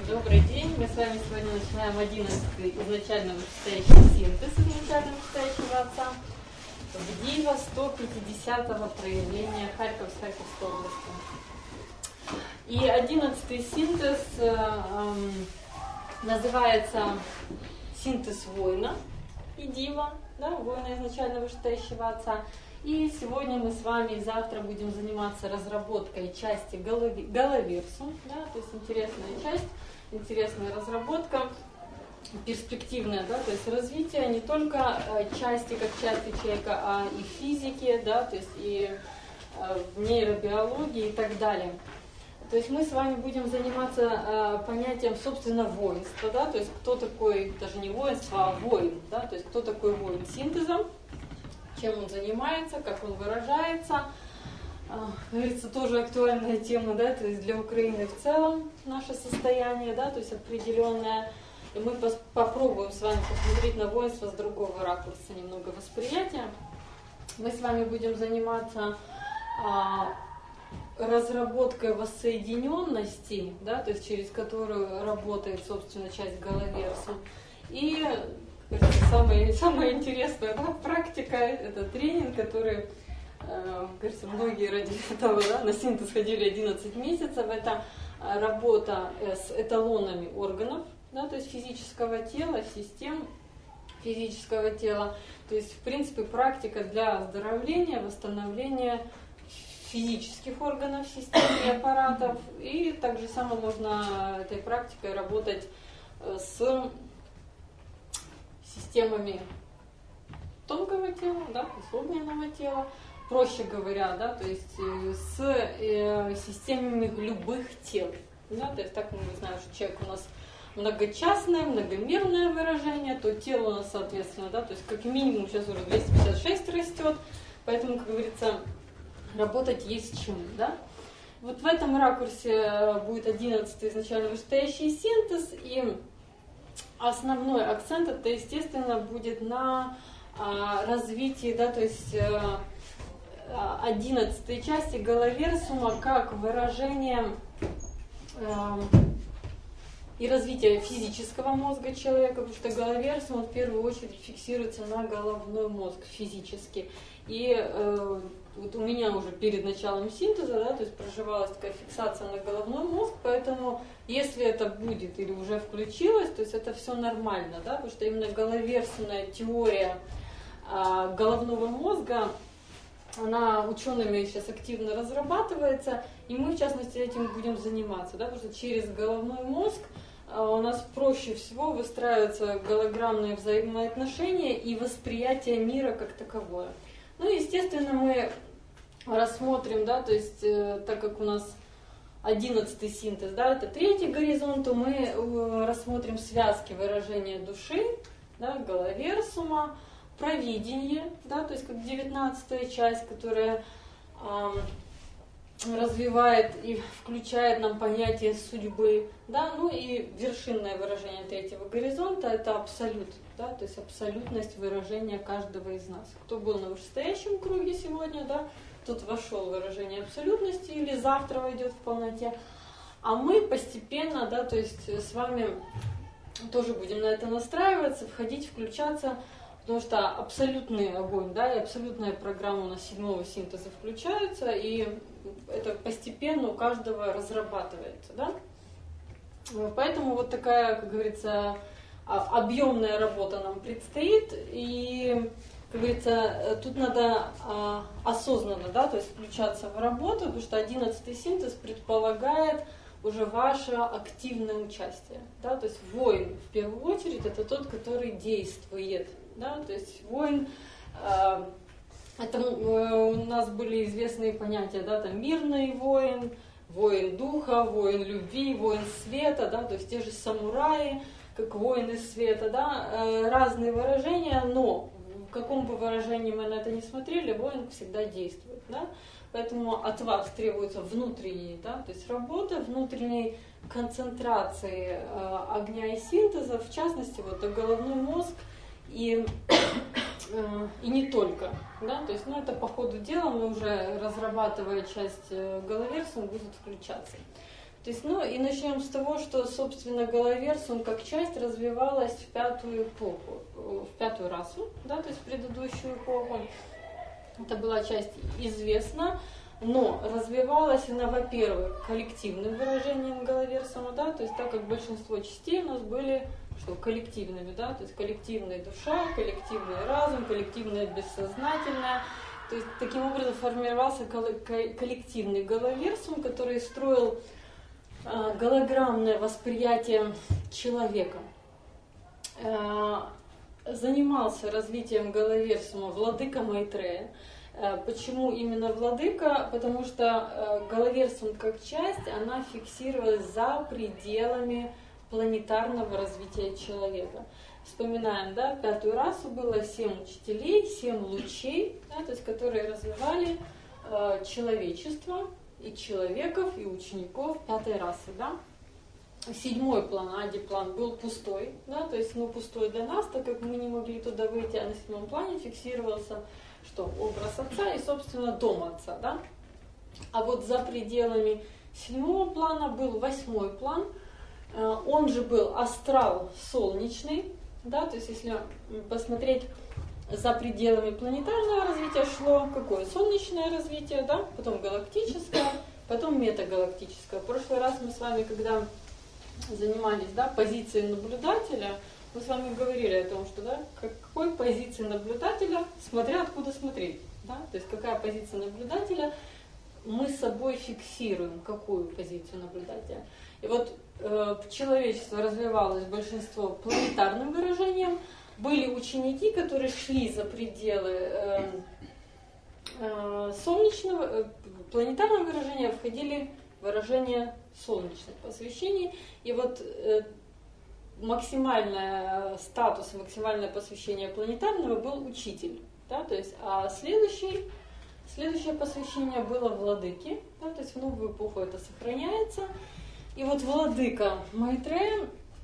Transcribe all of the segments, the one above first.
Добрый день. Мы с вами сегодня начинаем 11-й изначально вышестоящий синтез изначально вышестоящего отца в диво 150-го проявления Харьковской области. И 11-й синтез называется синтез воина и дива, да, воина изначально вышестоящего отца. И сегодня мы с вами и завтра будем заниматься разработкой части Галаверсум, да, то есть интересная часть, интересная разработка, перспективная, да, то есть развитие не только части как части человека, а и физики, да, то есть и в нейробиологии и так далее. То есть мы с вами будем заниматься понятием, собственно, воинства, да, то есть кто такой, даже не воинство, а воин, да, то есть кто такой воин синтеза, чем он занимается, как он выражается. Говорится, тоже актуальная тема, да, то есть для Украины в целом наше состояние, да, то есть определенное. И мы попробуем с вами посмотреть на воинство с другого ракурса, немного восприятия. Мы с вами будем заниматься разработкой воссоединенности, да, то есть через которую работает, собственно, часть Галаверсум. И самая интересная, да, практика — это тренинг, который, кажется, многие ради этого, да, на синтез ходили 11 месяцев. Это работа с эталонами органов, да, то есть физического тела, систем физического тела. То есть, в принципе, практика для оздоровления, восстановления физических органов, систем и аппаратов. И также само можно этой практикой работать с системами тонкого тела, да, с огненного тела, проще говоря, да, то есть с системами любых тел. Да, то есть так мы знаем, что человек у нас многочастное, многомерное выражение, то тело у нас, соответственно, да, то есть как минимум сейчас уже 256 растет, поэтому, как говорится, работать есть с чем, да. Вот в этом ракурсе будет 11-й изначально вышестоящий синтез, и основной акцент это, естественно, будет на развитии, да, то есть 11-й части Галаверсума как выражение и развитие физического мозга человека, потому что Галаверсум в первую очередь фиксируется на головной мозг физически. И вот у меня уже перед началом синтеза, да, то есть проживалась такая фиксация на головной мозг, поэтому если это будет или уже включилось, то есть это все нормально, да, потому что именно галаверсумная теория головного мозга, она учеными сейчас активно разрабатывается, и мы, в частности, этим будем заниматься, да, потому что через головной мозг у нас проще всего выстраиваются голограммные взаимоотношения и восприятие мира как таковое. Ну, естественно, мы рассмотрим, да, то есть, так как у нас 11-й синтез, да, это третий горизонт, то мы рассмотрим связки выражения души, да, Галаверсума, провидение, да, то есть как 19-я часть, которая развивает и включает нам понятие судьбы, да, ну и вершинное выражение третьего горизонта — это абсолют, да, то есть абсолютность выражения каждого из нас. Кто был на вышестоящем круге сегодня, да, тот вошел в выражение абсолютности или завтра войдет в полноте. А мы постепенно, да, то есть с вами тоже будем на это настраиваться, входить, включаться, потому что абсолютный огонь, да, и абсолютная программа у нас 7-го синтеза включаются, и это постепенно у каждого разрабатывается, да. Поэтому вот такая, как говорится, объемная работа нам предстоит, и, как говорится, тут надо осознанно, да, то есть включаться в работу, потому что 11-й синтез предполагает уже ваше активное участие, да, то есть воин в первую очередь это тот, который действует, да, то есть воин, это у нас были известные понятия, да, там мирный воин, воин духа, воин любви, воин света, да, то есть те же самураи, как воины света, да, разные выражения, но в каком бы выражении мы на это не смотрели, воин всегда действует, да, поэтому от вас требуется внутренняя, да, то есть работа, внутренней концентрации огня и синтеза, в частности, вот головной мозг и не только, да, то есть, ну, это по ходу дела, мы уже разрабатывая часть Галаверсум, будет включаться. То То есть, ну и начнем с того, что, собственно, Головерсум как часть развивалась в пятую эпоху, в пятую расу, да, то есть в предыдущую эпоху. Это была часть известна, но развивалась она, во-первых, коллективным выражением Головерсума, да, то есть так как большинство частей у нас были что, коллективными, да, то есть коллективная душа, коллективный разум, коллективное бессознательное. То есть таким образом формировался коллективный Головерсум, который строил голограммное восприятие человека. Занимался развитием Головерсума владыка Майтрея. Почему именно владыка? Потому что Головерсум как часть, она фиксировалась за пределами планетарного развития человека. Вспоминаем, да, пятую расу было 7 учителей, 7 лучей, да, то есть, которые развивали человечество, и человеков, и учеников пятой расы, да. 7-й план, Ади-план, был пустой, да, то есть, ну, пустой для нас, так как мы не могли туда выйти, а на 7-м плане фиксировался, что образ отца и, собственно, дом отца, да. А вот за пределами 7-го плана был 8-й план, он же был астрал солнечный, да, то есть, если посмотреть, за пределами планетарного развития шло какое? Солнечное развитие, да, потом галактическое, потом метагалактическое. В прошлый раз мы с вами, когда занимались, да, позицией наблюдателя, мы с вами говорили о том, что, да, какой позиции наблюдателя, смотря откуда смотреть, да, то есть какая позиция наблюдателя, мы с собой фиксируем, какую позицию наблюдателя. И вот человечество развивалось большинство планетарным выражением. Были ученики, которые шли за пределы солнечного, планетарного выражения, входили в выражение солнечных посвящений. И вот максимальный статус, максимальное посвящение планетарного был учитель. Да, то есть, а следующее посвящение было владыке, да, то есть в новую эпоху это сохраняется. И вот владыка Майтрея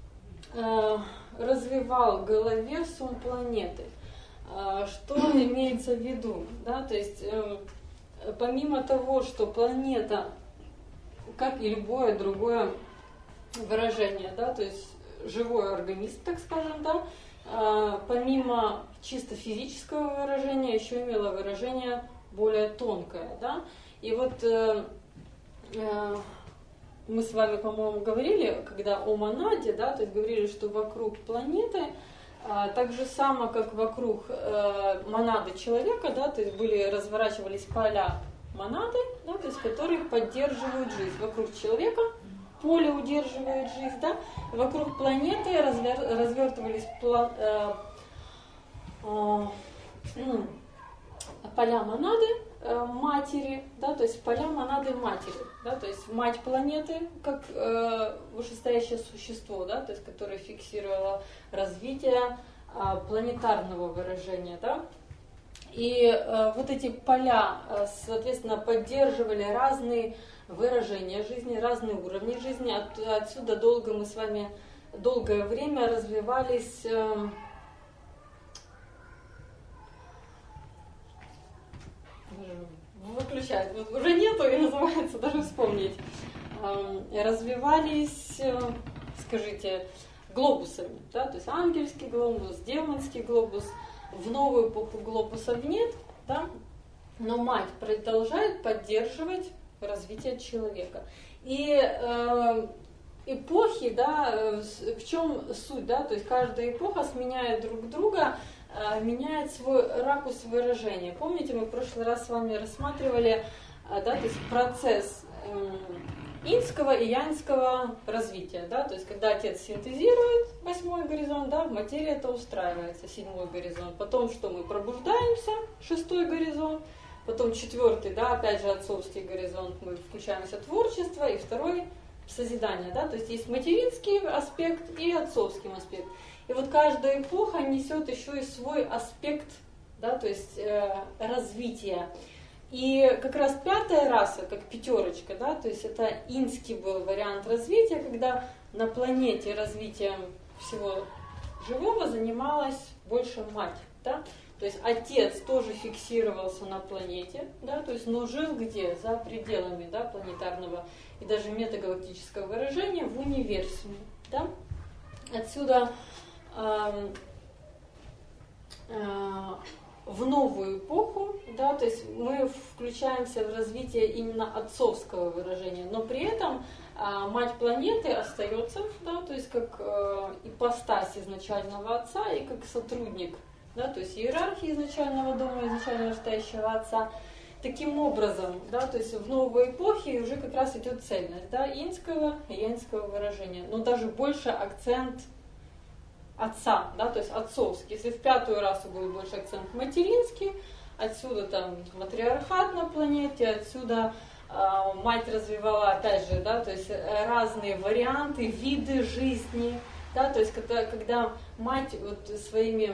развивал Головерсум планеты. Что имеется в виду? Да? То есть, помимо того, что планета, как и любое другое выражение, да, то есть живой организм, так скажем, да, помимо чисто физического выражения, еще имело выражение более тонкое. Да? И вот мы с вами, по-моему, говорили, когда о монаде, да, то есть говорили, что вокруг планеты, так же само, как вокруг монады человека, да, то есть разворачивались поля монады, да, то есть которые поддерживают жизнь. Вокруг человека поле удерживает жизнь, да, вокруг планеты развертывались поля монады, матери, да, то есть поля монады матери, да, то есть мать планеты как вышестоящее существо, да, то есть которое фиксировало развитие планетарного выражения, да, и вот эти поля, соответственно, поддерживали разные выражения жизни, разные уровни жизни, отсюда мы с вами долгое время развивались выключать, вот уже нету, и называется, даже вспомнить. Развивались, скажите, глобусами, да, то есть ангельский глобус, демонский глобус. В новую эпоху глобусов нет, да, но мать продолжает поддерживать развитие человека. И эпохи, да, в чем суть, да, то есть каждая эпоха сменяет друг друга, меняет свой ракурс выражения. Помните, мы в прошлый раз с вами рассматривали, да, то есть процесс инского и янского развития, да, то есть когда отец синтезирует 8-й горизонт, да, в материи это устраивается, 7-й горизонт, потом что мы пробуждаемся, 6-й горизонт, потом 4-й, да, опять же отцовский горизонт, мы включаемся в творчество, и 2-й созидание, да, то есть есть материнский аспект и отцовский аспект. И вот каждая эпоха несет еще и свой аспект, да, то есть развития. И как раз 5-я раса, как пятерочка, да, то есть это инский был вариант развития, когда на планете развитием всего живого занималась больше мать. Да? То есть отец тоже фиксировался на планете, да, то есть, но жил где? За пределами, да, планетарного и даже метагалактического выражения в универсуме. Да? Отсюда в новую эпоху, да, то есть мы включаемся в развитие именно отцовского выражения, но при этом мать планеты остается, да, то есть как ипостась изначального отца и как сотрудник, да, то есть иерархии изначального дома, изначально рождающего отца. Таким образом, да, то есть в новой эпохе уже как раз идет цельность, да, инского и янского выражения, но даже больше акцент отца, да, то есть отцовский. Если в пятую расу будет больше акцент материнский, отсюда там матриархат на планете, отсюда мать развивала, опять же, да, то есть разные варианты, виды жизни, да, то есть когда мать вот своими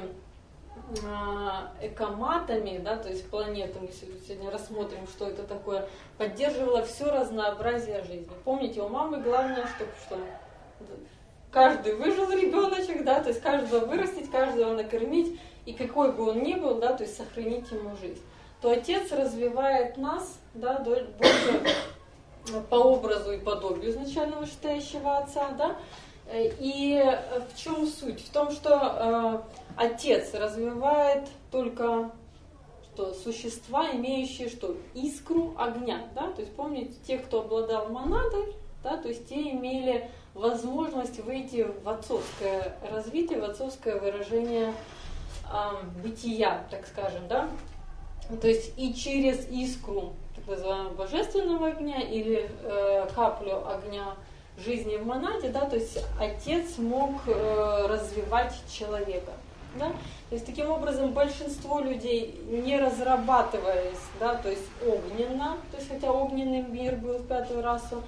экоматами, да, то есть планеты, мы сегодня рассмотрим, что это такое, поддерживала все разнообразие жизни. Помните, у мамы главное, чтобы что? Каждый выжил ребеночек, да, то есть каждого вырастить, каждого накормить, и какой бы он ни был, да, то есть сохранить ему жизнь. То отец развивает нас, да, больше по образу и подобию изначально вышестоящего отца, да. И в чем суть? В том, что отец развивает только что существа, имеющие что? Искру огня, да, то есть помните, те, кто обладал монадой, да, то есть те имели возможность выйти в отцовское развитие, в отцовское выражение бытия, так скажем, да, то есть и через искру так называемого божественного огня или каплю огня жизни в монаде, да, то есть отец мог развивать человека. Да? То есть таким образом большинство людей, не разрабатываясь, да, то есть огненно, то есть хотя огненный мир был в пятую расу,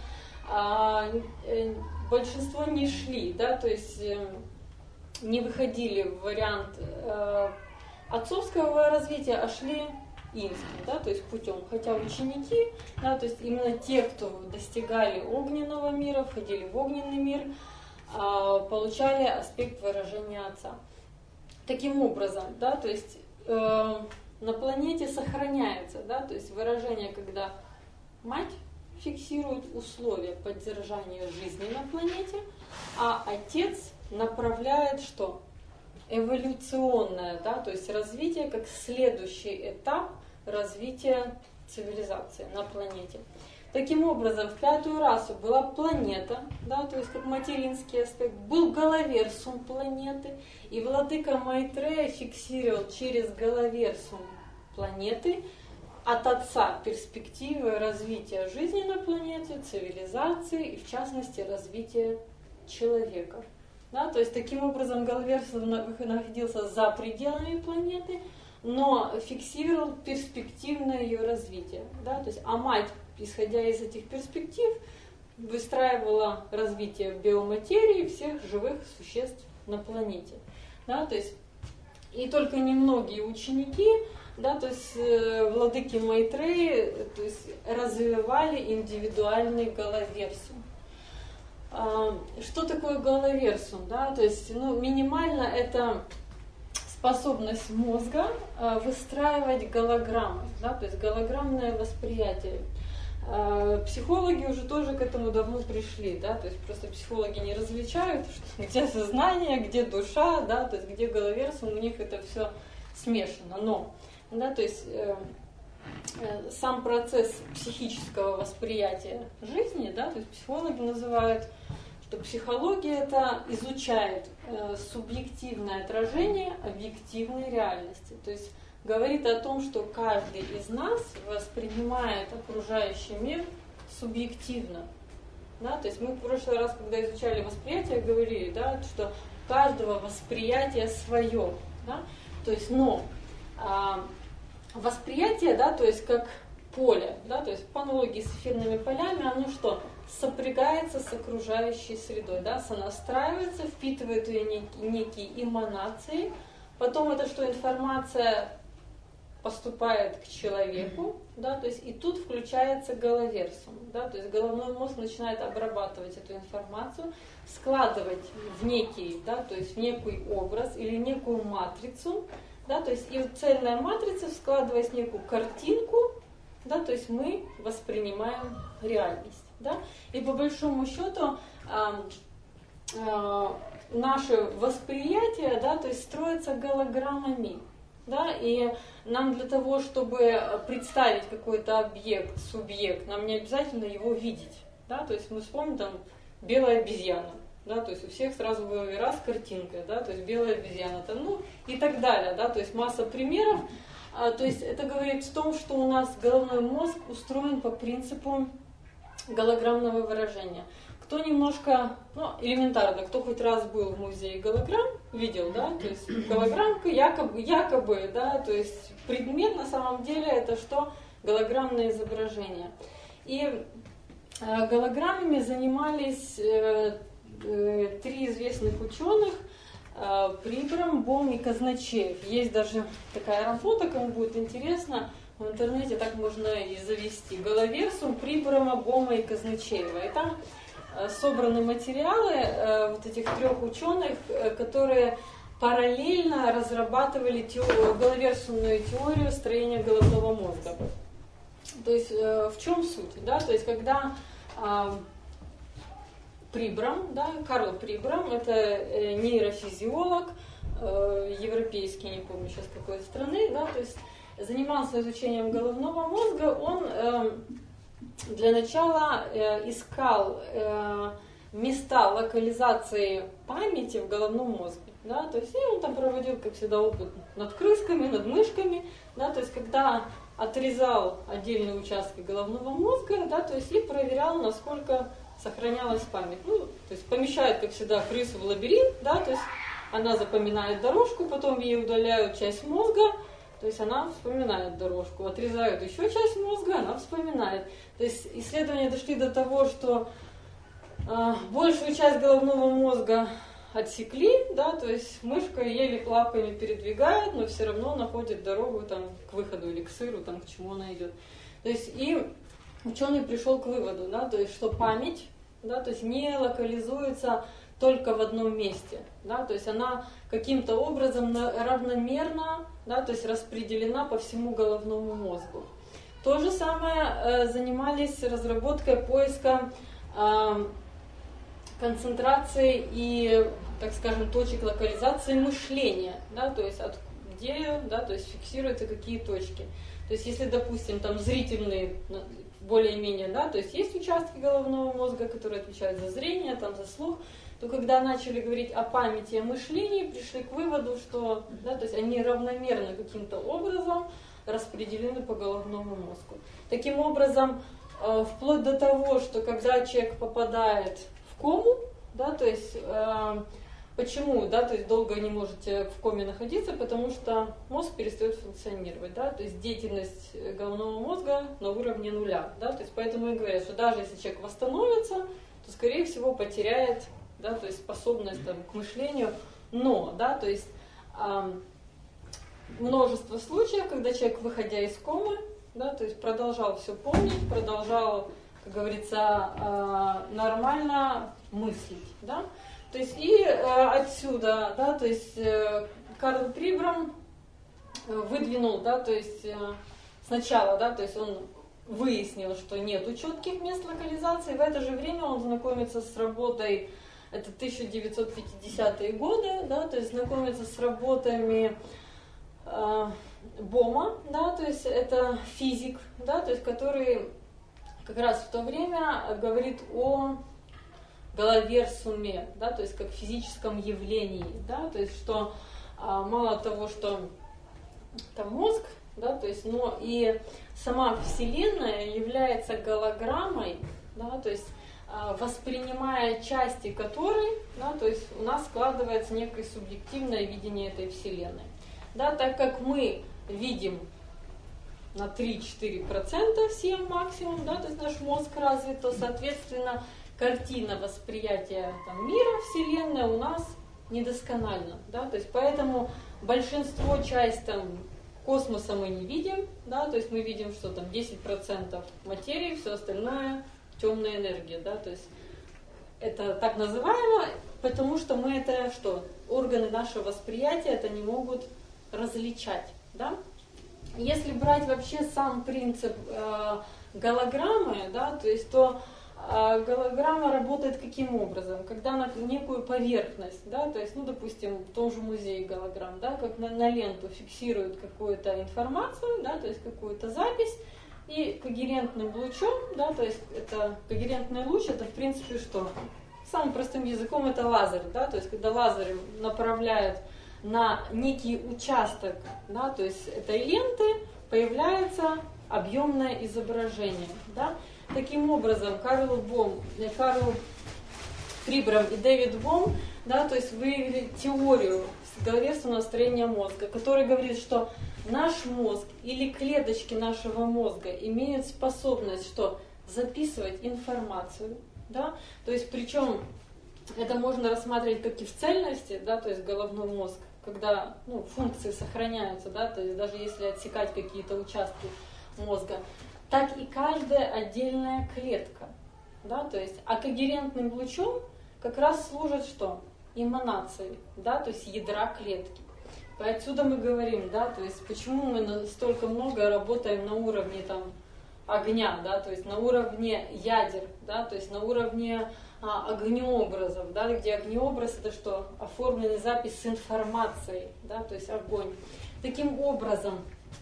большинство не шли, да, то есть не выходили в вариант отцовского развития, а шли инским, да, то есть путем. Хотя ученики, да, то есть именно те, кто достигали огненного мира, входили в огненный мир, получали аспект выражения отца. Таким образом, да, то есть на планете сохраняется, да, то есть выражение, когда мать фиксирует условия поддержания жизни на планете, а отец направляет что? Эволюционное, да, то есть развитие как следующий этап развития цивилизации на планете. Таким образом, в пятую расу была планета, да, то есть как материнский аспект, был головерсум планеты, и владыка Майтрея фиксировал через головерсум планеты от отца перспективы развития жизни на планете, цивилизации и, в частности, развития человека. Да, то есть таким образом головерсум находился за пределами планеты, но фиксировал перспективное ее развитие. Да, то есть, а мать, исходя из этих перспектив, выстраивала развитие биоматерии всех живых существ на планете. Да, то есть, и только немногие ученики, да, то есть владыки Майтреи, то есть, развивали индивидуальный головерсум. Что такое головерсум? Да? То есть, минимально это способность мозга выстраивать голограммы, да? То есть голограммное восприятие. Психологи уже тоже к этому давно пришли, да? То есть просто психологи не различают, где сознание, где душа, да? То есть где головерсум, у них это все смешано. Но, да, то есть сам процесс психического восприятия жизни, да, то есть психологи называют, что психология это изучает субъективное отражение объективной реальности. То есть говорит о том, что каждый из нас воспринимает окружающий мир субъективно. Да, то есть мы в прошлый раз, когда изучали восприятие, говорили, да, что у каждого восприятие свое. Да, то есть, но восприятие, да, то есть как поле, да, то есть по аналогии с эфирными полями, оно что? Сопрягается с окружающей средой, да, сонастраивается, впитывает ее некие эманации, потом это что? Информация поступает к человеку, да, то есть и тут включается головерсум, да, то есть головной мозг начинает обрабатывать эту информацию, складывать в некий, да, то есть в некий образ или некую матрицу, да, то есть и цельная матрица, складываясь в некую картинку, да, то есть мы воспринимаем реальность, да, и по большому счету наше восприятие, да, то есть строится голограммами, да, и нам для того, чтобы представить какой-то объект, субъект, нам не обязательно его видеть, да, то есть мы вспомним там белая обезьяна, да, то есть у всех сразу в голове раз картинка, да, то есть белая обезьяна, там, ну и так далее, да, то есть масса примеров, то есть это говорит о том, что у нас головной мозг устроен по принципу голограммного выражения. Кто немножко, ну, элементарно, кто хоть раз был в музее голограмм, видел, да, то есть голограммка якобы, да, то есть предмет на самом деле это что? Голограммное изображение. И голограммами занимались три известных ученых, Прибрам, Бом и Казначеев. Есть даже такая работа, кому будет интересно, в интернете так можно и завести. Головерсум Прибрама, Бома и Казначеева. И там собраны материалы вот этих трех ученых, которые параллельно разрабатывали головерсумную теорию строения головного мозга. То есть в чем суть? Да? То есть когда Прибрам, да, Карл Прибрам, это нейрофизиолог, европейский, не помню сейчас какой страны, да, то есть занимался изучением головного мозга, он для начала искал места локализации памяти в головном мозге, да, то есть он там проводил, как всегда, опыт над крысками, над мышками, да, то есть когда отрезал отдельные участки головного мозга, да, то есть и проверял, насколько сохранялась память. Ну, то есть помещают, как всегда, крысу в лабиринт, да, то есть она запоминает дорожку, потом ей удаляют часть мозга, то есть она вспоминает дорожку, отрезают еще часть мозга, она вспоминает. То есть исследования дошли до того, что большую часть головного мозга отсекли, да, то есть мышка еле лапками передвигает, но все равно находит дорогу там, к выходу или к сыру, там, к чему она идет. То есть и ученый пришел к выводу, да, то есть что память, да, то есть не локализуется только в одном месте, да, то есть она каким-то образом равномерно, да, то есть распределена по всему головному мозгу. То же самое занимались разработкой поиска концентрации и, так скажем, точек локализации мышления, да, то есть где, да, то есть фиксируются какие точки. То есть если, допустим, там зрительные более-менее, да, то есть есть участки головного мозга, которые отвечают за зрение, там, за слух, то когда начали говорить о памяти и о мышлении, пришли к выводу, что, да, то есть они равномерно каким-то образом распределены по головному мозгу. Таким образом, вплоть до того, что когда человек попадает в кому, да, то есть почему, да, то есть долго не можете в коме находиться, потому что мозг перестает функционировать, да, то есть деятельность головного мозга на уровне нуля, да, то есть поэтому и говорят, что даже если человек восстановится, то скорее всего потеряет, да, то есть способность там, к мышлению, но, да, то есть множество случаев, когда человек, выходя из комы, да, то есть продолжал все помнить, продолжал, как говорится, нормально мыслить, да. То есть и отсюда, да, то есть Карл Прибрам выдвинул, да, то есть сначала, да, то есть он выяснил, что нету четких мест локализации, в это же время он знакомится с работой, это 1950-е годы, да, то есть знакомится с работами Бома, да, то есть это физик, да, то есть который как раз в то время говорит о головерсуме, да, то есть как физическом явлении, да, то есть что мало того, что там мозг, да, то есть, но и сама Вселенная является голограммой, да, то есть воспринимая части которой, да, то есть у нас складывается некое субъективное видение этой Вселенной. Да, так как мы видим на 3-4% всем максимум, да, то есть наш мозг развит, то, соответственно, картина восприятия там, мира, Вселенной у нас недоскональна. Да, то есть поэтому большинство часть там, космоса мы не видим, да, то есть мы видим, что там 10% материи, все остальное темная энергия. Да, то есть это так называемо, потому что мы это что? Органы нашего восприятия это не могут различать, да. Если брать вообще сам принцип голограммы, да, то есть то голограмма работает каким образом? Когда на некую поверхность, да, то есть, ну, допустим, в том же музее голограмм, да, как на ленту фиксируют какую-то информацию, да, то есть какую-то запись, и когерентным лучом, да, то есть это когерентный луч, это в принципе что? Самым простым языком это лазер, да, то есть когда лазер направляют на некий участок, да, то есть этой ленты, появляется объемное изображение, да. Таким образом, Карл Прибрам и Дэвид Бом, да, то есть выявили теорию головерственного строения мозга, которая говорит, что наш мозг или клеточки нашего мозга имеют способность что? Записывать информацию, да, то есть причем это можно рассматривать как и в цельности, да, то есть головной мозг, когда ну, функции сохраняются, да, то есть даже если отсекать какие-то участки мозга, так и каждая отдельная клетка, да, то есть, а когерентным лучом как раз служит что? Эманацией, да, то есть ядра клетки. И отсюда мы говорим, да, то есть почему мы настолько много работаем на уровне там огня, да, то есть на уровне ядер, да, то есть на уровне огнеобразов, да, где огнеобраз это что? Оформленная запись с информацией, да, то есть огонь. Таким образом,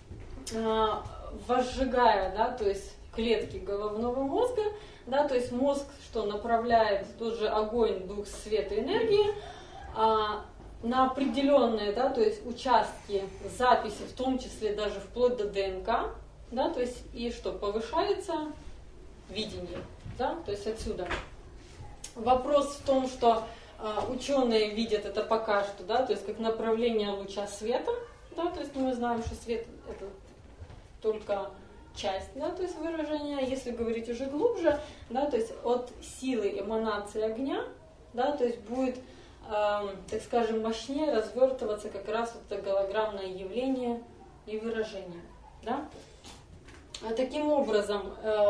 возжигая, да, то есть клетки головного мозга, да, то есть мозг что направляет тот же огонь, дух, свет и энергии на определенные, да, то есть участки записи, в том числе даже вплоть до ДНК, да, то есть и что повышается видение, да, то есть отсюда. Вопрос в том, что ученые видят это пока что, да, то есть как направление луча света, да, то есть мы знаем, что свет это только часть, да, то есть выражения, если говорить уже глубже, да, то есть от силы эманации огня, да, то есть будет, так скажем, мощнее развертываться как раз вот это голограммное явление и выражение, да. Таким образом,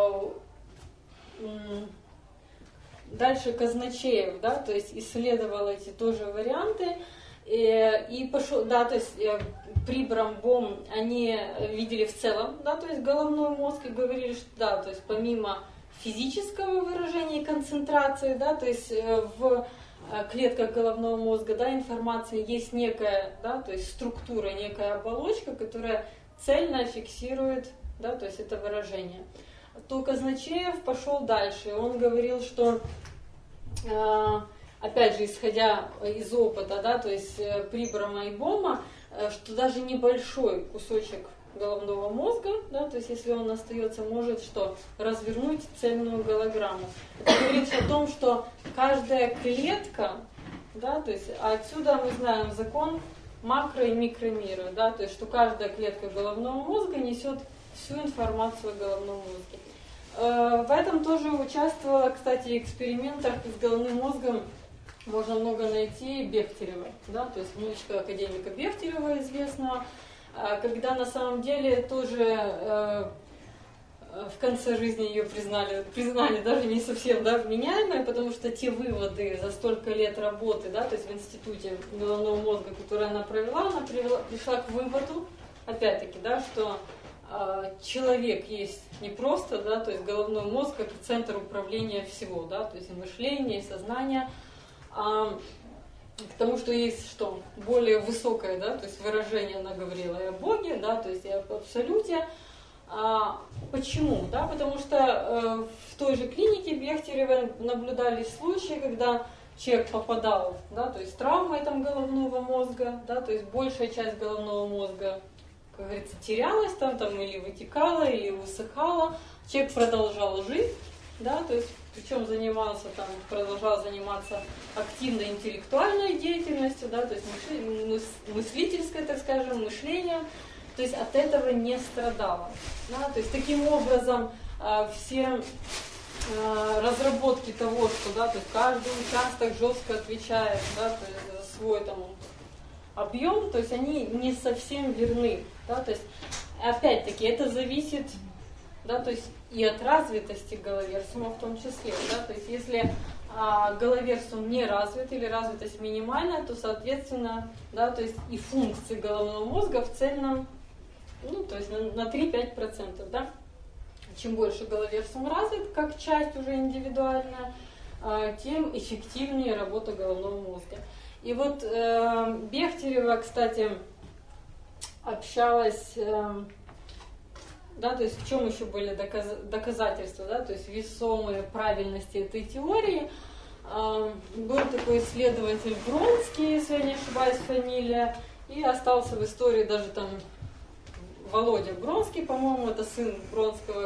дальше Казначеев, да, то есть исследовал эти тоже варианты, и пошел, да, то есть Прибрам, Бом, они видели в целом, да, то есть головной мозг и говорили, что да, то есть помимо физического выражения и концентрации, да, то есть в клетках головного мозга, да, информации есть некая, да, то есть структура, некая оболочка, которая цельно фиксирует, да, то есть это выражение. То Казначеев пошел дальше, он говорил, что опять же, исходя из опыта, да, то есть Прибрама и Бома, что даже небольшой кусочек головного мозга, да, то есть если он остается, может что? Развернуть цельную голограмму. Это говорит о том, что каждая клетка, да, то есть отсюда мы знаем закон макро- и микромира, да, то есть что каждая клетка головного мозга несет всю информацию о головном мозге. В этом тоже участвовала, кстати, в экспериментах с головным мозгом. Можно много найти Бехтерева, да, то есть внучка академика Бехтерева известного, когда на самом деле тоже в конце жизни ее признали даже не совсем, да, вменяемой, потому что те выводы за столько лет работы, да, то есть в институте головного мозга, которые она пришла к выводу, опять-таки, да, что человек есть не просто, да, то есть головной мозг как центр управления всего, да, то есть и мышление, и сознание, к тому, что есть что более высокое, да, то есть выражение она говорила и о Боге, да, то есть и об абсолюте. Почему? Да, потому что в той же клинике Бехтерева наблюдались случаи, когда человек попадал, да, то есть травмой там головного мозга, да, то есть большая часть головного мозга, как говорится, терялась там или вытекала, или высыхала, человек продолжал жить, да, то есть причем продолжал заниматься активной интеллектуальной деятельностью, да, то есть мыслительской, так скажем, мышлением, то есть от этого не страдала. Да, то есть таким образом все разработки того, что, да, то есть каждый участок жестко отвечает, да, то есть за свой там объем, то есть они не совсем верны. Да, то есть опять-таки это зависит, да, то есть и от развитости головерсума в том числе. Да, то есть если головерсум не развит или развитость минимальная, то, соответственно, да, то есть и функции головного мозга в цельном, ну, то есть на 3-5%, да. Чем больше головерсум развит, как часть уже индивидуальная, тем эффективнее работа головного мозга. И вот Бехтерева, кстати, общалась, да, то есть в чем еще были доказательства, да, то есть весомые правильности этой теории. Был такой исследователь Бронский, если я не ошибаюсь, фамилия, и остался в истории даже там Володя Бронский, по-моему, это сын Бронского,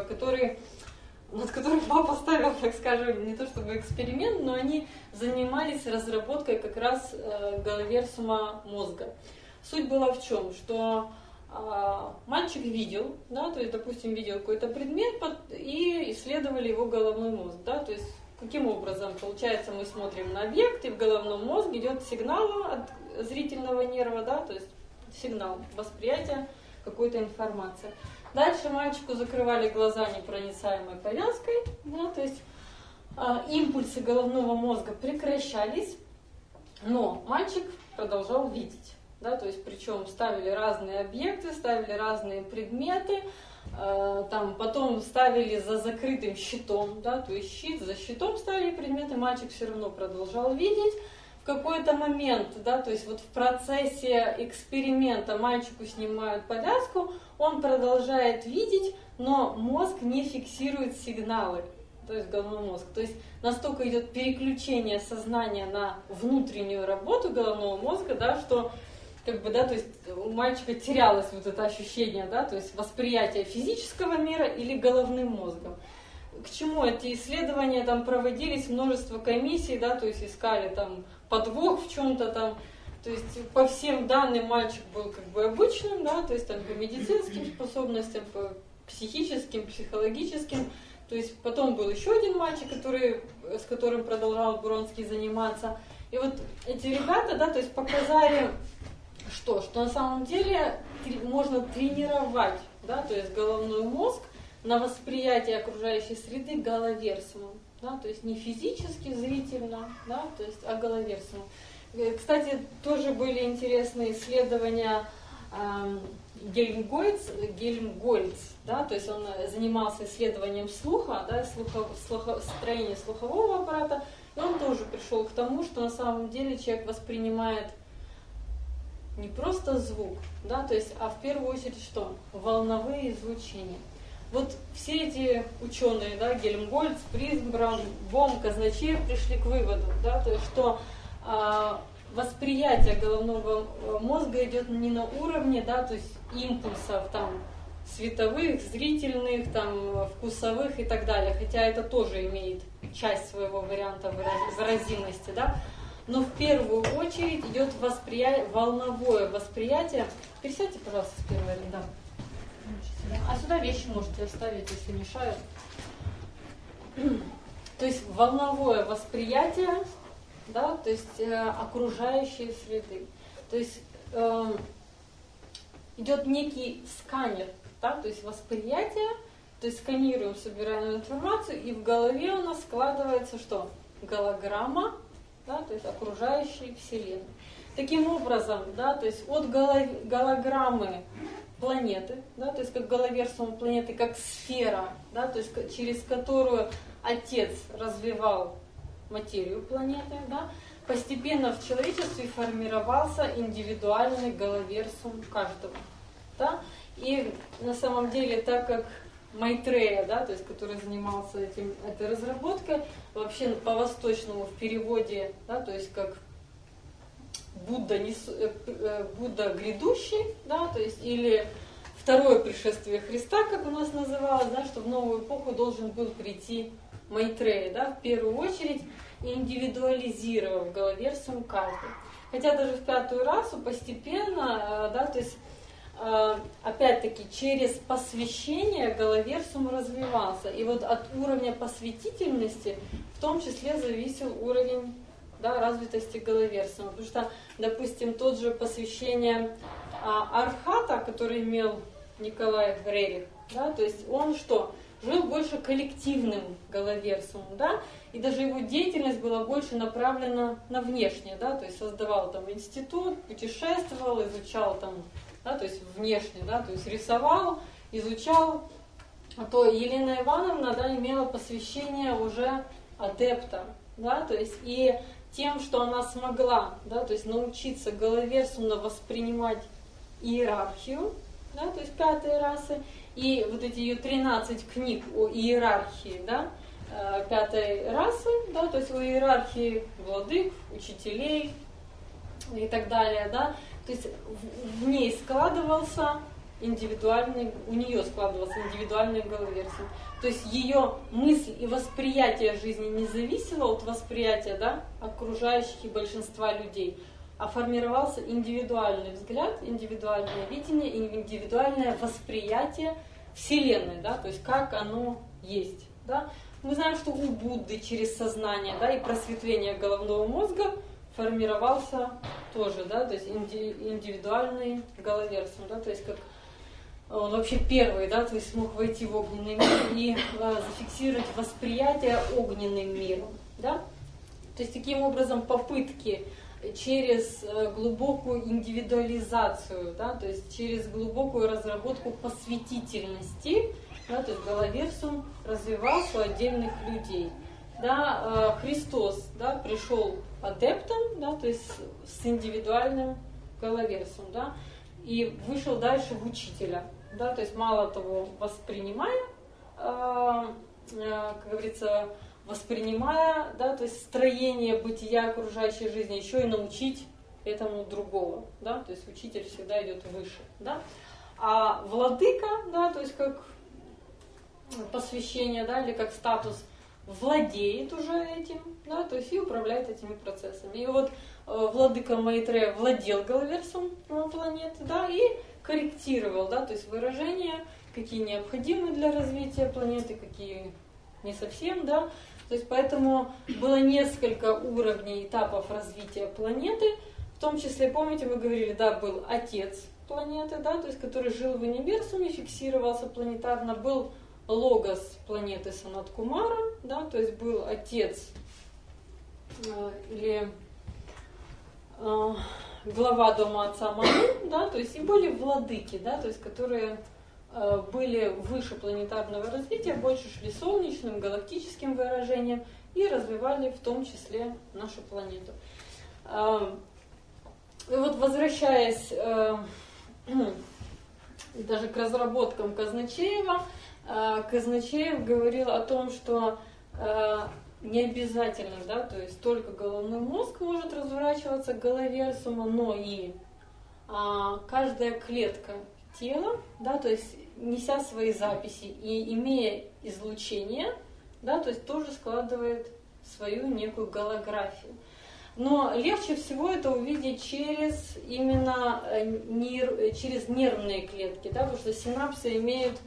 над которым папа ставил, так скажем, не то чтобы эксперимент, но они занимались разработкой как раз головерсума мозга. Суть была в чем, что мальчик видел, да, то есть, допустим, видел какой-то предмет и исследовали его головной мозг, да, то есть каким образом, получается, мы смотрим на объект, и в головном мозге идет сигнал от зрительного нерва, да, то есть сигнал восприятия какой-то информации. Дальше мальчику закрывали глаза непроницаемой повязкой, да, то есть импульсы головного мозга прекращались, но мальчик продолжал видеть. Да, то есть причем ставили разные объекты, ставили разные предметы, там, потом ставили за закрытым щитом, да, то есть щит, за щитом ставили предметы, мальчик все равно продолжал видеть. В какой-то момент, да, то есть вот в процессе эксперимента мальчику снимают повязку, он продолжает видеть, но мозг не фиксирует сигналы, то есть головной мозг. То есть настолько идет переключение сознания на внутреннюю работу головного мозга, да, что как бы, да, то есть у мальчика терялось вот это ощущение, да, то есть восприятие физического мира или головным мозгом. К чему эти исследования там проводились, множество комиссий, да, то есть искали там подвох в чем-то там, то есть по всем данным мальчик был как бы обычным, да, то есть там по медицинским способностям, по психическим, психологическим, то есть потом был еще один мальчик, с которым продолжал Бронский заниматься, и вот эти ребята, да, то есть показали, что на самом деле можно тренировать, да, то есть головной мозг на восприятие окружающей среды головерсумом, да, то есть не физически, зрительно, да, то есть, а головерсумом. Кстати, тоже были интересные исследования Гельмгольц, да, то есть он занимался исследованием слуха, да, строения слухового аппарата, и он тоже пришел к тому, что на самом деле человек воспринимает не просто звук, да, то есть, а в первую очередь что? Волновые излучения. Вот все эти ученые, да, Гельмгольц, Присбраун, Бом, Казначеев пришли к выводу, да, то есть, что восприятие головного мозга идет не на уровне, да, то есть импульсов там световых, зрительных, там вкусовых и так далее, хотя это тоже имеет часть своего варианта выразимости, да. Но в первую очередь идет волновое восприятие. Пересядьте, пожалуйста, с первого ряда. А сюда вещи можете оставить, если мешают. То есть волновое восприятие, да, то есть окружающей среды. То есть идет некий сканер, да, то есть восприятие, то есть сканируем собираемую информацию, и в голове у нас складывается что? Голограмма, да, то есть окружающей Вселенной. Таким образом, да, то есть от голограммы планеты, да, то есть как головерсум планеты, как сфера, да, то есть через которую Отец развивал материю планеты, да, постепенно в человечестве формировался индивидуальный головерсум каждого. Да? И на самом деле, так как Майтрея, да, то есть, который занимался этой разработкой, вообще по-восточному в переводе, да, то есть как Будда грядущий, да, то есть, или второе пришествие Христа, как у нас называлось, да, что в новую эпоху должен был прийти Майтрея, да, в первую очередь индивидуализировав головерсум каждый. Хотя даже в пятую расу постепенно, да, то есть опять-таки через посвящение головерсум развивался. И вот от уровня посвятительности в том числе зависел уровень, да, развитости головерсума. Потому что, допустим, тот же посвящение Архата, который имел Николай Рерих, да, то есть он что? жил больше коллективным головерсумом, да, и даже его деятельность была больше направлена на внешнее, да, то есть создавал там институт, путешествовал, изучал там, да, то есть внешне, да, то есть рисовал, изучал. А то Елена Ивановна, да, имела посвящение уже адепта, да, то есть и тем, что она смогла, да, то есть научиться головерсумно воспринимать иерархию, да, то есть пятой расы, и вот эти ее 13 книг о иерархии, да, пятой расы, да, то есть о иерархии владык, учителей и так далее, да, то есть в ней складывался индивидуальный, у нее складывался индивидуальный головерсум. То есть ее мысль и восприятие жизни не зависело от восприятия, да, окружающих и большинства людей, а формировался индивидуальный взгляд, индивидуальное видение и индивидуальное восприятие Вселенной, да, то есть как оно есть. Да. Мы знаем, что у Будды через сознание, да, и просветление головного мозга формировался тоже, да, то есть индивидуальный головерсум, да, то есть как он вообще первый, да, то есть смог войти в огненный мир и зафиксировать восприятие огненным миром, да. То есть таким образом попытки через глубокую индивидуализацию, да, то есть через глубокую разработку посвятительности, да, то есть головерсум развивался у отдельных людей. Да, Христос, да, пришел адептом, да, то есть с индивидуальным головерсом, да, и вышел дальше в учителя, да, то есть мало того, воспринимая, как говорится, воспринимая, да, то есть строение бытия окружающей жизни, еще и научить этому другого, да, то есть учитель всегда идет выше, да, а владыка, да, то есть как посвящение, да, или как статус владеет уже этим, да, то есть и управляет этими процессами. И вот владыка Майтрея владел головерсом планеты, да, и корректировал, да, то есть выражения, какие необходимы для развития планеты, какие не совсем, да. То есть поэтому было несколько уровней, этапов развития планеты, в том числе, помните, мы говорили, да, был отец планеты, да, то есть который жил в универсуме, фиксировался планетарно, был логос планеты Санат-Кумара, да, то есть был отец или глава дома отца Ману, да, то есть и были владыки, да, то есть которые были выше планетарного развития, больше шли солнечным, галактическим выражением и развивали в том числе нашу планету. И вот возвращаясь даже к разработкам Казначеева, Казначеев говорил о том, что не обязательно, да, то есть только головной мозг может разворачиваться головерсумом, но и каждая клетка тела, да, то есть неся свои записи и имея излучение, да, то есть тоже складывает свою некую голографию. Но легче всего это увидеть через именно через нервные клетки, да, потому что синапсы имеют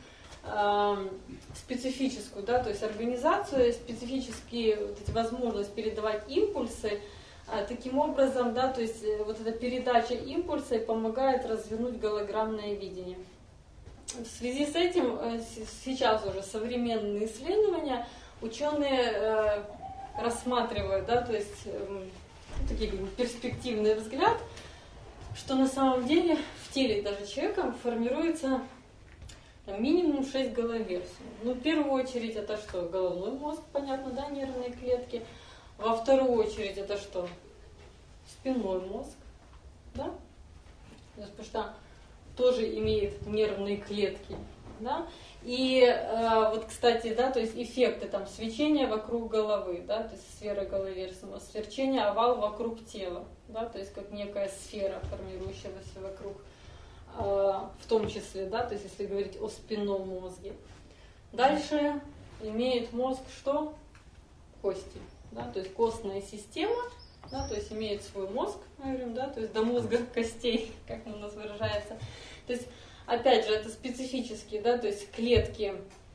специфическую, да, то есть организацию, специфические вот эти возможность передавать импульсы. Таким образом, да, то есть вот эта передача импульса помогает развернуть голограммное видение. В связи с этим сейчас уже современные исследования ученые рассматривают, да, то есть такой перспективный взгляд, что на самом деле в теле даже человека формируется минимум 6 головерсумов. Ну, в первую очередь это что? Головной мозг, понятно, да, нервные клетки. Во вторую очередь это что? Спинной мозг, да? Потому что тоже имеет нервные клетки, да? И вот, кстати, да, то есть эффекты там свечения вокруг головы, да, то есть сфера головерсума, сверчение овал вокруг тела, да, то есть как некая сфера, формирующаяся вокруг, в том числе, да, то есть если говорить о спинном мозге. Дальше имеет мозг что? Кости, да, то есть костная система, да, то есть имеет свой мозг, мы говорим, да, то есть до мозга костей, как у нас выражается. То есть опять же, это специфические, да, то есть клетки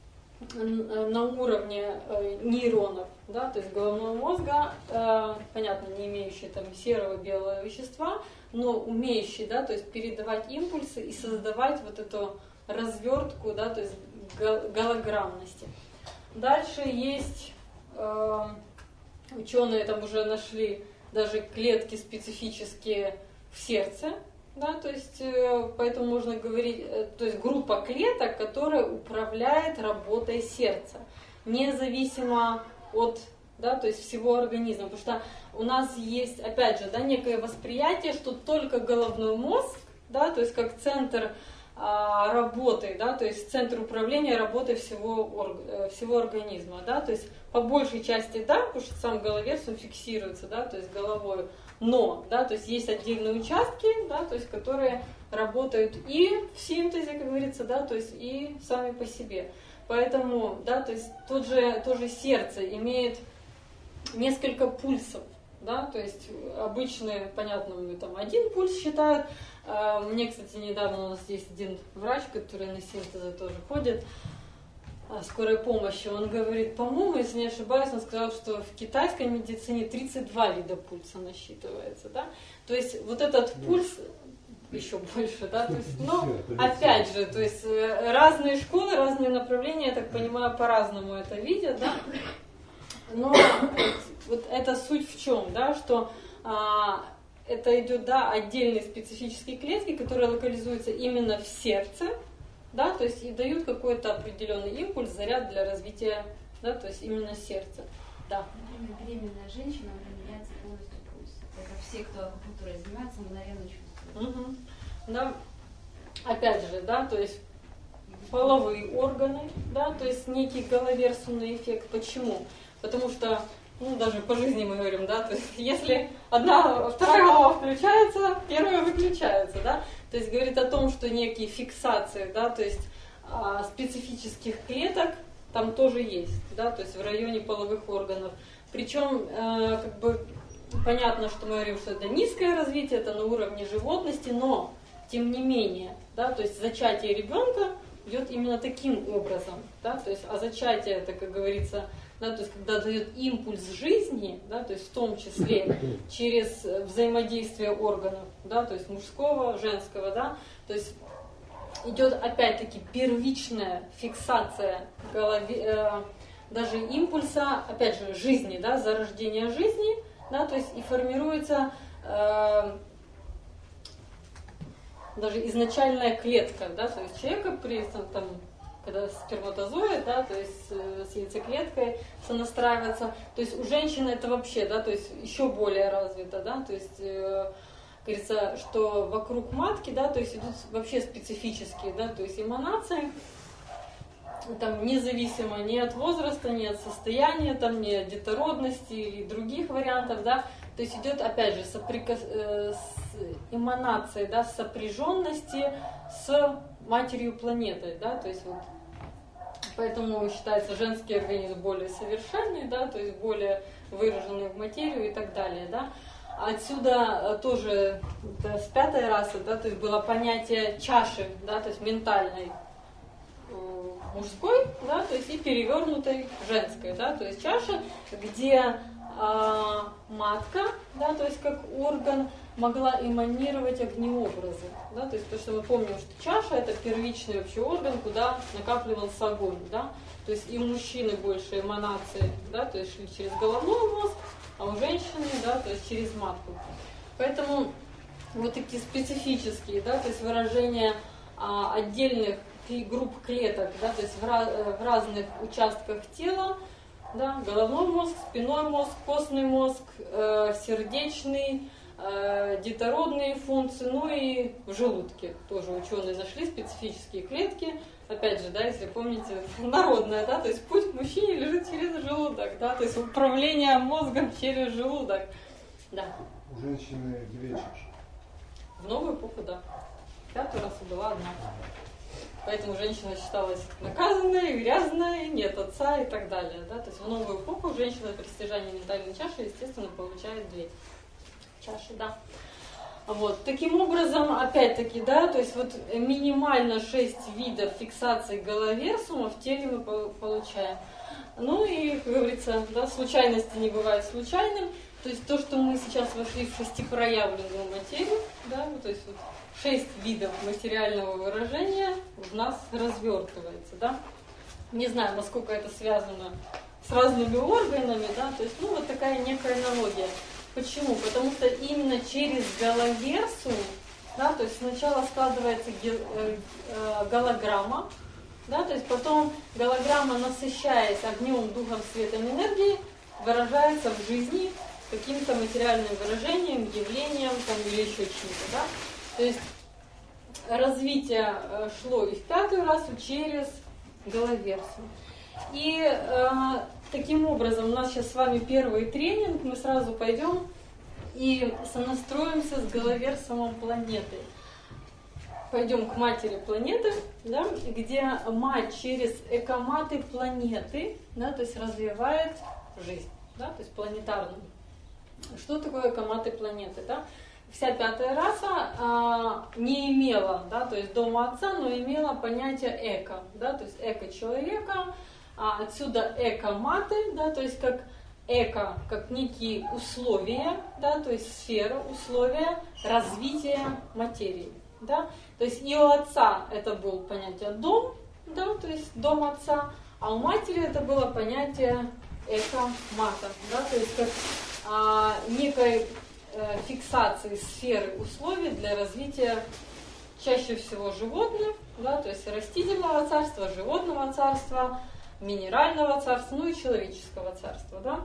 на уровне нейронов, да, то есть головного мозга, понятно, не имеющие там серого белого вещества, но умеющие, да, то есть передавать импульсы и создавать вот эту развертку, да, то есть голограммности. Дальше есть ученые там уже нашли даже клетки специфические в сердце, да, то есть поэтому можно говорить, то есть группа клеток, которая управляет работой сердца, независимо от, да, то есть всего организма, потому что у нас есть, опять же, да, некое восприятие, что только головной мозг, да, то есть как центр работы, да, то есть центр управления работой всего организма, да, то есть по большей части, да, потому что сам головерс, он фиксируется, да, то есть головой, но, да, то есть есть отдельные участки, да, то есть которые работают и в синтезе, как говорится, да, то есть и сами по себе. Поэтому, да, то есть тоже сердце имеет несколько пульсов, да, то есть обычные, понятно, мы там один пульс считают. Мне, кстати, недавно у нас есть один врач, который на синтезы тоже ходит, скорой помощи, он говорит, по-моему, если не ошибаюсь, он сказал, что в китайской медицине 32 вида пульса насчитывается, да, то есть вот этот пульс еще больше, да, то есть, но опять же, то есть разные школы, разные направления, я так понимаю, по-разному это видят, да, но вот эта суть в чем, да, что это идет, да, отдельные специфические клетки, которые локализуются именно в сердце, да, то есть и дают какой-то определенный импульс, заряд для развития, да, то есть именно сердца. Да. Беременная женщина, у нее меняется полностью пульс. Это все, кто акупунктурой занимается, мгновенно чувствуют. Угу. Да. Опять же, да, то есть половые органы, да, то есть некий головерсунный эффект. Почему? Потому что, ну, даже по жизни мы говорим, да, то есть если вторая голова включается, первая выключается, да, то есть говорит о том, что некие фиксации, да, то есть специфических клеток там тоже есть, да, то есть в районе половых органов. Причем, как бы, понятно, что мы говорим, что это низкое развитие, это на уровне животности, но, тем не менее, да, то есть зачатие ребенка идет именно таким образом, да, то есть, а зачатие, это, как говорится, да, то есть когда дает импульс жизни, да, то есть в том числе через взаимодействие органов, да, то есть мужского, женского, да, то есть идет опять-таки первичная фиксация даже импульса, опять же, жизни, да, зарождения жизни, да, то есть и формируется даже изначальная клетка, да, то есть человека при там, когда сперматозоид, да, то есть с яйцеклеткой сонастраивается, то есть у женщины это вообще, да, то есть еще более развито, да, то есть говорится, что вокруг матки, да, то есть идут вообще специфические, да, то есть эманации, там независимо ни от возраста, ни от состояния, там, ни от детородности или других вариантов, да, то есть идет опять же с эманацией, да, сопряженности с матерью планеты, да, то есть вот поэтому считается женский организм более совершенный, да, то есть более выраженный в материю и так далее, да. Отсюда тоже с пятой расы, да, то есть было понятие чаши, да, то есть ментальной мужской, да, то есть и перевернутой женской, да, то есть чаша, где матка, да, то есть как орган могла эманировать огнеобразы, да, то есть то, что мы помним, что чаша это первичный вообще орган, куда накапливался огонь, да, то есть и у мужчины больше эманации, да, то есть шли через головной мозг, а у женщины, да, то есть через матку. Поэтому вот такие специфические, да, то есть выражения отдельных групп клеток, да, то есть в разных участках тела, да, головной мозг, спинной мозг, костный мозг, сердечный, детородные функции, ну и в желудке тоже ученые нашли специфические клетки. Опять же, да, если помните, народная, да, то есть путь к мужчине лежит через желудок, да, то есть управление мозгом через желудок. Да. У женщины две чаши. В новую эпоху, да. Пятую раз была одна. Поэтому женщина считалась наказанной, грязной, нет отца и так далее. Да? То есть в новую эпоху женщина при стяжании ментальной чаши, естественно, получает две чаши. Да. Вот. Таким образом, опять-таки, да, то есть вот минимально 6 видов фиксации головерсума в теле мы получаем. Ну и, как говорится, да, случайности не бывает случайным. То есть то, что мы сейчас вошли в шестипроявленную материю, да, то есть вот 6 видов материального выражения в нас развертывается, да. Не знаю, насколько это связано с разными органами, да, то есть, ну, вот такая некая аналогия. Почему? Потому что именно через галоверсу, да, то есть сначала складывается голограмма, да, то есть потом голограмма, насыщаясь огнем, духом, светом, энергией, выражается в жизни каким-то материальным выражением, явлением там, или еще чем-то, да. То есть развитие шло и в пятую расу через галоверсу. И таким образом у нас сейчас с вами первый тренинг, мы сразу пойдем и сонастроимся с галоверсумом планеты. Пойдем к матери планеты, да, где мать через экоматы планеты, да, то есть развивает жизнь, да, то есть планетарную. Что такое экоматы планеты? Да? Вся пятая раса не имела, да, то есть дома отца, но имела понятие эко, да, то есть эко человека, отсюда экоматы, да, то есть как эко, как некие условия, да, то есть сфера, условия развития материи. Да? То есть и у отца это было понятие дом, да, то есть дом отца, а у матери это было понятие эко-мата, да, то есть как некой фиксации сферы условий для развития чаще всего животных, да, то есть растительного царства, животного царства, минерального царства, ну и человеческого царства, да.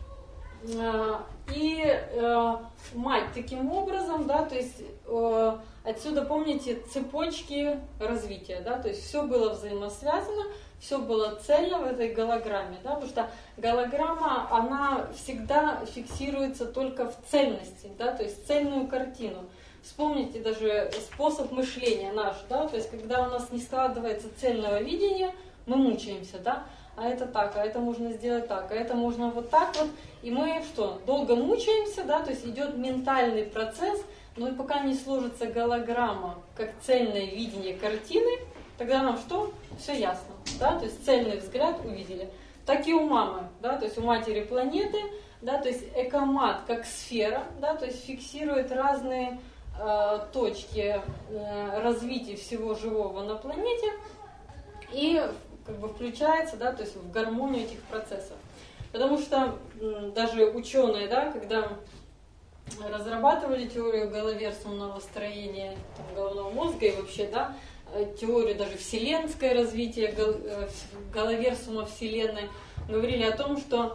И мать таким образом, да, то есть отсюда, помните, цепочки развития, да, то есть все было взаимосвязано, все было цельно в этой голограмме, да, потому что голограмма, она всегда фиксируется только в цельности, да, то есть цельную картину. Вспомните даже способ мышления наш, да, то есть когда у нас не складывается цельного видения, мы мучаемся, да, а это так, а это можно сделать так, а это можно вот так вот, и мы что, долго мучаемся, да, то есть идет ментальный процесс, но и пока не сложится голограмма как цельное видение картины, тогда нам что? Все ясно, да, то есть цельный взгляд увидели. Так и у мамы, да, то есть у матери планеты, да, то есть экомат как сфера, да, то есть фиксирует разные точки развития всего живого на планете и как бы включается, да, то есть в гармонию этих процессов. Потому что даже ученые, да, когда разрабатывали теорию головерсумного строения головного мозга и вообще, да, теорию даже вселенское развитие головерсума Вселенной, говорили о том, что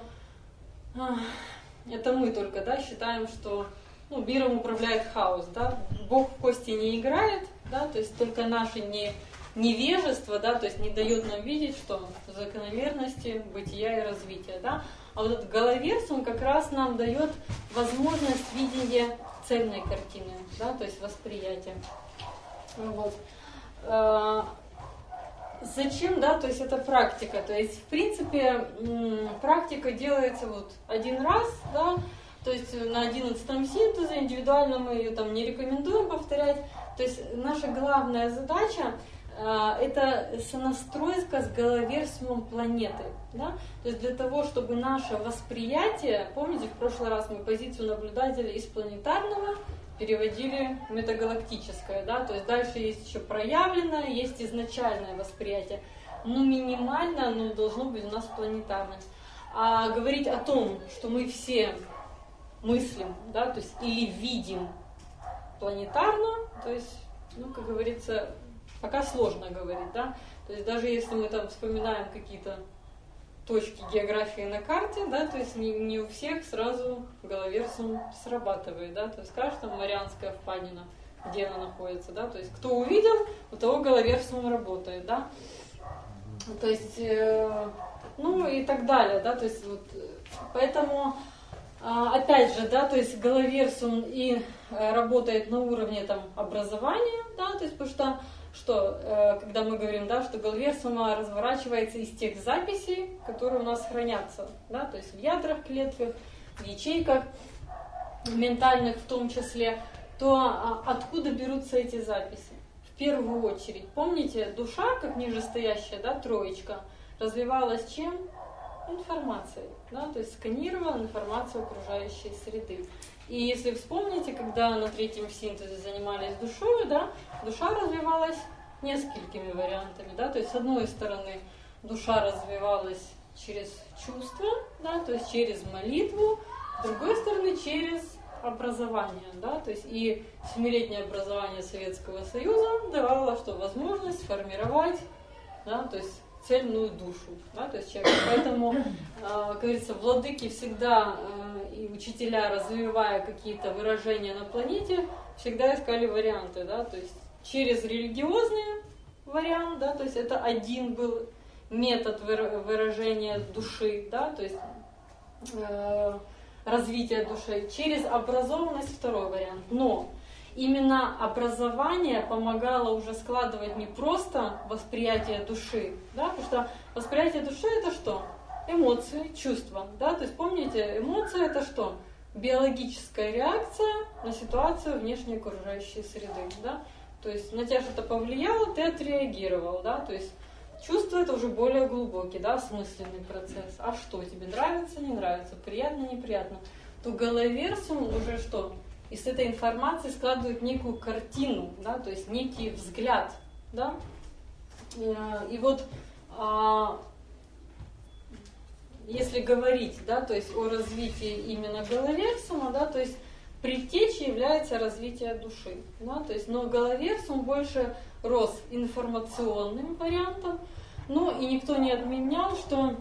это мы только, да, считаем, что миром управляет хаос, да, Бог в кости не играет, да, то есть только наше невежество, да, то есть не дает нам видеть, что закономерности бытия и развития, да, а вот этот головерсум как раз нам дает возможность видения цельной картины, да, то есть восприятия. Вот. Зачем, да, то есть это практика, то есть в принципе практика делается вот один раз, да, то есть на 11-м синтезе индивидуально мы ее там не рекомендуем повторять, то есть наша главная задача это сонастройка с головерсумом планеты, да, то есть для того, чтобы наше восприятие, помните, в прошлый раз мы позицию наблюдателя из планетарного переводили в метагалактическое, да, то есть дальше есть еще проявленное, есть изначальное восприятие, но минимально оно должно быть у нас планетарным. А говорить о том, что мы все мыслим, да, то есть или видим планетарно, то есть, как говорится, пока сложно говорить, да, то есть даже если мы там вспоминаем какие-то точки географии на карте, да, то есть не у всех сразу головерсум срабатывает, да, то есть скажешь там Марианская впадина, где она находится, да, то есть кто увидел, у того головерсум работает, да, то есть, и так далее, да, то есть вот, поэтому, опять же, да, то есть головерсум и работает на уровне там образования, да, то есть потому что когда мы говорим, да, что головерсум разворачивается из тех записей, которые у нас хранятся, да, то есть в ядрах, клетках, в ячейках ментальных в том числе, то откуда берутся эти записи? В первую очередь, помните, душа, как нижестоящая, да, троечка, развивалась чем? Информацией, да, то есть сканировала информацию окружающей среды. И если вспомните, когда на 3-м синтезе занимались душой, да, душа развивалась несколькими вариантами, да, то есть с одной стороны душа развивалась через чувства, да, то есть через молитву, с другой стороны, через образование, да, то есть и 7-летнее образование Советского Союза давало что? Возможность сформировать, да, то есть цельную душу, да, то есть человека. Поэтому, как говорится, владыки всегда и учителя, развивая какие-то выражения на планете, всегда искали варианты, да, то есть через религиозный вариант, да, то есть это один был метод выражения души, да, то есть развития души, через образованность второй вариант. Но именно образование помогало уже складывать не просто восприятие души, да, потому что восприятие души это что? Эмоции, чувства, да, то есть помните, эмоция это что? Биологическая реакция на ситуацию внешней окружающей среды, да, то есть на тебя что-то повлияло, ты отреагировал, да, то есть чувство это уже более глубокий, да, осмысленный процесс. А что тебе нравится, не нравится, приятно, неприятно? То головерсум уже что? Из этой информации складывают некую картину, да, то есть некий взгляд, да. И вот если говорить, да, то есть о развитии именно головерсума, да, то есть предтечей является развитие души, да, то есть, но головерсум больше рос информационным вариантом, но и никто не отменял, что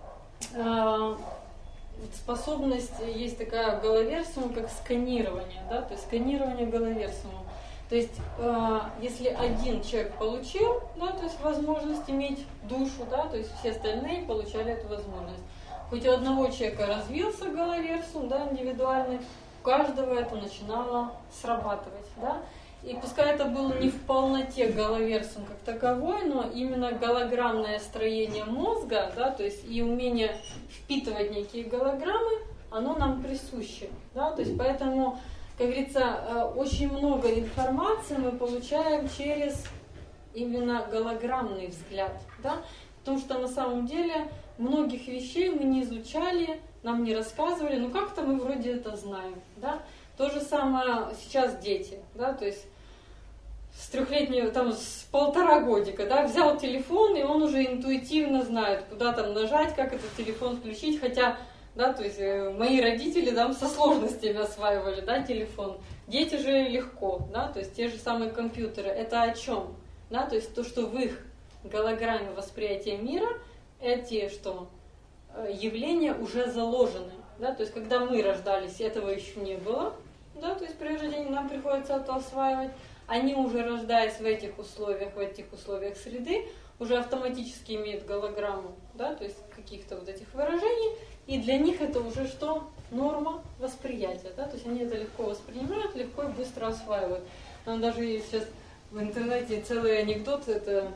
способность есть такая головерсума, как сканирование, да, то есть сканирование головерсума. То есть, если один человек получил, да, то есть возможность иметь душу, да, то есть все остальные получали эту возможность. Хоть у одного человека развился головерсум, да, индивидуальный, у каждого это начинало срабатывать, да. И пускай это было не в полноте головерсум как таковой, но именно голограммное строение мозга, да, то есть и умение впитывать некие голограммы, оно нам присуще, да, то есть поэтому, как говорится, очень много информации мы получаем через именно голограммный взгляд, да, потому что на самом деле многих вещей мы не изучали, нам не рассказывали, но как-то мы вроде это знаем, да. То же самое сейчас дети, да, то есть с 3-летнего, там, с 1,5 годика, да, взял телефон, и он уже интуитивно знает, куда там нажать, как этот телефон включить, хотя, да, то есть мои родители там со сложностями осваивали, да, телефон. Дети же легко, да, то есть те же самые компьютеры. Это о чем? Да, то есть то, что в их голограмме восприятия мира эти, что явления уже заложены, да, то есть когда мы рождались, этого еще не было, да, то есть при рождении нам приходится это осваивать. Они уже рождаясь в этих условиях среды, уже автоматически имеют голограмму, да, то есть каких-то вот этих выражений, и для них это уже что? Норма восприятия, да, то есть они это легко воспринимают, легко и быстро осваивают. Нам даже есть сейчас в интернете целый анекдот, это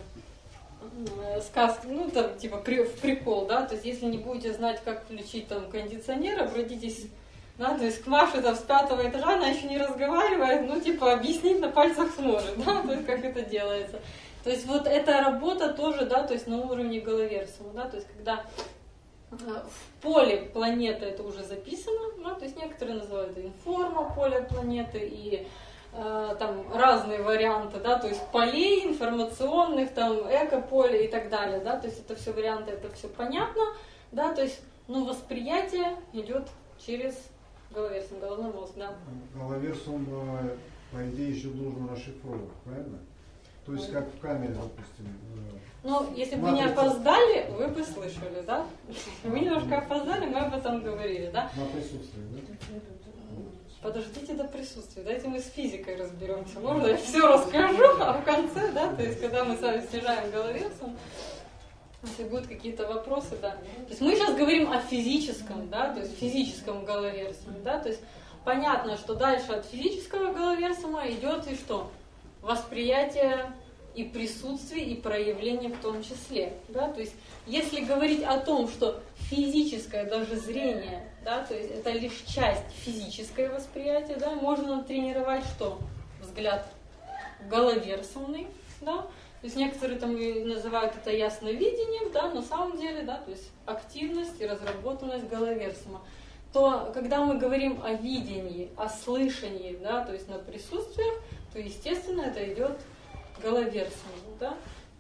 сказки, ну там типа в прикол, да, то есть если не будете знать, как включить там кондиционер, обратитесь, да, то есть к Маше там с 5-го этажа, она еще не разговаривает, ну типа объяснить на пальцах сможет, да, то есть как это делается. То есть вот эта работа тоже, да, то есть на уровне головерсума, да, то есть когда в поле планеты это уже записано, да, то есть некоторые называют это информа поле планеты и там разные варианты, да, то есть полей информационных, там экополе и так далее, да, то есть это все варианты, это все понятно, да, то есть, но восприятие идет через головерсум, головной мозг, да. Головерсум, по идее, еще должен расшифровывать, правильно? То есть как в камере, допустим. Ну, если бы не опоздали, вы бы слышали, да? Мы немножко опоздали, мы об этом говорили, да? На присутствии, да? Подождите до присутствия, дайте мы с физикой разберемся. Можно я все расскажу, а в конце, да, то есть когда мы с вами снижаем головерсум, если будут какие-то вопросы, да. То есть мы сейчас говорим о физическом, да, то есть физическом головерсуме, да, то есть понятно, что дальше от физического головерсума идет и что? Восприятие и присутствие, и проявление в том числе, да, то есть если говорить о том, что физическое даже зрение, да, то есть это лишь часть физическое восприятие, да, можно тренировать что? Взгляд головерсумный, да, то есть некоторые там и называют это ясновидением, да, на самом деле, да, то есть активность и разработанность головерсума. То когда мы говорим о видении, о слышании, да, то есть на присутствиях, то естественно это идет головерсум, да.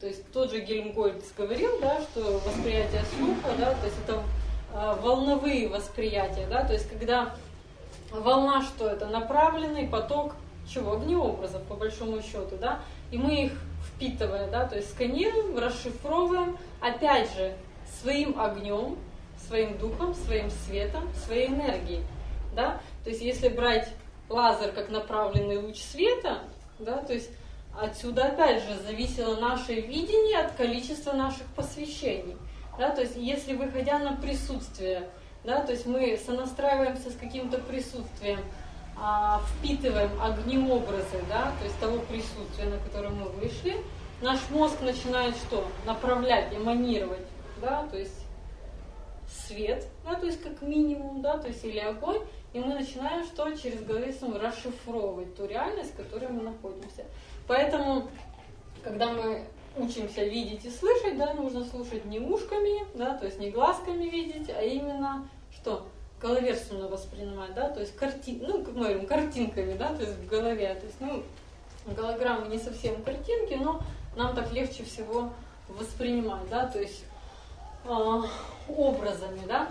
То есть тот же Гельмгольц говорил, да, что восприятие слуха, да, то есть это волновые восприятия, да, то есть когда волна, что это направленный поток чего? Огнеобразов, по большому счету, да, и мы их впитывая, да, то есть сканируем, расшифровываем, опять же, своим огнем, своим духом, своим светом, своей энергией, да, то есть если брать лазер как направленный луч света, да, то есть отсюда опять же зависело наше видение от количества наших посвящений, да, то есть если выходя на присутствие, да, то есть мы сонастраиваемся с каким-то присутствием, впитываем огнеобразы, да, то есть того присутствия, на которое мы вышли, наш мозг начинает что? Направлять, эманировать, да, то есть свет, да, то есть как минимум, да, то есть или огонь, и мы начинаем что? Через голове расшифровывать ту реальность, в которой мы находимся. Поэтому, когда мы учимся видеть и слышать, да, нужно слушать не ушками, да, то есть не глазками видеть, а именно что? Головерсумно воспринимать, да, то есть ну, как мы говорим, картинками, да, то есть в голове, то есть, ну, голограммы не совсем картинки, но нам так легче всего воспринимать, да, то есть образами, да.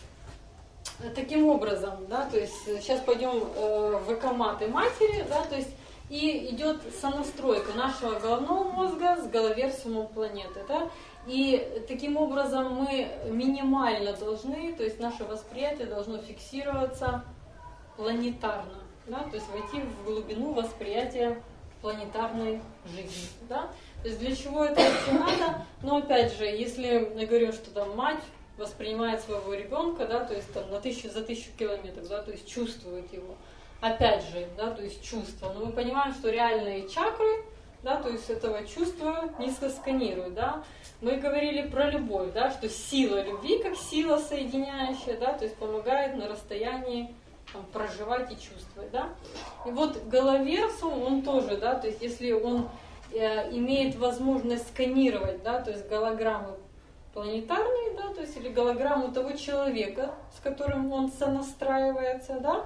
Таким образом, да, то есть сейчас пойдем в экоматы матери, да, то есть и идет сонастройка нашего головного мозга с головерсумом планеты, да, и таким образом мы минимально должны, то есть наше восприятие должно фиксироваться планетарно, да, то есть войти в глубину восприятия планетарной жизни, да. То есть для чего это вообще надо? Но опять же, если я говорю, что там мать воспринимает своего ребенка, да, то есть там за 1000 километров, да, то есть чувствует его. Опять же, да, то есть чувство. Но мы понимаем, что реальные чакры, да, то есть этого чувства не сосканируют, да. Мы говорили про любовь, да, что сила любви, как сила соединяющая, да, то есть помогает на расстоянии там, проживать и чувствовать, да. И вот головерсум, он тоже, да, то есть если он имеет возможность сканировать, да, то есть голограммы планетарные, да, то есть или голограмму того человека, с которым он сонастраивается, да,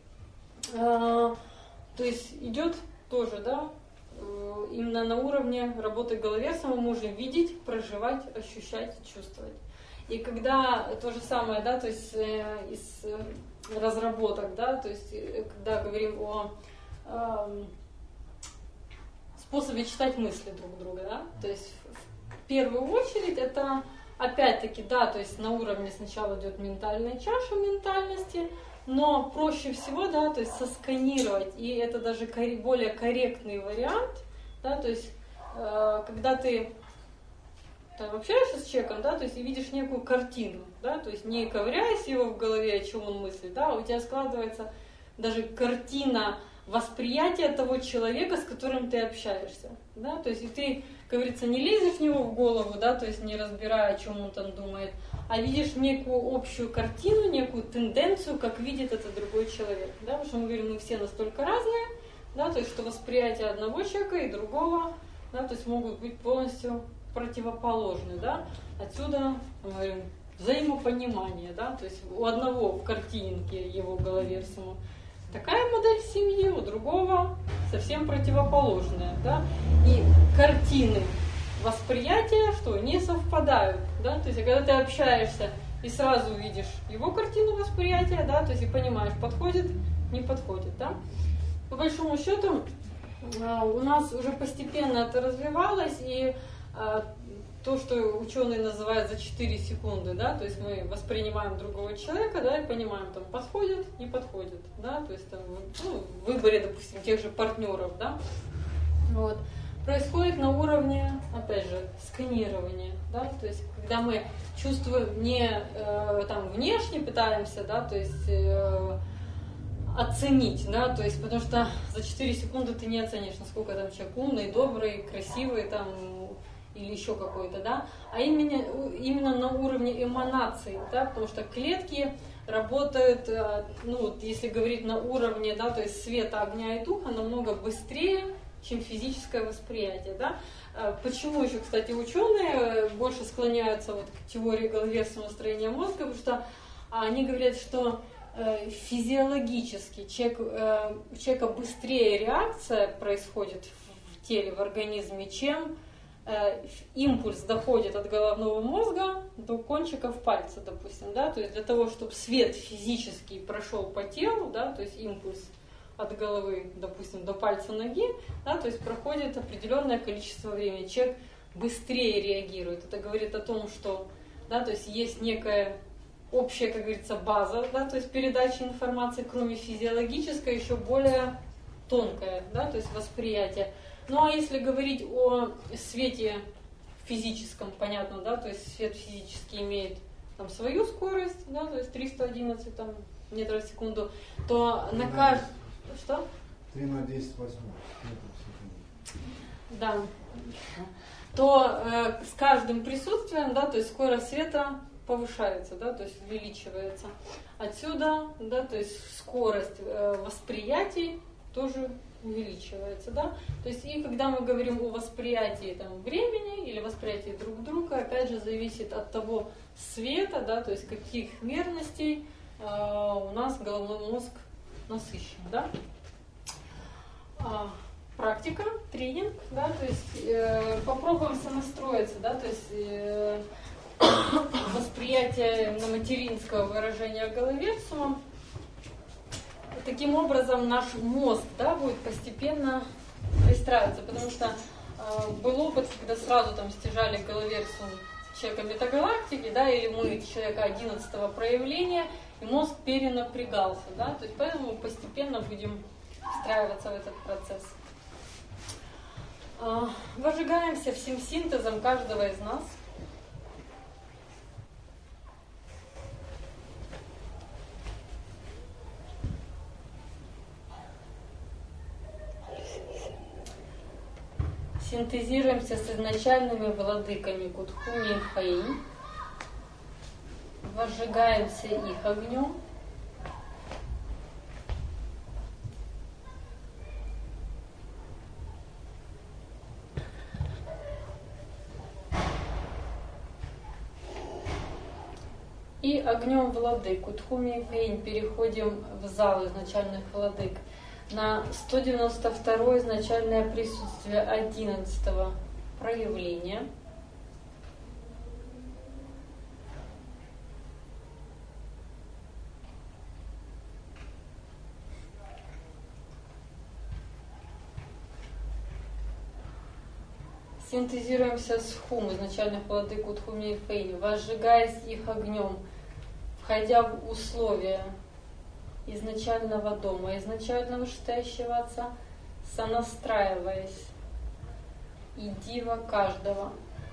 то есть идет тоже, да, именно на уровне работы головерса мы можем видеть, проживать, ощущать, чувствовать. И когда то же самое, да, то есть из разработок, да, то есть когда говорим о способе читать мысли друг друга, да, то есть в первую очередь это опять-таки, да, то есть на уровне сначала идет ментальная чаша ментальности, но проще всего, да, то есть сосканировать, и это даже более корректный вариант, да, то есть когда ты там общаешься с человеком, да, то есть и видишь некую картину, да, то есть не ковыряясь его в голове, о чем он мыслит, да, у тебя складывается даже картина восприятия того человека, с которым ты общаешься, да, то есть и ты, как говорится, не лезешь в него в голову, да, то есть не разбирая, о чем он там думает, а видишь некую общую картину, некую тенденцию, как видит это другой человек, да, потому что мы говорим, мы все настолько разные, да, то есть что восприятие одного человека и другого, да, то есть могут быть полностью противоположны, да, отсюда, мы говорим, взаимопонимание, да, то есть у одного в картинке его головерсуму такая модель семьи, у другого совсем противоположная, да, и картины восприятия, что не совпадают, да, то есть когда ты общаешься и сразу видишь его картину восприятия, да, то есть и понимаешь, подходит, не подходит, да. По большому счету у нас уже постепенно это развивалось, и то, что ученые называют за 4 секунды, да, то есть мы воспринимаем другого человека, да, и понимаем, там, подходит, не подходит, да, то есть там, ну, в выборе, допустим, тех же партнеров, да, вот, происходит на уровне, опять же, сканирования, да, то есть когда мы чувствуем не там внешне пытаемся, да, то есть оценить, да, то есть потому что за 4 секунды ты не оценишь, насколько там человек умный, добрый, красивый, там, или еще какой-то, да, а именно на уровне эманации, да, потому что клетки работают, ну, вот если говорить на уровне, да, то есть света, огня и духа, намного быстрее, чем физическое восприятие, да. Почему еще, кстати, ученые больше склоняются вот к теории головерсумного строения мозга, потому что они говорят, что физиологически у человека быстрее реакция происходит в теле, в организме, чем импульс доходит от головного мозга до кончиков пальца, допустим, да, то есть для того, чтобы свет физически прошел по телу, да, то есть импульс от головы, допустим, до пальца ноги, да, то есть проходит определенное количество времени. Человек быстрее реагирует. Это говорит о том, что, да, то есть некая общая, как говорится, база, да, то есть передачи информации, кроме физиологической, еще более тонкая, да, то есть восприятие. Ну а если говорить о свете физическом, понятно, да, то есть свет физически имеет там свою скорость, да, то есть 311 там, метров в секунду, то на каждом... Что? 3 на 10 восьмых метров в секунду. Да. То с каждым присутствием, да, то есть скорость света повышается, да, то есть увеличивается. Отсюда, да, то есть скорость восприятий тоже увеличивается, да. То есть и когда мы говорим о восприятии там, времени или восприятии друг друга, опять же зависит от того света, да, то есть каких мерностей у нас головной мозг насыщен, да. Практика, тренинг, да, то есть попробуем сонастроиться, да, то есть восприятие материнского выражения головерсумом. Таким образом наш мозг, да, будет постепенно пристраиваться, потому что был опыт, когда сразу там стяжали головерсум человека метагалактики, да, или мы человека 11-го проявления, и мозг перенапрягался, да, то есть поэтому мы постепенно будем встраиваться в этот процесс. Возжигаемся всем синтезом каждого из нас. Синтезируемся с изначальными владыками Кутхуми и Фаинь. Возжигаемся их огнем. И огнем владык Кутхуми и Фаинь переходим в зал изначальных владык на 192-е изначальное присутствие 11-го проявления. Синтезируемся с Хум, изначальных владык Кутхуми и Фаинь, возжигаясь их огнем, входя в условия изначального дома, изначально вышестоящего Отца, сонастраиваясь и дива каждого.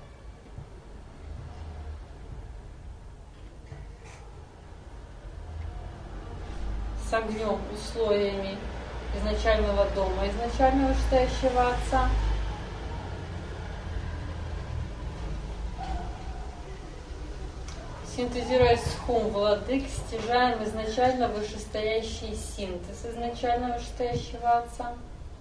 С огнем, условиями изначального дома, изначально вышестоящего Отца, синтезируясь с Хум владык, стяжаем изначально вышестоящий синтез изначально вышестоящего Отца.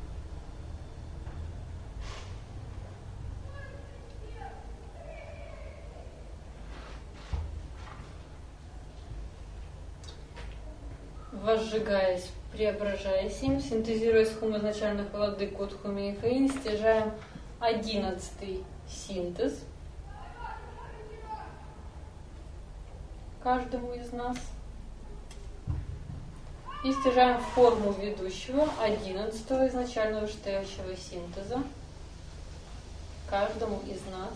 Возжигаясь, преображаясь им, синтезируясь с Хум изначальных владык Кутхуми и Фаинь, стяжаем 11-й синтез каждому из нас. И стяжаем форму ведущего 11-го изначально вышестоящего синтеза каждому из нас,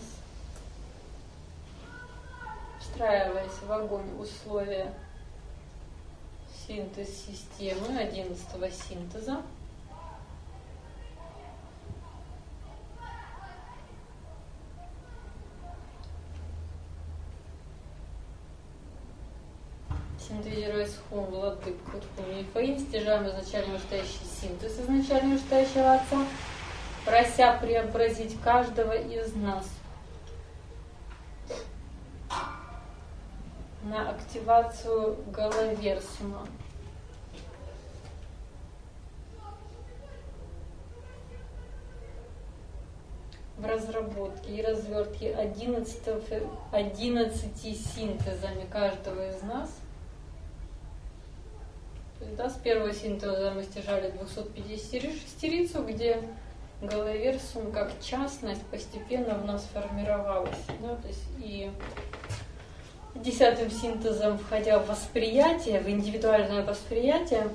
встраиваясь в огонь условия синтез системы 11-го синтеза. Синтезируясь с Хум владык Кутхуми и Фаинь, стяжаем изначально вышестоящий синтез изначально вышестоящего Отца, прося преобразить каждого из нас на активацию головерсума. В разработке и развертке 11 синтезами каждого из нас. То есть, да, с первого синтеза мы стяжали 250-шестерицу, где Галаверсум как частность постепенно в нас формировалась. Да? То есть и 10-м синтезом, входя в восприятие, в индивидуальное восприятие,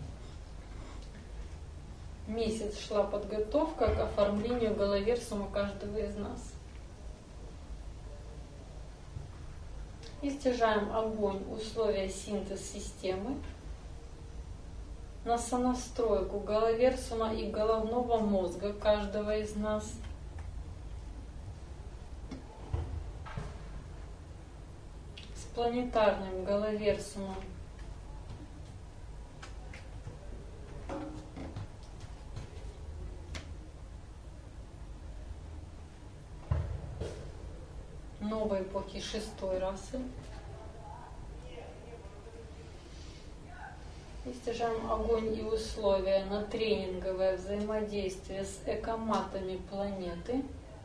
месяц шла подготовка к оформлению галаверсума каждого из нас. И стяжаем огонь, условия синтез системы, на сонастройку галаверсума и головного мозга каждого из нас. С планетарным галаверсумом новой эпохи 6-й расы. И стяжаем огонь и условия на тренинговое взаимодействие с экоматами планеты.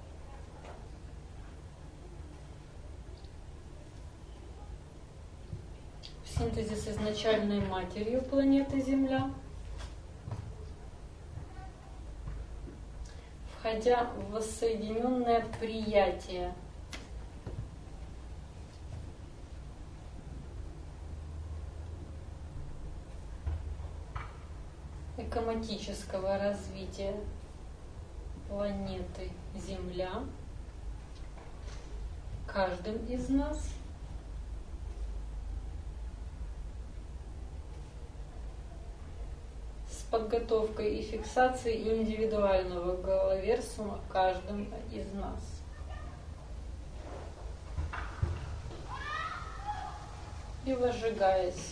В синтезе с изначальной матерью планеты Земля. Входя в воссоединенное приятие экоматического развития планеты Земля каждым из нас, с подготовкой и фиксацией индивидуального галаверсума каждым из нас. И возжигаясь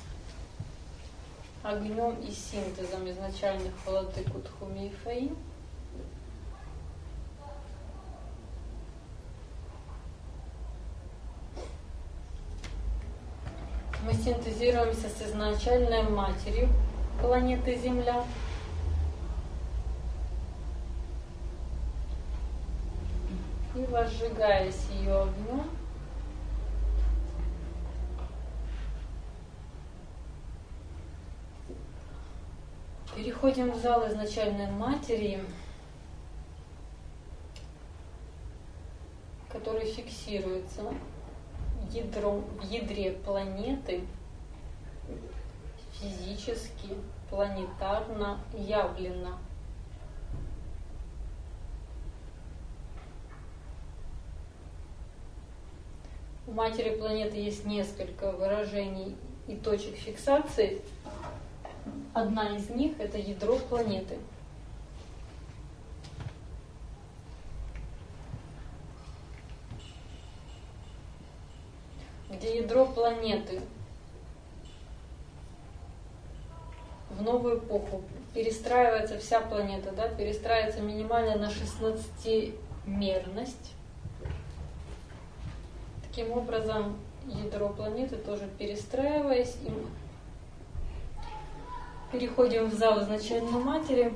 огнем и синтезом изначальных владык Утхуми и Фаи, мы синтезируемся с изначальной матерью планеты Земля, и возжигаясь ее огнем, переходим в зал изначальной матери, который фиксируется в ядре планеты, физически, планетарно явлено. У матери планеты есть несколько выражений и точек фиксации. Одна из них – это ядро планеты. Где ядро планеты в новую эпоху перестраивается вся планета, да, перестраивается минимально на 16-мерность. Таким образом, ядро планеты тоже перестраиваясь, и переходим в зал изначальной матери.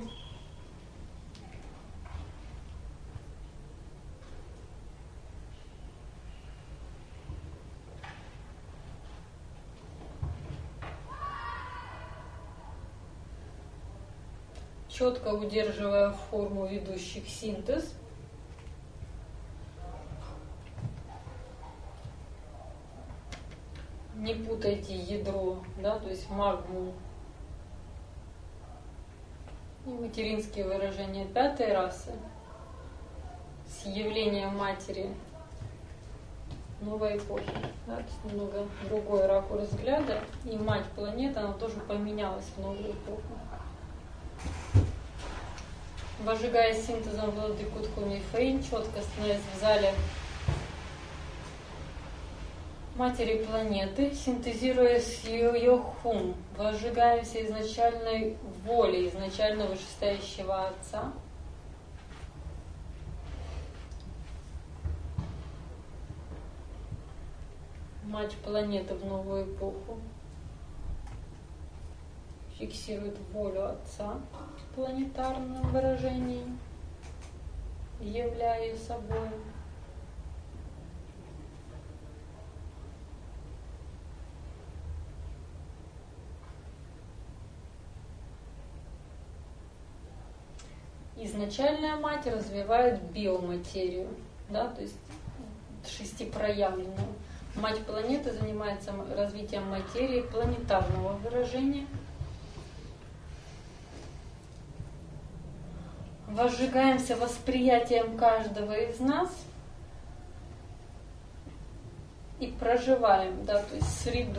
Четко удерживая форму ведущих синтез. Не путайте ядро, да, то есть магму и материнские выражения 5-й расы с явлением матери новой эпохи. Да, то есть немного другой ракурс взгляда. И мать планеты, она тоже поменялась в новую эпоху. Возжигая синтезом владыку Утхуми и Фаи, четко становясь в зале матери планеты, синтезируя с ее хум, возжигаемся изначальной волей, изначально вышестоящего Отца. Мать планеты в новую эпоху фиксирует волю Отца в планетарном выражении, являя собой. И изначальная мать развивает биоматерию, да, то есть шестипроявленную. Мать планеты занимается развитием материи планетарного выражения. Возжигаемся восприятием каждого из нас и проживаем, да, то есть среду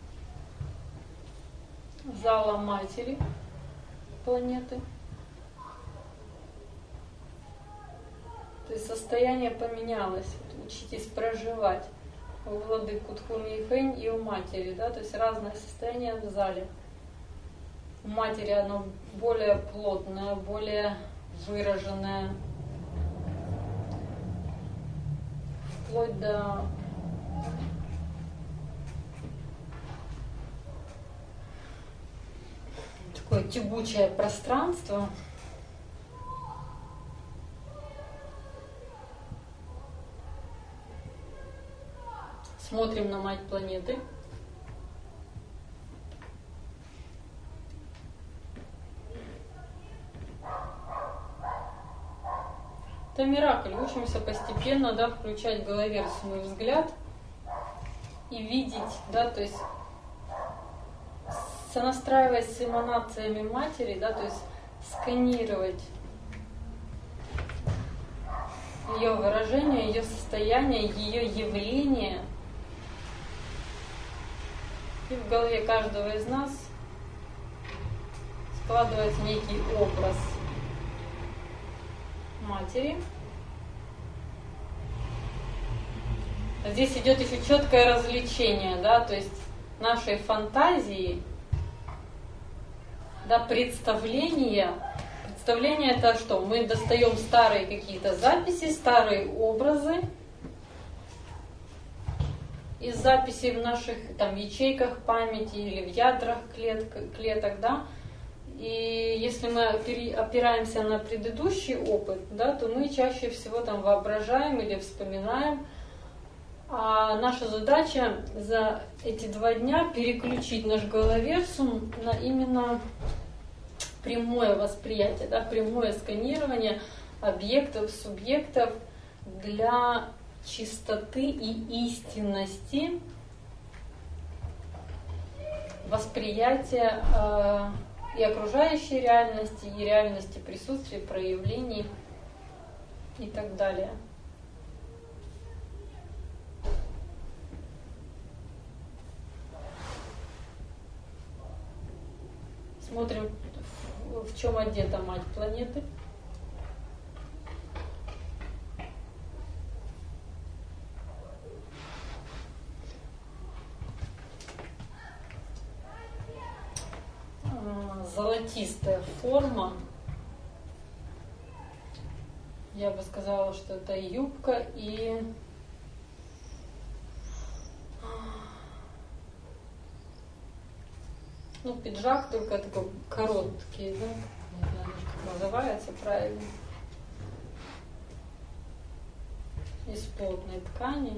зала матери планеты. То есть состояние поменялось. Учитесь проживать у владык Кутхуми и Хэнь и у матери, да, то есть разное состояние в зале. У матери оно более плотное, более выраженное, вплоть до такое тягучее пространство. Смотрим на мать планеты. Это миракль. Учимся постепенно, да, включать головерсийный взгляд и видеть, да, то есть сонастраиваясь с эманациями матери, да, то есть сканировать ее выражение, ее состояние, ее явление. И в голове каждого из нас складывается некий образ матери. Здесь идет еще четкое различение, да, то есть нашей фантазии, да, представления. Представление это что? Мы достаем старые какие-то записи, старые образы из записей в наших там ячейках памяти или в ядрах клеток, да. И если мы опираемся на предыдущий опыт, да, то мы чаще всего там воображаем или вспоминаем. А наша задача за эти 2 дня переключить наш головерсум на именно прямое восприятие, да, прямое сканирование объектов, субъектов для чистоты и истинности восприятия и окружающей реальности, и реальности присутствия, проявлений и так далее. Смотрим, в чем одета мать планеты. Золотистая форма. Я бы сказала, что это юбка и пиджак, только такой короткий, да? Не знаю, как называется правильно. Из плотной ткани.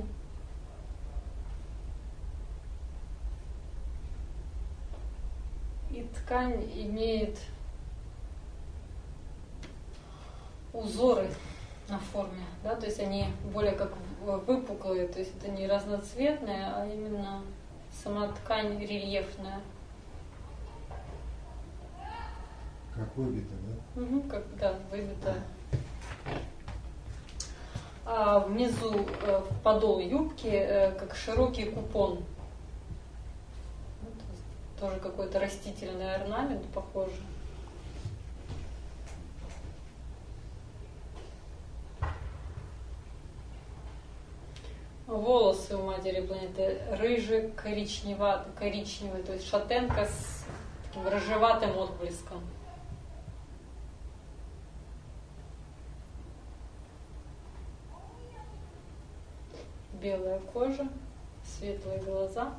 И ткань имеет узоры на форме, да, то есть они более как выпуклые, то есть это не разноцветные, а именно сама ткань рельефная. Как выбито, да? Угу, как, да, выбито. А внизу подол юбки как широкий купон. Тоже какой-то растительный орнамент похоже. Волосы у матери планеты рыже-коричневые, то есть шатенка с таким рыжеватым отблеском. Белая кожа, светлые глаза.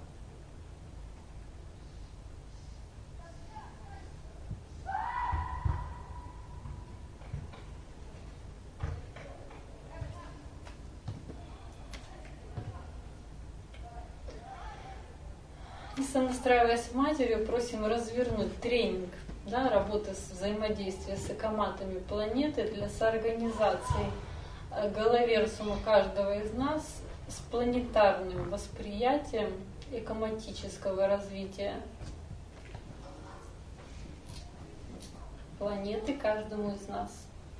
И сонастраиваясь с матерью, просим развернуть тренинг да, работы с взаимодействия с экоматами планеты для соорганизации головерсума каждого из нас с планетарным восприятием экоматического развития планеты каждому из нас.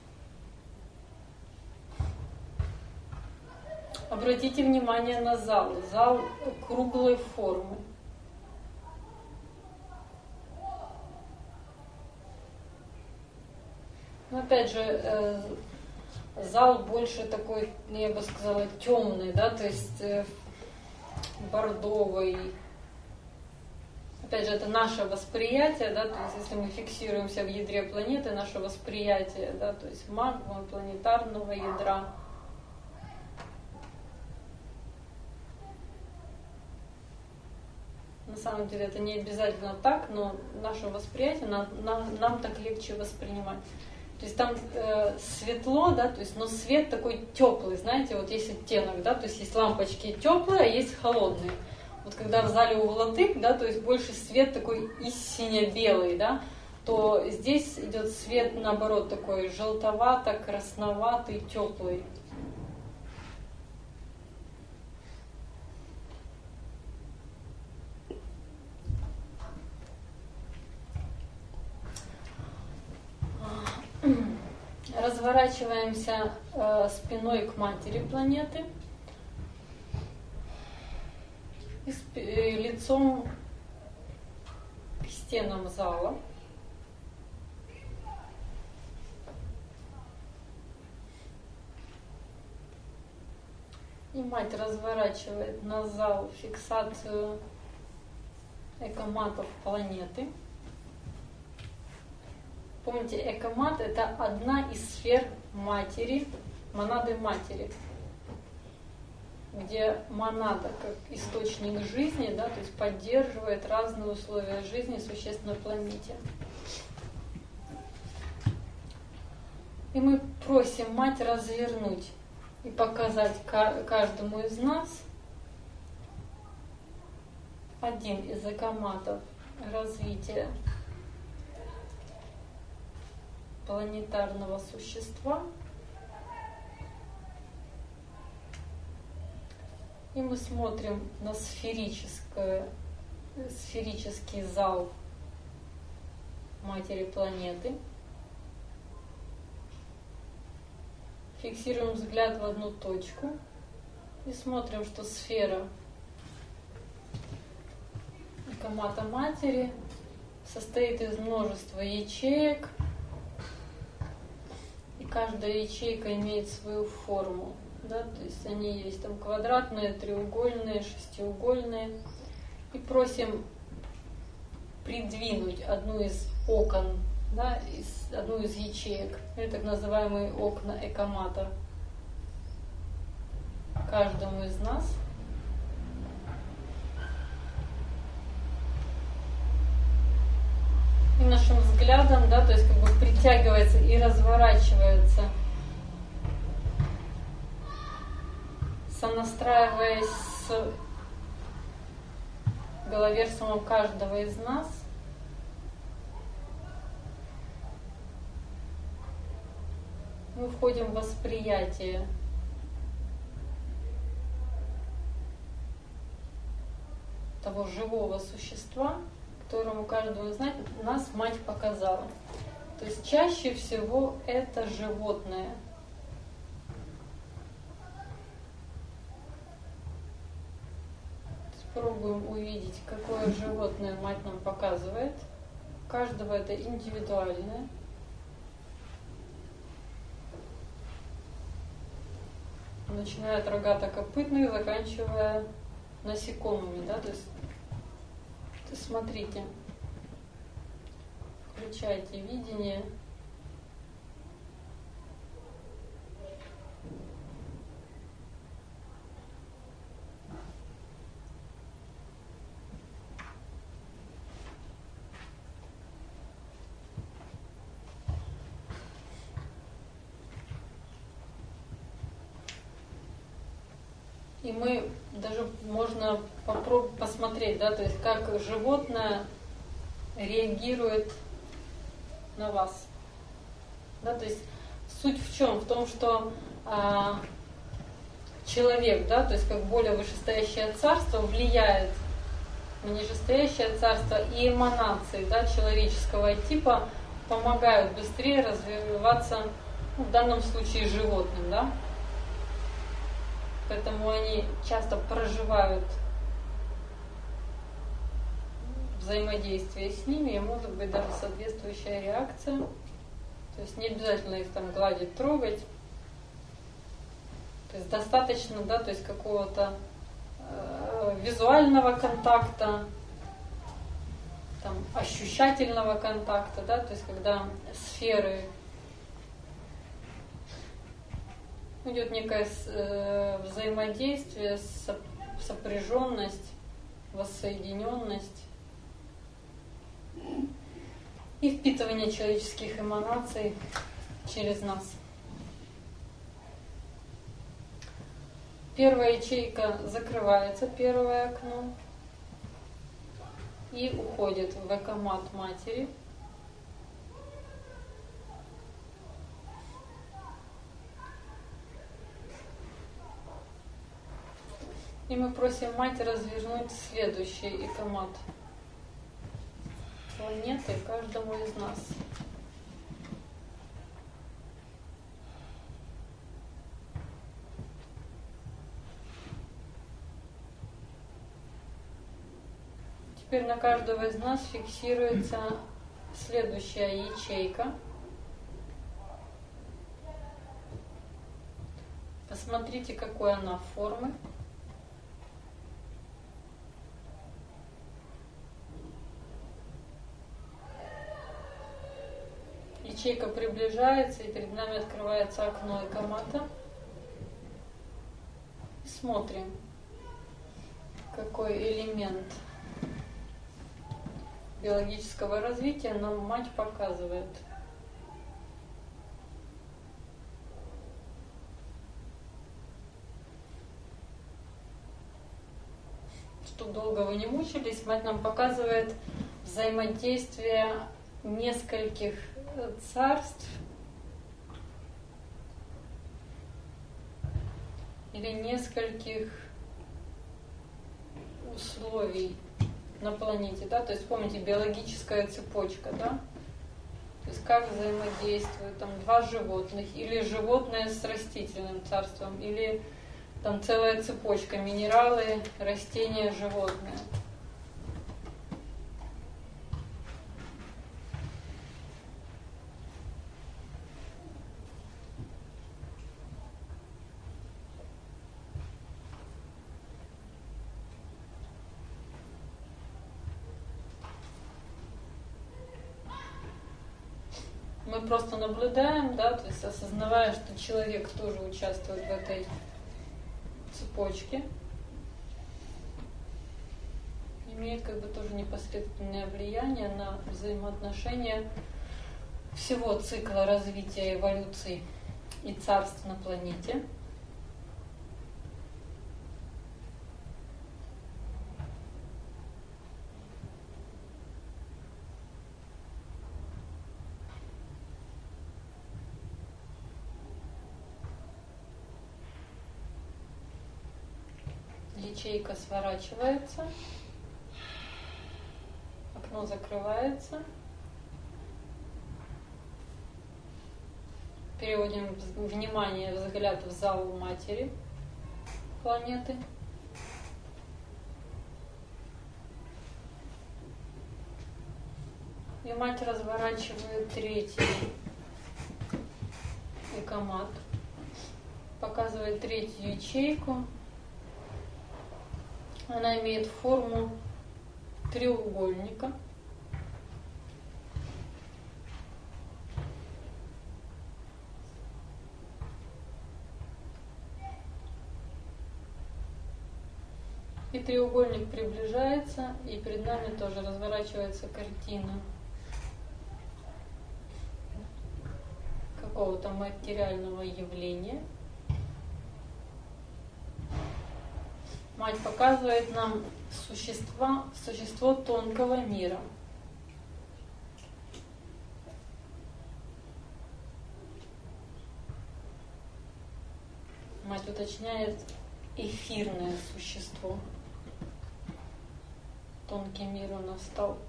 Обратите внимание на зал. Зал круглой формы. Но опять же, зал больше такой, я бы сказала, темный, да, то есть бордовый. Опять же, это наше восприятие, да, то есть если мы фиксируемся в ядре планеты, наше восприятие, да, то есть магмы, планетарного ядра. На самом деле это не обязательно так, но наше восприятие нам так легче воспринимать. То есть там светло, да, то есть, но свет такой теплый, знаете, вот есть оттенок, да, то есть есть лампочки теплые, а есть холодные. Вот когда в зале у владык, да, то есть больше свет такой сине-белый, да, то здесь идет свет, наоборот, такой желтовато-красноватый, теплый. Разворачиваемся спиной к матери планеты и лицом к стенам зала. И мать разворачивает на зал фиксацию экоматов планеты. Помните, экомат — это одна из сфер матери, монады матери, где монада как источник жизни, да, то есть поддерживает разные условия жизни существ на планете. И мы просим мать развернуть и показать каждому из нас один из экоматов развития планетарного существа. И мы смотрим на сферический зал матери планеты. Фиксируем взгляд в одну точку и смотрим, что сфера экомата матери состоит из множества ячеек, и каждая ячейка имеет свою форму. Да, то есть они есть там квадратные, треугольные, шестиугольные. И просим придвинуть одну из окон, да, одну из ячеек, или так называемые окна экомата, каждому из нас. И нашим взглядом, да, то есть как бы притягивается и разворачивается, сонастраиваясь с головерсумом каждого из нас. Мы входим в восприятие того живого существа, которому каждому из нас мать показала. То есть чаще всего это животное. Пробуем увидеть, какое животное мать нам показывает. У каждого это индивидуальное. Начиная от рогато-копытных, заканчивая насекомыми, да, то есть смотрите, включайте видение. И мы даже можно посмотреть, да, то есть как животное реагирует на вас. Да, то есть суть в чем? В том, что человек, да, то есть как более вышестоящее царство влияет на нижестоящее царство, и эманации, да, человеческого типа помогают быстрее развиваться, ну, в данном случае животным, да. Поэтому они часто проживают взаимодействие с ними, и может быть даже соответствующая реакция. То есть не обязательно их там гладить, трогать. То есть достаточно, да, то есть какого-то визуального контакта, там, ощущательного контакта, да, то есть когда сферы идет некое взаимодействие, сопряженность, воссоединенность и впитывание человеческих эманаций через нас. Первая ячейка закрывается, первое окно, и уходит в экомат матери. И мы просим мать развернуть следующий экомат планеты каждому из нас. Теперь на каждого из нас фиксируется следующая ячейка. Посмотрите, какой она формы. Ячейка приближается, и перед нами открывается окно экомата. Смотрим, какой элемент биологического развития нам мать показывает. Чтобы долго вы не мучились, мать нам показывает взаимодействие нескольких царств или нескольких условий на планете, да, то есть помните, биологическая цепочка, да, то есть как взаимодействуют там два животных, или животное с растительным царством, или там целая цепочка, минералы, растения, животные. Мы просто наблюдаем, да, то есть осознавая, что человек тоже участвует в этой цепочке, имеет как бы тоже непосредственное влияние на взаимоотношения всего цикла развития, эволюции и царств на планете. Ячейка сворачивается, окно закрывается. Переводим внимание, взгляд в зал матери планеты. И мать разворачивает третий экомат, показывает третью ячейку. Она имеет форму треугольника. И треугольник приближается, и перед нами тоже разворачивается картина какого-то материального явления. Мать показывает нам существо тонкого мира. Мать уточняет, эфирное существо. Тонкий мир у нас стал.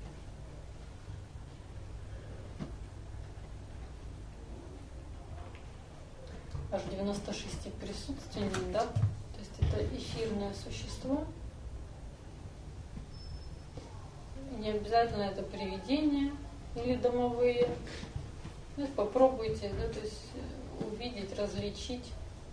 Аж 96 присутствений, да? То есть это эфирное существо. Не обязательно это привидения или домовые. То есть попробуйте, да, то есть увидеть, различить.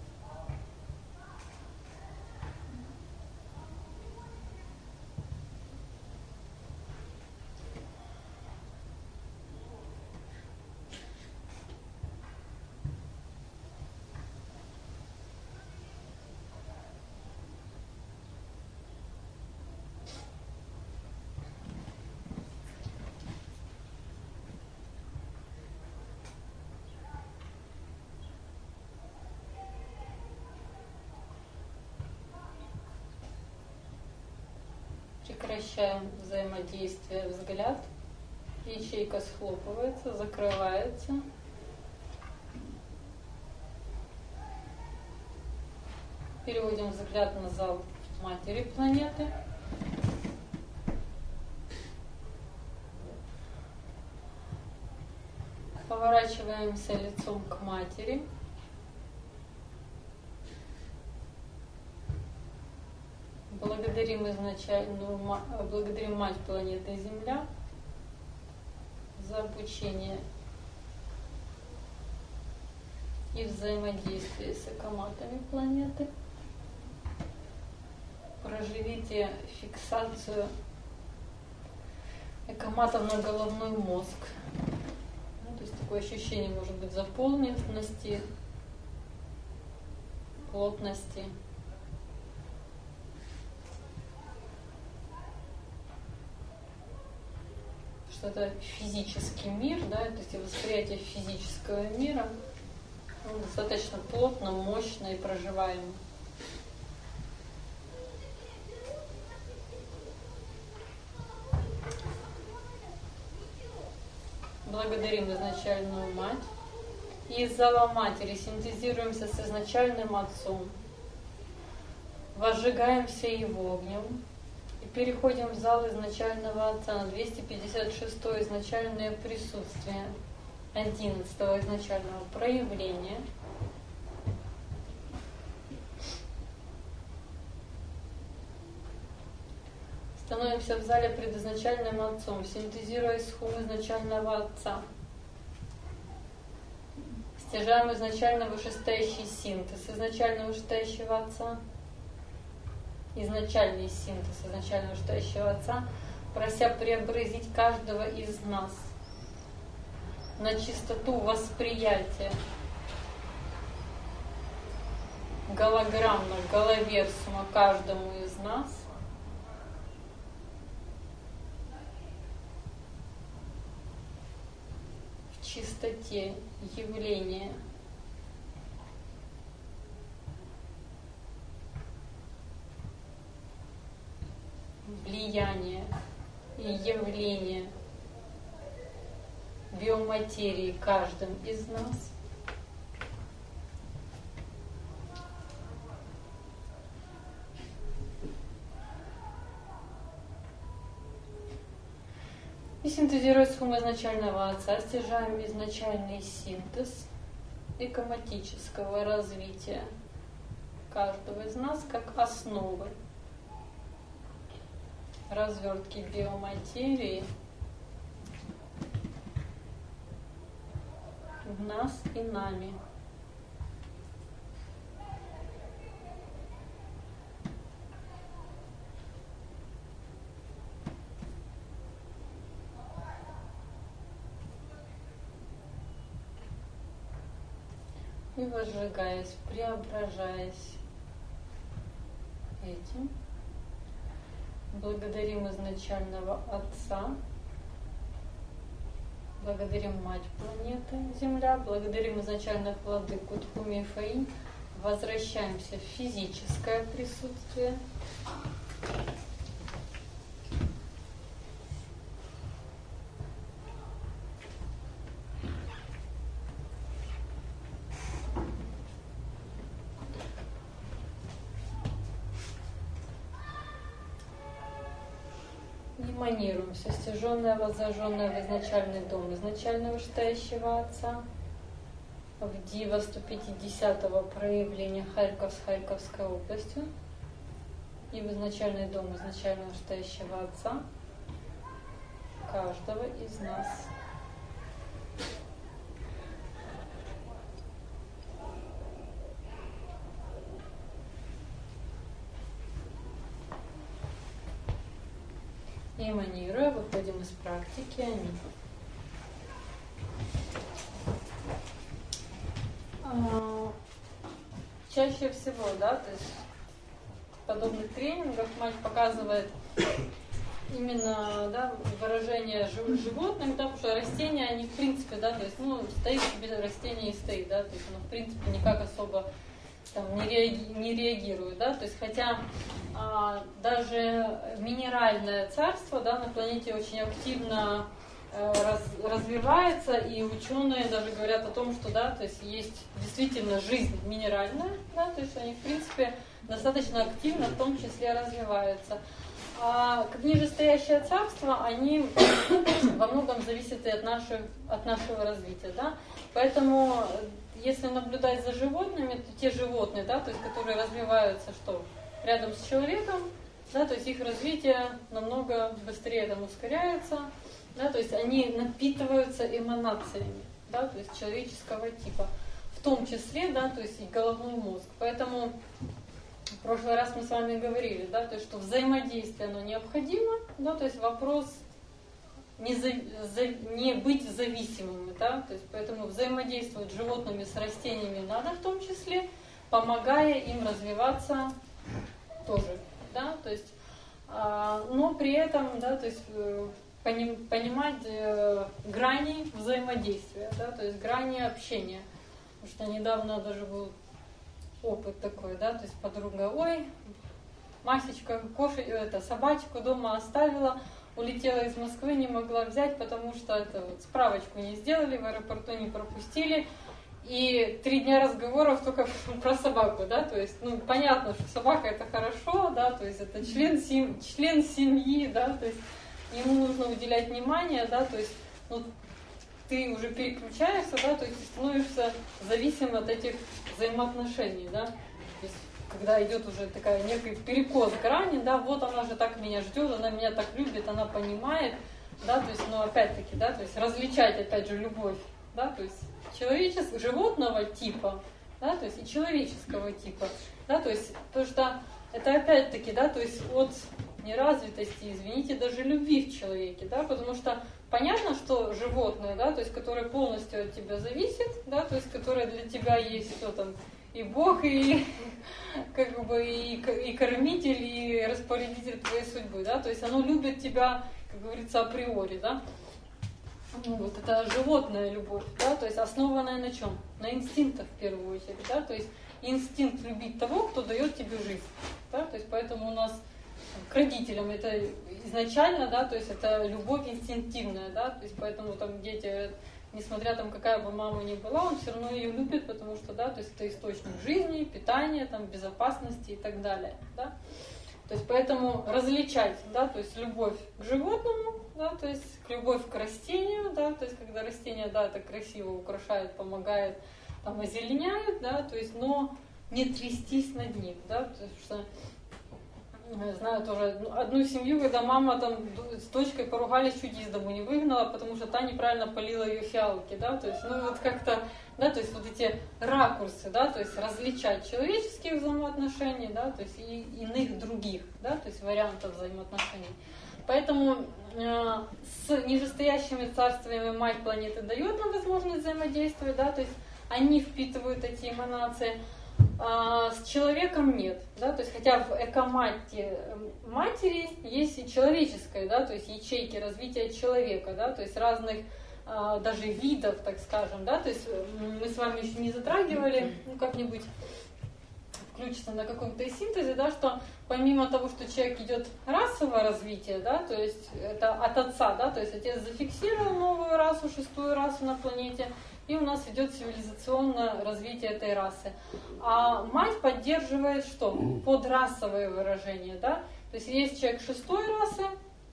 Прекращаем взаимодействие, взгляд. Ячейка схлопывается, закрывается. Переводим взгляд на зал матери планеты. Поворачиваемся лицом к матери. Благодарим Мать планеты Земля за обучение и взаимодействие с экоматами планеты. Проживите фиксацию экоматов на головной мозг. То есть такое ощущение может быть заполненности, плотности. Что это физический мир, да, то есть восприятие физического мира, он достаточно плотно, мощно и проживаемый. Благодарим изначальную мать. И из зала матери синтезируемся с изначальным отцом. Возжигаемся его огнем. И переходим в зал изначального отца на 256-е изначальное присутствие 11-го изначального проявления. Становимся в зале пред изначальным отцом, синтезируя схум изначального отца. Стяжаем изначально вышестоящий синтез изначально вышестоящего отца. Изначальный синтез изначально вышестоящего отца, прося преобразить каждого из нас на чистоту восприятия голограммно, головерсума каждому из нас, в чистоте явления влияние и явление биоматерии каждым из нас. И синтезируя схему изначального отца, стяжаем изначальный синтез экоматического развития каждого из нас как основы развертки биоматерии в нас и нами. И возжигаясь, преображаясь этим, благодарим изначального Отца, благодарим Мать планеты Земля, благодарим изначальных владыку Тхуми и Фаинь, возвращаемся в физическое присутствие. эманируемся, стяженное, воззаженное в изначальный дом изначально вышестоящего Отца, в Дива 150-го проявления Харьков с Харьковской областью и в изначальный дом изначально вышестоящего Отца каждого из нас. И эманируя, выходим из практики. Аминь. Чаще всего, да, то есть в подобных тренингах мать показывает именно, да, выражение животных, да, потому что растения, они в принципе, да, то есть, ну, стоит себе растение и стоит, да, то есть оно в принципе никак особо там не реагирует, да, то есть хотя даже минеральное царство, да, на планете очень активно развивается, и ученые даже говорят о том, что, да, то есть есть действительно жизнь минеральная, да, то есть они в принципе достаточно активно в том числе развиваются. А как нижестоящее царство, они во многом зависят и от нашего развития, да, поэтому если наблюдать за животными, то те животные, да, то есть которые развиваются что? Рядом с человеком, да, то есть их развитие намного быстрее там ускоряется, да, то есть они напитываются эманациями, да, то есть человеческого типа, в том числе, да, то есть и головной мозг. Поэтому в прошлый раз мы с вами говорили, да, то есть что взаимодействие оно необходимо, да, то есть вопрос не быть зависимыми, да, то есть поэтому взаимодействовать с животными, с растениями надо в том числе, помогая им развиваться тоже, да, то есть, но при этом, да, то есть понимать грани взаимодействия, да, то есть грани общения, потому что недавно даже был опыт такой, да, то есть подруга, ой, Масечка собачку дома оставила, улетела из Москвы, не могла взять, потому что это вот справочку не сделали, в аэропорту не пропустили. И 3 дня разговоров только про собаку, да, то есть, ну, понятно, что собака это хорошо, да, то есть это член семьи, да, то есть ему нужно уделять внимание, да, то есть, ну, ты уже переключаешься, да, то есть ты становишься зависим от этих взаимоотношений, да, то есть, когда идет уже такая некий перекос грани, да, вот она же так меня ждет, она меня так любит, она понимает, да, то есть, ну, опять-таки, да, то есть различать, опять же, любовь, да, то есть человеческого, животного типа, да, то есть и человеческого типа, да, то есть, потому что это опять-таки, да, то есть от неразвитости, извините, даже любви в человеке, да, потому что понятно, что животное, да, то есть, которое полностью от тебя зависит, да, то есть, которое для тебя есть что там, и Бог, и как бы и кормитель, и распорядитель твоей судьбы, да, то есть оно любит тебя, как говорится, априори, да. Ну, вот это животная любовь, да, то есть основанная на чем? На инстинктах в первую очередь, да, то есть инстинкт любить того, кто дает тебе жизнь, да, то есть поэтому у нас к родителям это изначально, да, то есть это любовь инстинктивная, да, то есть поэтому там дети, несмотря там какая бы мама ни была, он все равно ее любит, потому что, да, то есть это источник жизни, питания, там, безопасности и так далее, да. То есть поэтому различать, да, то есть любовь к животному, да, то есть любовь к растению, да, то есть когда растение, да, это красиво украшает, помогает, там, озеленяет, да, то есть, но не трястись над ним, да, потому что я знаю тоже одну семью, когда мама там с дочкой поругались, чуть из дому не выгнала, потому что та неправильно полила ее фиалки, да, то есть, ну вот как-то, да, то есть вот эти ракурсы, да, то есть различать человеческие взаимоотношения, да, то есть и иных других, да, то есть вариантов взаимоотношений. Поэтому с нижестоящими царствами мать планеты дает нам возможность взаимодействовать, да, то есть они впитывают эти эманации, с человеком нет, да, то есть хотя в экоматте матери есть и человеческое, да, то есть ячейки развития человека, да, то есть разных даже видов, так скажем, да, то есть мы с вами еще не затрагивали, ну как-нибудь включится на каком-то синтезе, да, что помимо того, что человек идет расовое развитие, да, то есть это от отца, да, то есть отец зафиксировал новую расу, 6-ю расу на планете, и у нас идет цивилизационное развитие этой расы. А мать поддерживает что? Подрасовые выражения, да, то есть человек 6-й расы,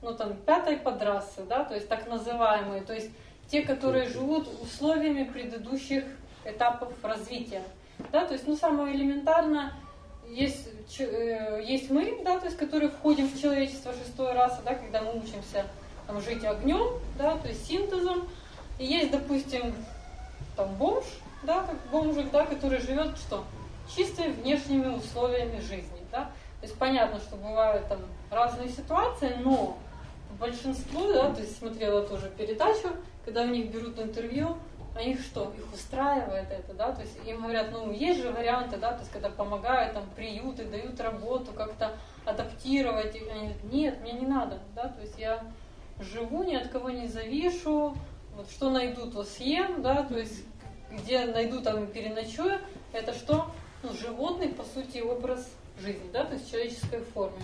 ну там, пятой подрасы, да, то есть так называемые, то есть те, которые живут условиями предыдущих этапов развития, да, то есть, ну, самое элементарно, есть мы, да, то есть, которые входим в человечество 6-й расы, да, когда мы учимся там, жить огнем, да, то есть синтезом, и есть, допустим, там бомж, да, как бомжик, да, который живет что? Чисто внешними условиями жизни, да. То есть понятно, что бывают там разные ситуации, но большинство, да, то есть смотрела тоже передачу, когда у них берут интервью, а их что? Их устраивает это, да, то есть им говорят, ну, есть же варианты, да, то есть когда помогают, там, приюты, дают работу, как-то адаптировать, и они говорят, нет, мне не надо, да, то есть я живу, ни от кого не завишу, вот что найду, то съем, да, то есть где найду, там и переночую, это что? Ну, животный, по сути, образ жизни, да, то есть в человеческой форме.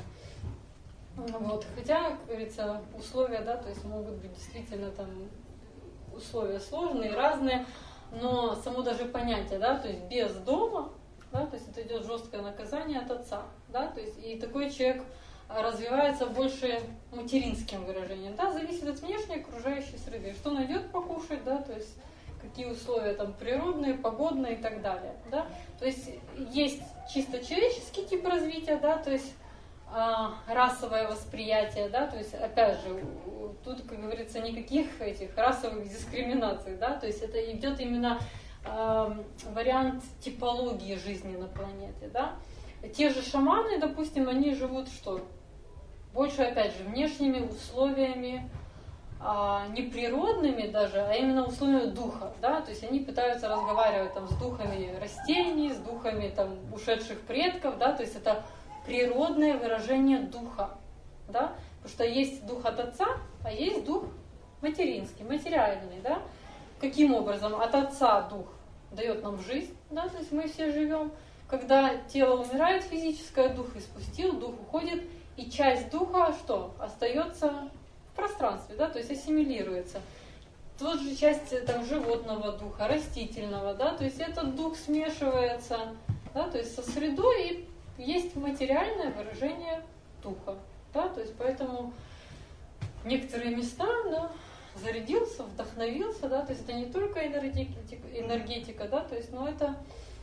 Вот. Хотя, как говорится, условия, да, то есть могут быть действительно там условия сложные, разные, но само даже понятие, да, то есть без дома, да, то есть это идет жесткое наказание от отца, да, то есть и такой человек развивается больше материнским выражением, да, зависит от внешней окружающей среды, что найдет покушать, да, то есть какие условия там природные, погодные и так далее, да, то есть есть чисто человеческий тип развития, да, то есть расовое восприятие, да, то есть опять же тут, как говорится, никаких этих расовых дискриминаций, да, то есть это идет именно вариант типологии жизни на планете, да. Те же шаманы, допустим, они живут что? Больше, опять же, внешними условиями, не природными даже, а именно условиями духа, да, то есть они пытаются разговаривать там с духами растений, с духами там ушедших предков, да, то есть это природное выражение духа, да, потому что есть дух от отца, а есть дух материнский, материальный, да. Каким образом? От отца дух дает нам жизнь, да, то есть мы все живем. Когда тело умирает физическое, дух испустил, дух уходит, и часть духа что? Остается в пространстве, да, то есть ассимилируется. Тот же часть там, животного духа, растительного, да, то есть этот дух смешивается, да, то есть со средой, и есть материальное выражение духа, да, то есть поэтому некоторые места, да, зарядился, вдохновился, да, то есть это не только энергетика, да, то есть, но это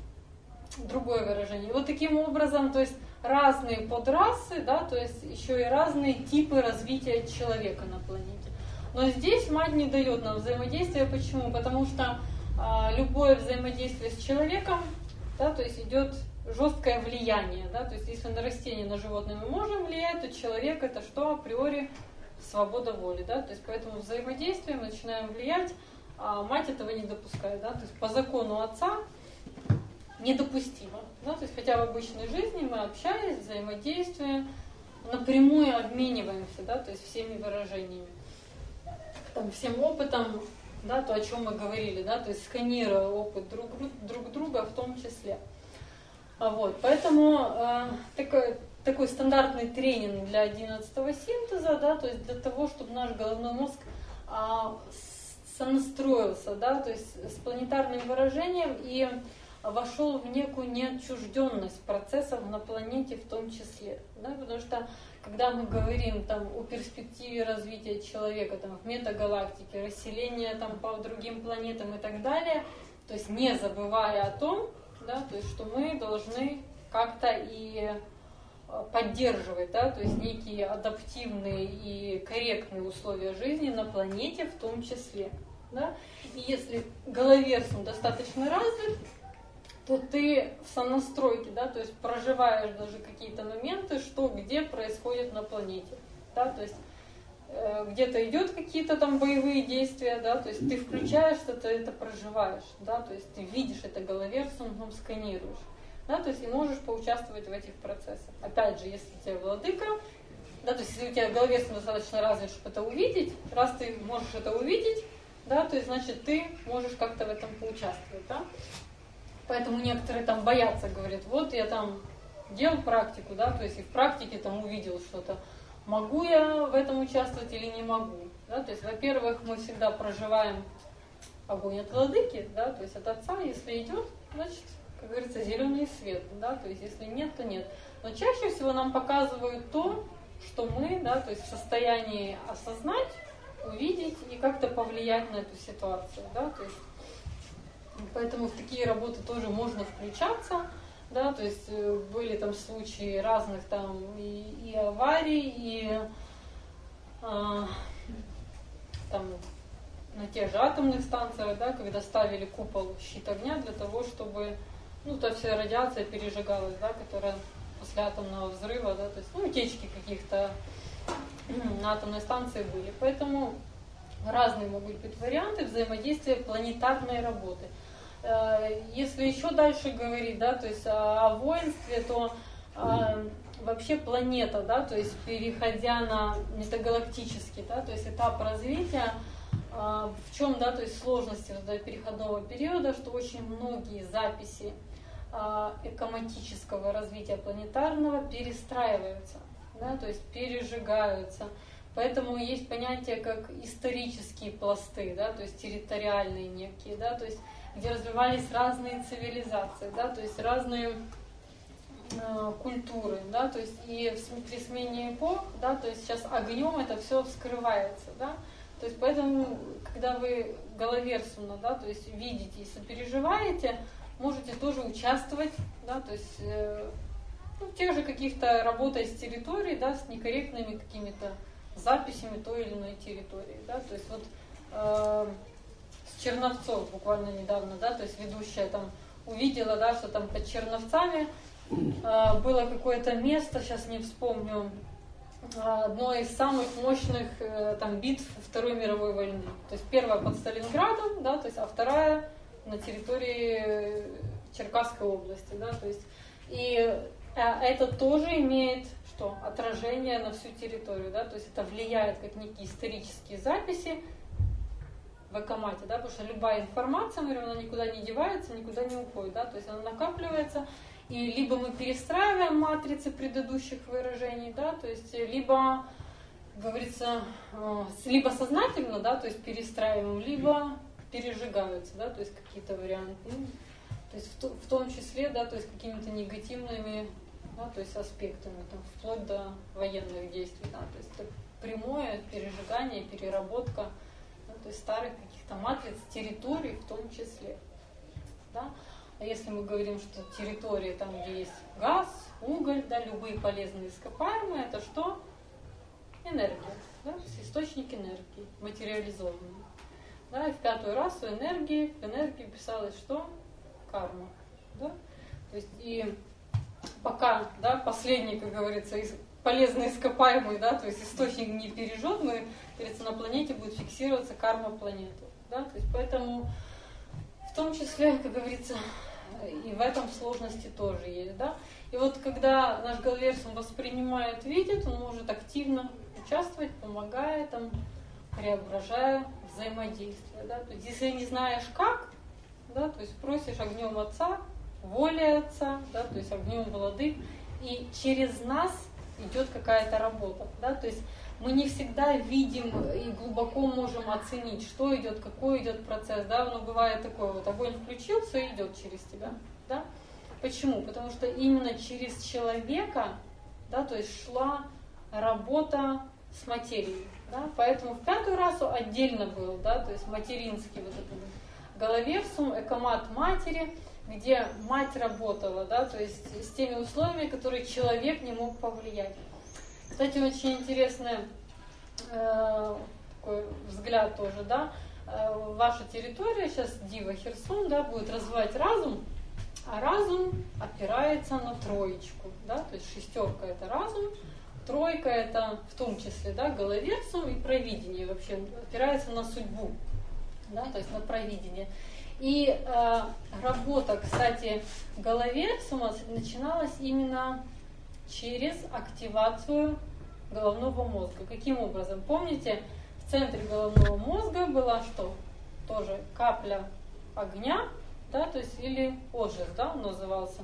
другое выражение. И вот таким образом, то есть разные подрасы, да, то есть еще и разные типы развития человека на планете. Но здесь мать не дает нам взаимодействия. Почему? Потому что любое взаимодействие с человеком, да, то есть идет жесткое влияние, да, то есть если на растения, на животные мы можем влиять, то человек это что априори свобода воли, да, то есть поэтому взаимодействие мы начинаем влиять, а мать этого не допускает, да, то есть по закону отца недопустимо, да, то есть хотя в обычной жизни мы общаясь, взаимодействуем, напрямую обмениваемся, да, то есть всеми выражениями, там, всем опытом, да, то, о чем мы говорили, да, то есть сканируя опыт друг друга в том числе. Вот, поэтому такой стандартный тренинг для 11-го синтеза, да, то есть для того, чтобы наш головной мозг сонастроился, да, то есть с планетарным выражением и вошел в некую неотчужденность процессов на планете в том числе, да, потому что когда мы говорим там о перспективе развития человека там, в метагалактике, расселения там по другим планетам и так далее, то есть не забывая о том, да, то есть что мы должны как-то и поддерживать, да, то есть некие адаптивные и корректные условия жизни на планете в том числе, да. И если головерсум достаточно развит, то ты в сонастройке, да, то есть проживаешь даже какие-то моменты, что где происходит на планете, да, то есть где-то идет какие-то там боевые действия, да, то есть ты включаешься, ты это проживаешь, да, то есть ты видишь это головерсумом, сканируешь, да, то есть и можешь поучаствовать в этих процессах. Опять же, если у тебя владыка, да, то есть если у тебя головерсум достаточно развит, чтобы это увидеть, раз ты можешь это увидеть, да, то есть значит ты можешь как-то в этом поучаствовать, да. Поэтому некоторые там боятся, говорят, вот я там делал практику, да, то есть и в практике там увидел что-то. Могу я в этом участвовать или не могу? Да? То есть, во-первых, мы всегда проживаем огонь от владыки, да, то есть от отца, если идет, значит, как говорится, зеленый свет, да, то есть если нет, то нет. Но чаще всего нам показывают то, что мы, да, то есть в состоянии осознать, увидеть и как-то повлиять на эту ситуацию, да, то есть поэтому в такие работы тоже можно включаться, да, то есть были там случаи разных там и аварий, и там на тех же атомных станциях, да, когда ставили купол щит огня для того, чтобы, ну, та вся радиация пережигалась, да, которая после атомного взрыва, да, то есть, ну, утечки каких-то на атомной станции были. Поэтому разные могут быть варианты взаимодействия планетарной работы. Если еще дальше говорить, да, то есть о воинстве, то вообще планета, да, то есть переходя на метагалактический, да, то есть этап развития, в чем, да, то есть сложности вот переходного периода, что очень многие записи экоматического развития планетарного перестраиваются, да, то есть пережигаются. Поэтому есть понятие как исторические пласты, да, то есть территориальные некие, да, то есть где развивались разные цивилизации, да, то есть разные культуры, да, то есть и при смене эпох, да, то есть сейчас огнем это все вскрывается, да, то есть поэтому, когда вы головерсумно, да, то есть видите и сопереживаете, можете тоже участвовать, да, то есть ну, в тех же каких-то работах с территорией, да, с некорректными какими-то записями той или иной территории, да, то есть вот с Черновцов буквально недавно, да, то есть ведущая там увидела, да, что там под Черновцами было какое-то место, сейчас не вспомню, одно из самых мощных там битв Второй мировой войны. То есть первая под Сталинградом, да, то есть, а вторая на территории Черкасской области, да, то есть и это тоже имеет что? Отражение на всю территорию, да, то есть это влияет как некие исторические записи в экомате, да, потому что любая информация, мы говорим, она никуда не девается, никуда не уходит, да, то есть она накапливается, и либо мы перестраиваем матрицы предыдущих выражений, да, то есть либо, говорится, либо сознательно, да, то есть перестраиваем, либо пережигаются, да, то есть какие-то варианты, ну, то есть в том числе, да, то есть какими-то негативными, да, то есть аспектами, там, вплоть до военных действий, да, то есть это прямое пережигание, переработка, да, то есть старых каких-то матриц, территорий в том числе, да. А если мы говорим, что территория, там, где есть газ, уголь, да, любые полезные ископаемые, это что? Энергия, да, то есть источник энергии, материализованный. Да, и в пятую расу энергии, в энергии писалось что? Карма. Да? То есть и пока, да, последний, как говорится, полезный ископаемый, да, то есть источник не пережжет, мы, говорится, на планете будет фиксироваться карма планеты. Да? То есть поэтому в том числе, как говорится, и в этом сложности тоже есть. Да? И вот когда наш головерсум воспринимает, видит, он может активно участвовать, помогая, там, преображая взаимодействие. Да? То есть если не знаешь как, да, то есть просишь огнем Отца, волей Отца, да, то есть огнем владык, и через нас идет какая-то работа. Да? То есть мы не всегда видим и глубоко можем оценить, что идет, какой идет процесс. Да? Но бывает такое, вот огонь включился и идет через тебя. Да? Почему? Потому что именно через человека, да, то есть шла работа с материей. Да? Поэтому в пятую расу отдельно был, да, то есть материнский вот этот головерсум, экомат матери, где мать работала, да, то есть с теми условиями, которые человек не мог повлиять. Кстати, очень интересный такой взгляд тоже, да. Ваша территория, сейчас Дива Херсон, да, будет развивать разум, а разум опирается на троечку, да, то есть шестерка это разум, тройка это в том числе, да, головерсум и провидение вообще опирается на судьбу, да, то есть на провидение. И работа, кстати, головерсума начиналась именно через активацию головного мозга. Каким образом? Помните, в центре головного мозга была что? Тоже капля огня, да, то есть или ожес, да, он назывался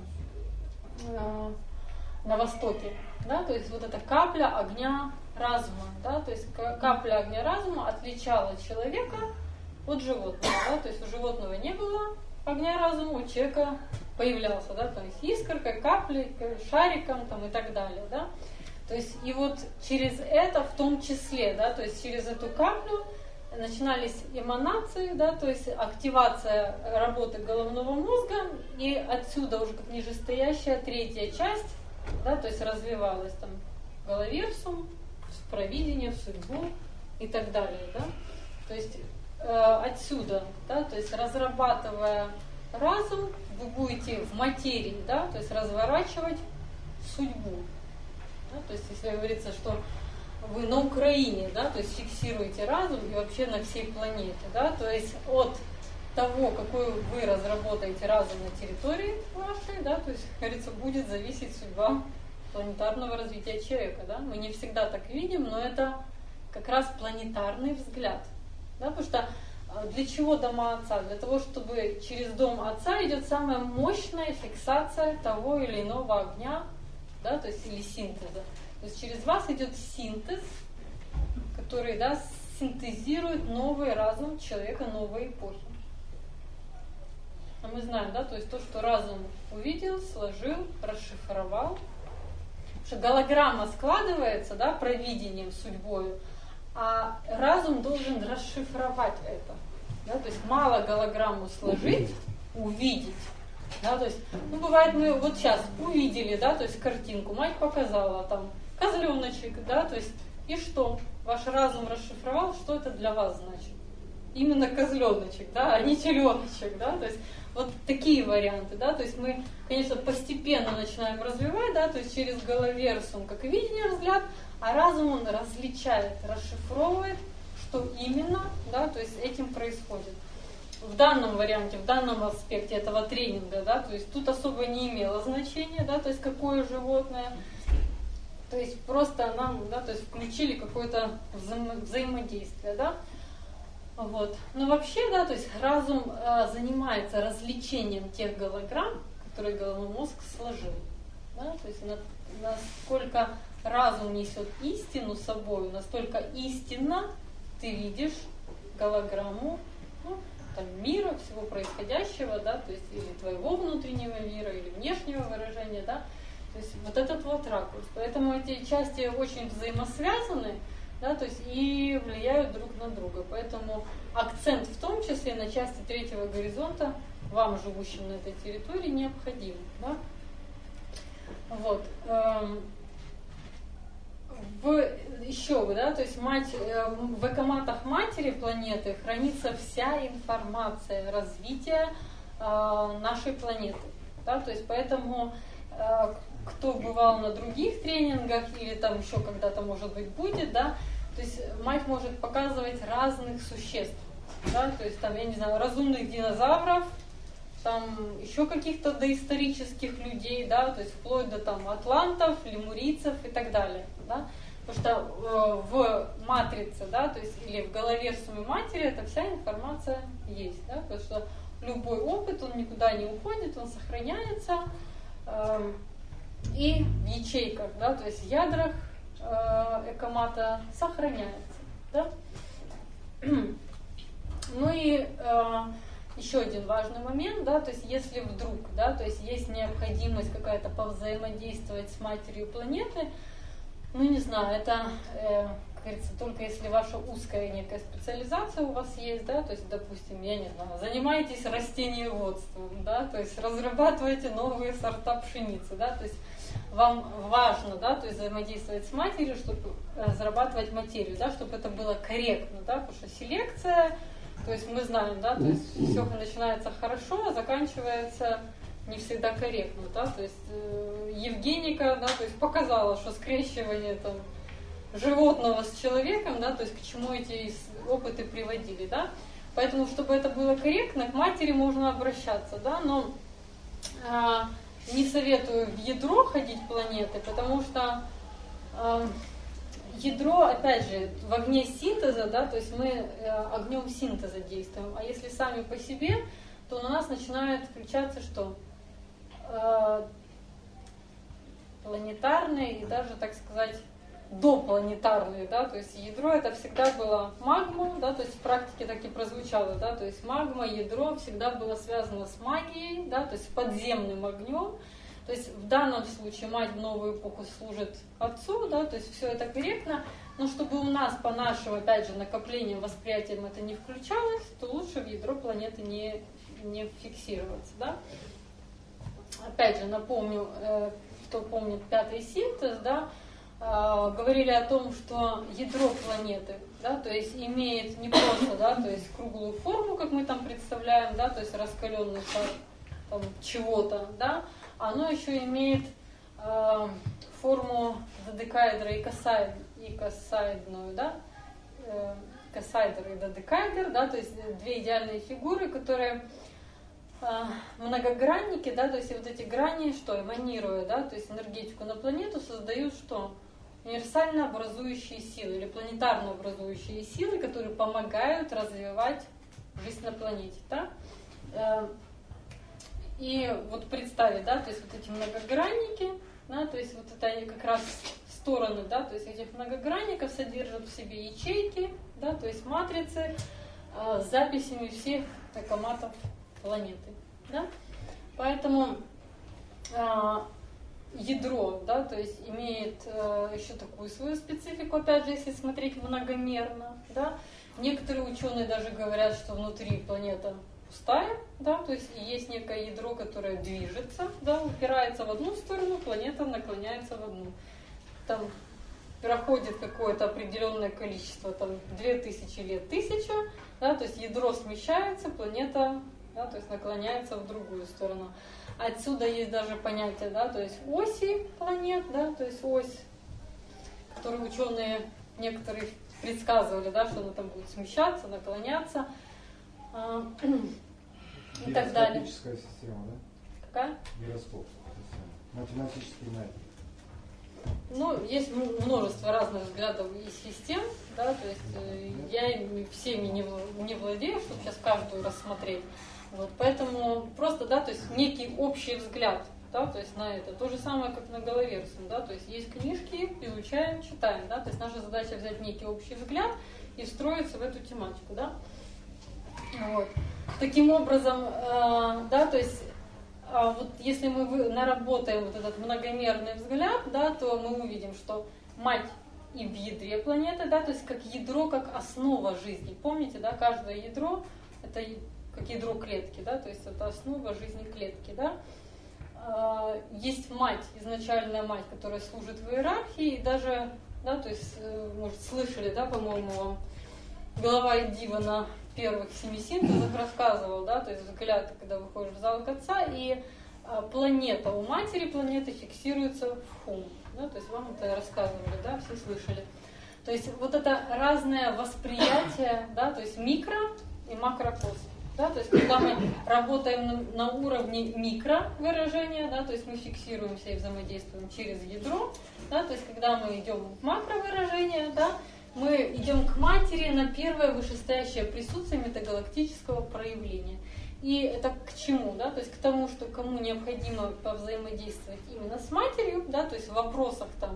на востоке, да, то есть вот эта капля огня разума, да, то есть капля огня разума отличала человека от животного, да, то есть у животного не было огня разума, у человека появлялся, да, то есть искоркой, каплей, шариком там, и так далее, да. То есть и вот через это в том числе, да, то есть через эту каплю начинались эманации, да, то есть активация работы головного мозга, и отсюда уже как нижестоящая третья часть, да, то есть развивалась там головерсум, в провидение, в судьбу и так далее, да. То есть отсюда, да, то есть разрабатывая разум, вы будете в материи, да, то есть разворачивать судьбу. Да, то есть если говорится, что вы на Украине, да, то есть фиксируете разум и вообще на всей планете, да, то есть от того, какой вы разработаете разум на территории вашей, да, то есть, как говорится, будет зависеть судьба планетарного развития человека, да. Мы не всегда так видим, но это как раз планетарный взгляд, да, потому что для чего дома Отца? Для того, чтобы через дом Отца идет самая мощная фиксация того или иного огня, да, то есть или синтеза. То есть через вас идет синтез, который, да, синтезирует новый разум человека новой эпохи. А мы знаем, да, то есть то, что разум увидел, сложил, расшифровал. Потому что голограмма складывается, да, провидением, судьбою, а разум должен расшифровать это. Да, то есть мало голограмму сложить, увидеть. Да, то есть, ну, бывает, мы вот сейчас увидели, да, то есть картинку, мать показала, там, козленочек, да, то есть, и что? Ваш разум расшифровал, что это для вас значит? Именно козленочек, да, а не теленочек, да, то есть, вот такие варианты, да, то есть мы, конечно, постепенно начинаем развивать, да, то есть через головерсум, как видение, взгляд, а разум он различает, расшифровывает, что именно, да, то есть этим происходит. В данном варианте, в данном аспекте этого тренинга, да, то есть тут особо не имело значения, да, то есть какое животное, то есть просто нам, да, то есть включили какое-то взаимодействие, да, вот. Но вообще, да, то есть разум занимается развлечением тех голограмм, которые головной мозг сложил, да, то есть насколько разум несет истину с собой, настолько истинно ты видишь голограмму, ну, там, мира, всего происходящего, да, то есть или твоего внутреннего мира, или внешнего выражения, да, то есть вот этот вот ракурс. Поэтому эти части очень взаимосвязаны, да, то есть и влияют друг на друга. Поэтому акцент в том числе на части третьего горизонта вам, живущим на этой территории, необходим, да. Вот. Еще, да, то есть в экоматах матери планеты хранится вся информация развития нашей планеты, да, то есть поэтому кто бывал на других тренингах или там еще когда-то, может быть, будет, да, то есть мать может показывать разных существ, да, то есть там, я не знаю, разумных динозавров, там еще каких-то доисторических людей, да, то есть вплоть до там атлантов, лемурийцев и так далее, да, потому что в матрице, да, то есть или в головерсуме матери эта вся информация есть, да, потому что любой опыт, он никуда не уходит, он сохраняется и в ячейках, да, то есть в ядрах экомата сохраняется, да. Ну и еще один важный момент, да, то есть если вдруг, да, то есть есть необходимость какая-то повзаимодействовать с матерью планеты, ну не знаю, это, как говорится, только если ваша узкая некая специализация у вас есть, да, то есть, допустим, я не знаю, занимаетесь растениеводством, да, то есть разрабатываете новые сорта пшеницы, да, то есть вам важно, да, то есть взаимодействовать с матерью, чтобы разрабатывать материю, да, чтобы это было корректно, да, потому что селекция, то есть мы знаем, да, то есть все начинается хорошо, а заканчивается не всегда корректно, да, то есть Евгеника, да, то есть показала, что скрещивание там животного с человеком, да, то есть к чему эти опыты приводили, да, поэтому, чтобы это было корректно, к матери можно обращаться, да, но не советую в ядро ходить планеты, потому что ядро, опять же, в огне синтеза, да, то есть мы огнем синтеза действуем, а если сами по себе, то у нас начинает включаться что? Планетарные и даже, так сказать, допланетарные, да, то есть ядро это всегда было магма, да, то есть в практике так и прозвучало, да, то есть магма, ядро всегда было связано с магией, да, то есть с подземным огнем, То есть в данном случае мать в новую эпоху служит отцу, да, то есть все это корректно, но чтобы у нас по нашему, опять же, накоплениям, восприятиям это не включалось, то лучше в ядро планеты не фиксироваться, да. Опять же, напомню, кто помнит пятый синтез, да, говорили о том, что ядро планеты, да, то есть имеет не просто, да, то есть круглую форму, как мы там представляем, да, то есть раскаленный шар там, чего-то, да, оно еще имеет форму додекаэдра и косаидную, да, косаэдр и додекаэдр, да, то есть две идеальные фигуры, которые многогранники, да, то есть вот эти грани, что эманируя, да, то есть энергетику на планету, создают что? Универсально образующие силы или планетарно образующие силы, которые помогают развивать жизнь на планете, да. И вот представить, да, то есть вот эти многогранники, да, то есть вот это они как раз стороны, да, то есть этих многогранников содержат в себе ячейки, да, то есть матрицы с записями всех токоматов планеты, да. Поэтому ядро, да, то есть имеет еще такую свою специфику, опять же, если смотреть многомерно, да. Некоторые ученые даже говорят, что внутри планета пустая, да, то есть есть некое ядро, которое движется, да, упирается в одну сторону, планета наклоняется в одну. Там проходит какое-то определенное количество, там 2000 лет, 1000, да, то есть ядро смещается, планета, да, то есть наклоняется в другую сторону. Отсюда есть даже понятие, да, то есть оси планет, да, то есть ось, которую ученые некоторые предсказывали, да, что она там будет смещаться, наклоняться и так далее. Гироскопическая система, да? Какая? Гироскопская система. Математический метод. Ну, есть множество разных взглядов и систем, да, то есть я всеми не владею, чтобы сейчас каждую рассмотреть. Вот, поэтому просто, да, то есть некий общий взгляд, да, то есть на это. То же самое, как на Головерсум, да, то есть есть книжки, изучаем, читаем, да, то есть наша задача взять некий общий взгляд и встроиться в эту тематику, да. Вот. Таким образом, да, то есть вот если мы наработаем вот этот многомерный взгляд, да, то мы увидим, что мать и в ядре планеты, да, то есть как ядро, как основа жизни. Помните, да, каждое ядро это как ядро клетки, да, то есть это основа жизни клетки, да. Есть мать, изначальная мать, которая служит в иерархии, и даже, да, то есть, может, слышали, да, по-моему, вам глава Дива на первых 7 синтезах рассказывал, да, то есть взгляд, когда выходишь в зал к отца, и планета у матери планеты фиксируется в хум, да, то есть вам это рассказывали, да, все слышали. То есть вот это разное восприятие, да, то есть микро и макрокосм. Да, то есть когда мы работаем на уровне микровыражения, да, то есть мы фиксируемся и взаимодействуем через ядро, да, то есть когда мы идем в макровыражение, да, мы идем к матери на первое вышестоящее присутствие метагалактического проявления. И это к чему? Да? То есть к тому, что кому необходимо повзаимодействовать именно с матерью, да, то есть в вопросах там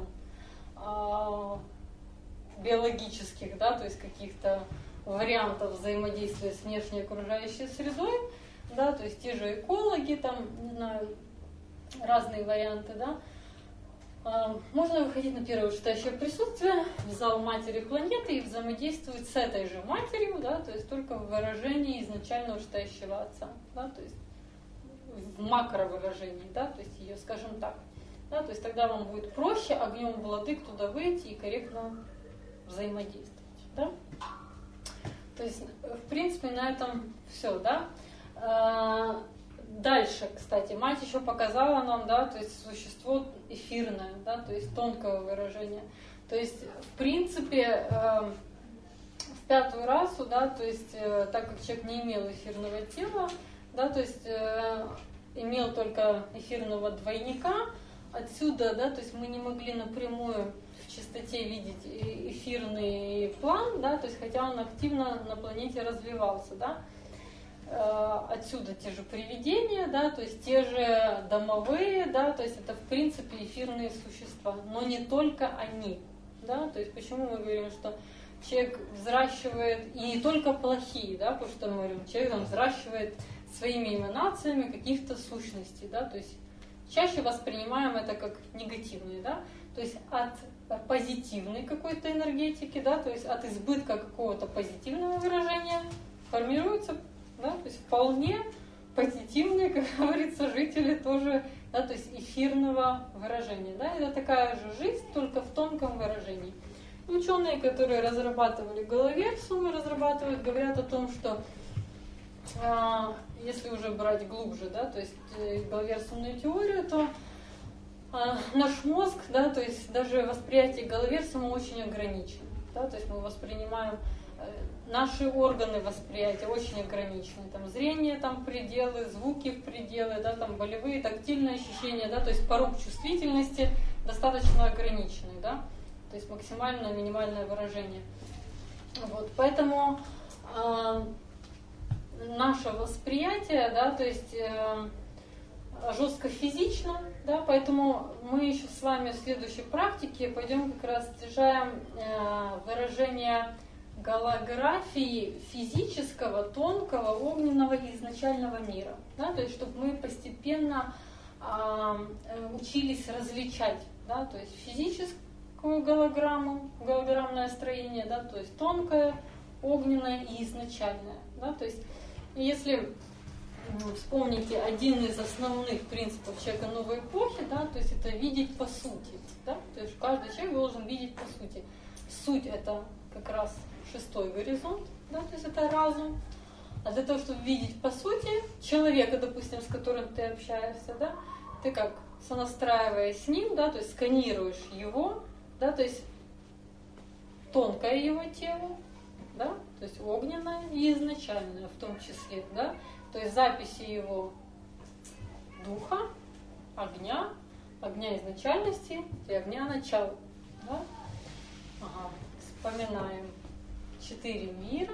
биологических, да, то есть каких-то вариантов взаимодействия с внешней окружающей средой, да, то есть те же экологи, там, не знаю, разные варианты, да. Можно выходить на первое вышестоящее присутствие в зал матери планеты и взаимодействовать с этой же матерью, да, то есть только в выражении изначально вышестоящего отца, да, то есть в макровыражении, да, то есть ее, скажем так, да, то есть тогда вам будет проще огнем владык туда выйти и корректно взаимодействовать, да. То есть, в принципе, на этом все, да. Дальше, кстати, мать еще показала нам, да, то есть существо эфирное, да, то есть тонкое выражение. То есть, в принципе, в пятую расу, да, то есть, так как человек не имел эфирного тела, да, то есть имел только эфирного двойника, отсюда, да, то есть мы не могли напрямую в чистоте видеть эфирный план, да, то есть хотя он активно на планете развивался, да. Отсюда те же привидения, да, то есть те же домовые, да, то есть это в принципе эфирные существа, но не только они, да, то есть почему мы говорим, что человек взращивает, и не только плохие, да, потому что мы говорим, человек там взращивает своими эманациями каких-то сущностей, да, то есть чаще воспринимаем это как негативные, да, то есть от позитивной какой-то энергетики, да, то есть от избытка какого-то позитивного выражения формируется, да, то есть вполне позитивные, как говорится, жители тоже, да, то есть эфирного выражения, да, это такая же жизнь, только в тонком выражении. Ученые, которые разрабатывали головерсумы, говорят о том, что если уже брать глубже, да, то есть головерсумную теорию, то наш мозг, да, то есть даже восприятие головерсума очень ограничено, да, то есть мы воспринимаем наши органы восприятия очень ограничены, там зрение там пределы, звуки в пределы, да, там болевые, тактильные ощущения, да, то есть порог чувствительности достаточно ограниченный, да, то есть максимальное, минимальное выражение. Вот, поэтому наше восприятие, да, то есть жестко физично, да, поэтому мы еще с вами в следующей практике пойдем как раз снижаем выражение голографии физического, тонкого, огненного и изначального мира, да, то есть чтобы мы постепенно учились различать, да, то есть физическую голограмму, голограммное строение, да, то есть тонкое, огненное и изначальное, да, то есть если вспомните один из основных принципов человека новой эпохи, да, то есть это видеть по сути, да, то есть каждый человек должен видеть по сути. Суть это как раз шестой горизонт, да, то есть это разум. А для того, чтобы видеть по сути человека, допустим, с которым ты общаешься, да, ты как сонастраиваясь с ним, да, то есть сканируешь его, да, то есть тонкое его тело, да, то есть огненное и изначальное в том числе, да, то есть записи его духа, огня изначальности и огня начала, да. Ага. Вспоминаем 4 мира.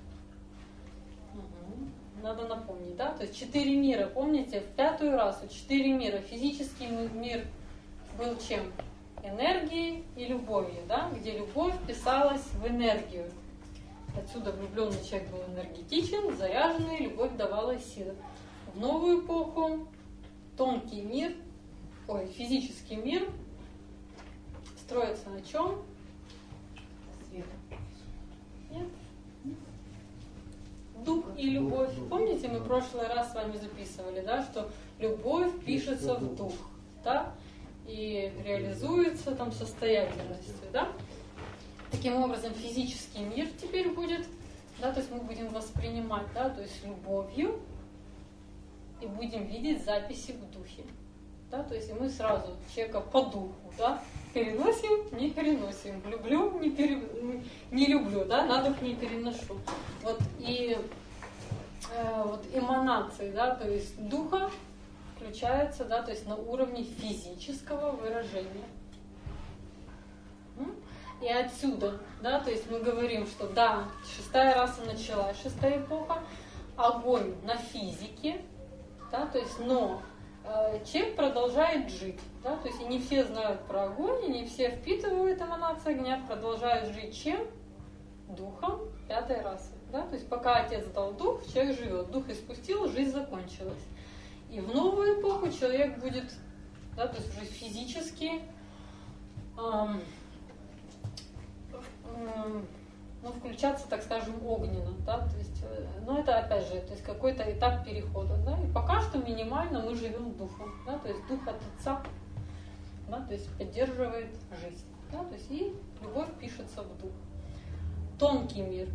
Надо напомнить, да? То есть 4 мира, помните, в 5-ю расу 4 мира. Физический мир был чем? Энергией и любовью, да? Где любовь вписалась в энергию. Отсюда влюбленный человек был энергетичен, заряженный, любовь давала силы. В новую эпоху тонкий мир, физический мир строится на чем? Нет? Дух и любовь. Помните, мы в прошлый раз с вами записывали, да, что любовь пишется в дух, да, и реализуется там состоятельностью, да. Таким образом, физический мир теперь будет, да, то есть мы будем воспринимать, да, то есть любовью и будем видеть записи в духе, да, то есть и мы сразу человека по духу, да, переносим, не переносим, люблю, не люблю, да, на дух не переношу. Вот и вот эманации, да, то есть духа включается, да, то есть на уровне физического выражения. И отсюда, да, то есть мы говорим, что да, 6-я раса началась, 6-я эпоха, огонь на физике, да, то есть, но человек продолжает жить, да, то есть и не все знают про огонь, и не все впитывают эманации огня, продолжают жить чем? Духом 5-й расы, да, то есть пока Отец дал дух, человек живет, дух испустил, жизнь закончилась. И в новую эпоху человек будет, да, то есть уже физически включаться, так скажем, огненно, да, то есть, но это опять же, то есть какой-то этап перехода, да, и пока что минимально мы живем духом, да, то есть дух от Отца, да, то есть поддерживает жизнь, да, то есть и любовь пишется в дух. Тонкий мир,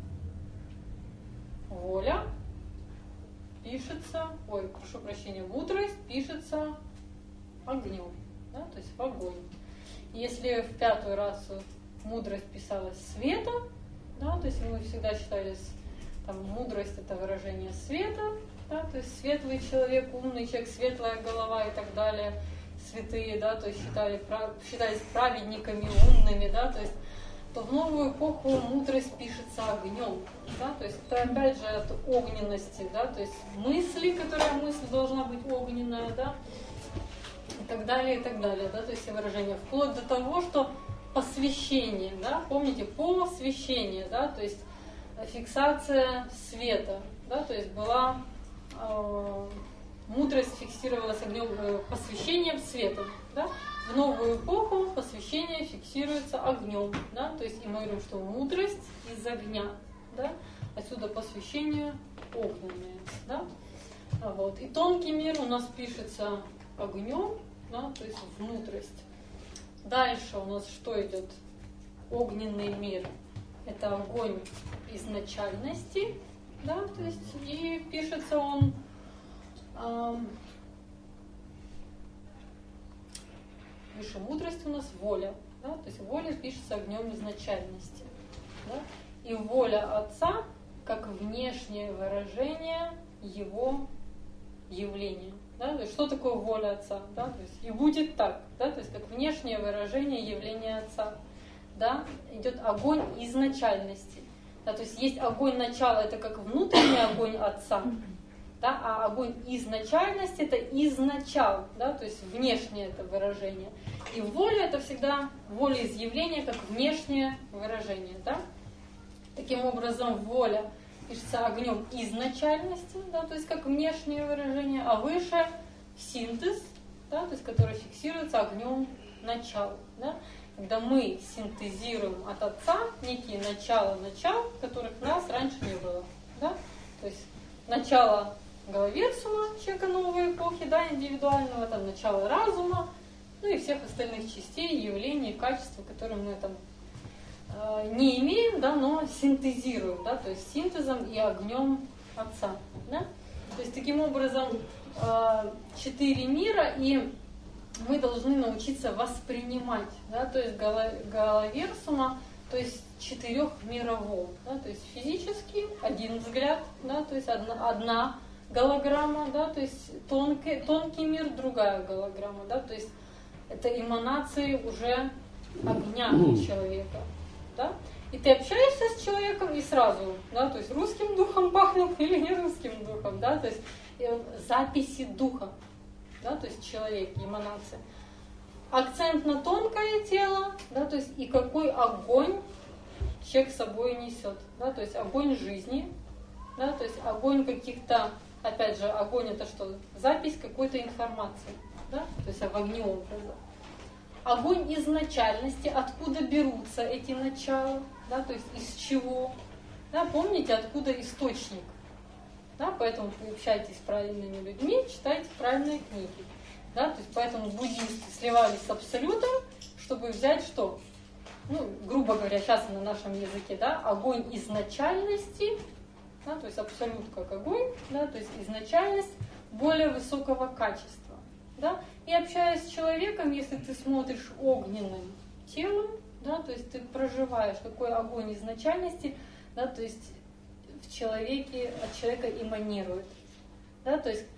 воля пишется, прошу прощения, мудрость пишется огнем, да, то есть в огонь. Если в 5-ю расу мудрость писалась светом, да, то есть мы всегда считали, там, мудрость это выражение света, да, то есть светлый человек, умный человек, светлая голова и так далее, святые, да, то есть считались праведниками, умными, да, то есть то в новую эпоху мудрость пишется огнем, да, то есть это опять же от огненности, да, то есть мысли, мысль должна быть огненная, да, и так далее, да, то есть все выражения, вплоть до того, что посвящение, да, помните, посвящение, да, то есть фиксация света, да, то есть была мудрость фиксировалась огнем, посвящением, светом. Да? В новую эпоху посвящение фиксируется огнем. Да? То есть и мы говорим, что мудрость из огня. Да? Отсюда посвящение огненное. Да? Вот. И тонкий мир у нас пишется огнем, да? То есть в мудрость. Дальше у нас что идет? Огненный мир. Это огонь изначальности. Да? То есть и пишется он выше мудрости у нас воля. Да? То есть воля пишется огнем изначальности. Да? И воля Отца как внешнее выражение его явления. Да? То есть что такое воля Отца? Да? То есть и будет так. Да? То есть как внешнее выражение явления Отца. Да? Идет огонь изначальности. Да? То есть есть огонь начала, это как внутренний огонь Отца. Да? А огонь изначальности это изначал, да? То есть внешнее это выражение. И воля это всегда воля изъявления как внешнее выражение. Да? Таким образом, воля пишется огнем изначальности, да? То есть как внешнее выражение, а выше синтез, да? То есть который фиксируется огнем начала. Да? Когда мы синтезируем от Отца некие начала, которых у нас раньше не было. Да? То есть начало Галаверсума, человека новой эпохи, да, индивидуального, там, начало разума, ну и всех остальных частей, явлений, качеств, которые мы там не имеем, да, но синтезируем, да, то есть синтезом и огнем Отца. Да? То есть таким образом 4 мира, и мы должны научиться воспринимать, да, то есть Галаверсума, то есть 4-мирового, да, то есть физически один взгляд, да, то есть одна голограмма, да, то есть тонкий мир, другая голограмма, да, то есть это эманации уже огня человека, да, и ты общаешься с человеком и сразу, да, то есть русским духом пахнет или не русским духом, да, то есть записи духа, да, то есть человек, эманация. Акцент на тонкое тело, да, то есть и какой огонь человек с собой несет, да, то есть огонь жизни, да, то есть огонь каких-то, опять же, огонь это что? Запись какой-то информации, да, то есть в огне образа. Огонь изначальности, откуда берутся эти начала, да, то есть из чего, да, помните, откуда источник, да, поэтому вы общаетесь с правильными людьми, читайте правильные книги, да, то есть поэтому буддисты сливались с абсолютом, чтобы взять что? Ну, грубо говоря, сейчас на нашем языке, да, огонь изначальности, да, то есть абсолют как огонь, да, то есть изначальность более высокого качества. Да, и общаясь с человеком, если ты смотришь огненным телом, да, то есть ты проживаешь какой огонь изначальности, да, то есть в человеке, от человека эманирует. Да, то есть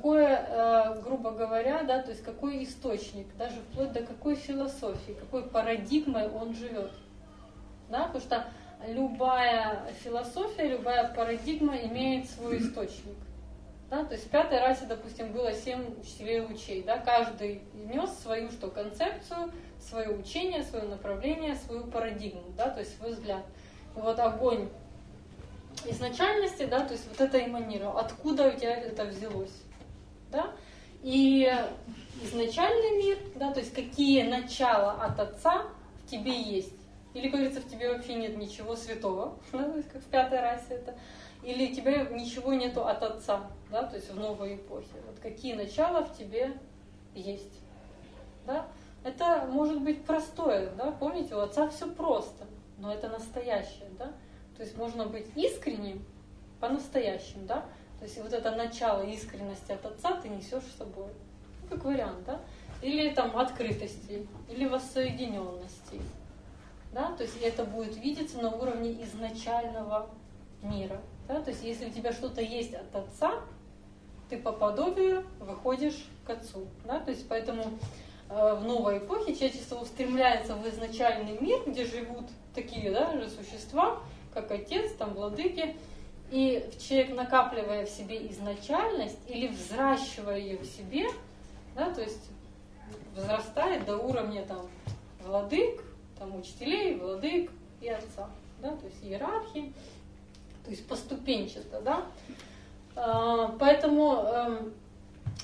какое, грубо говоря, да, то есть какой источник, даже вплоть до какой философии, какой парадигмой он живет. Да, потому что любая философия, любая парадигма имеет свой источник. Да, то есть в пятой расе, допустим, было 7 учителей лучей. Да, каждый нес свою что, концепцию, свое учение, свое направление, свою парадигму, да, то есть свой взгляд. И вот огонь изначальности, да, то есть вот это эманировало. Откуда у тебя это взялось? Да? И изначальный мир, да, то есть какие начала от Отца в тебе есть. Или, как говорится, в тебе вообще нет ничего святого, да, то есть как в пятой расе это. Или у тебя ничего нету от Отца, да, то есть в новой эпохе. Вот какие начала в тебе есть. Да? Это может быть простое, да, помните, у Отца все просто, но это настоящее, да. То есть можно быть искренним по-настоящему, да. То есть вот это начало искренности от Отца ты несешь с собой. Ну, как вариант, да. Или там открытости, или воссоединенности. Да? То есть это будет видеться на уровне изначального мира. Да? То есть если у тебя что-то есть от Отца, ты по подобию выходишь к Отцу. Да? То есть поэтому в новой эпохе человечество устремляется в изначальный мир, где живут такие, да, же существа, как Отец, там владыки. И человек, накапливая в себе изначальность или взращивая ее в себе, да, то есть возрастает до уровня там, владык, там, учителей, владык и Отца, да, то есть иерархии, то есть поступенчато, да. Поэтому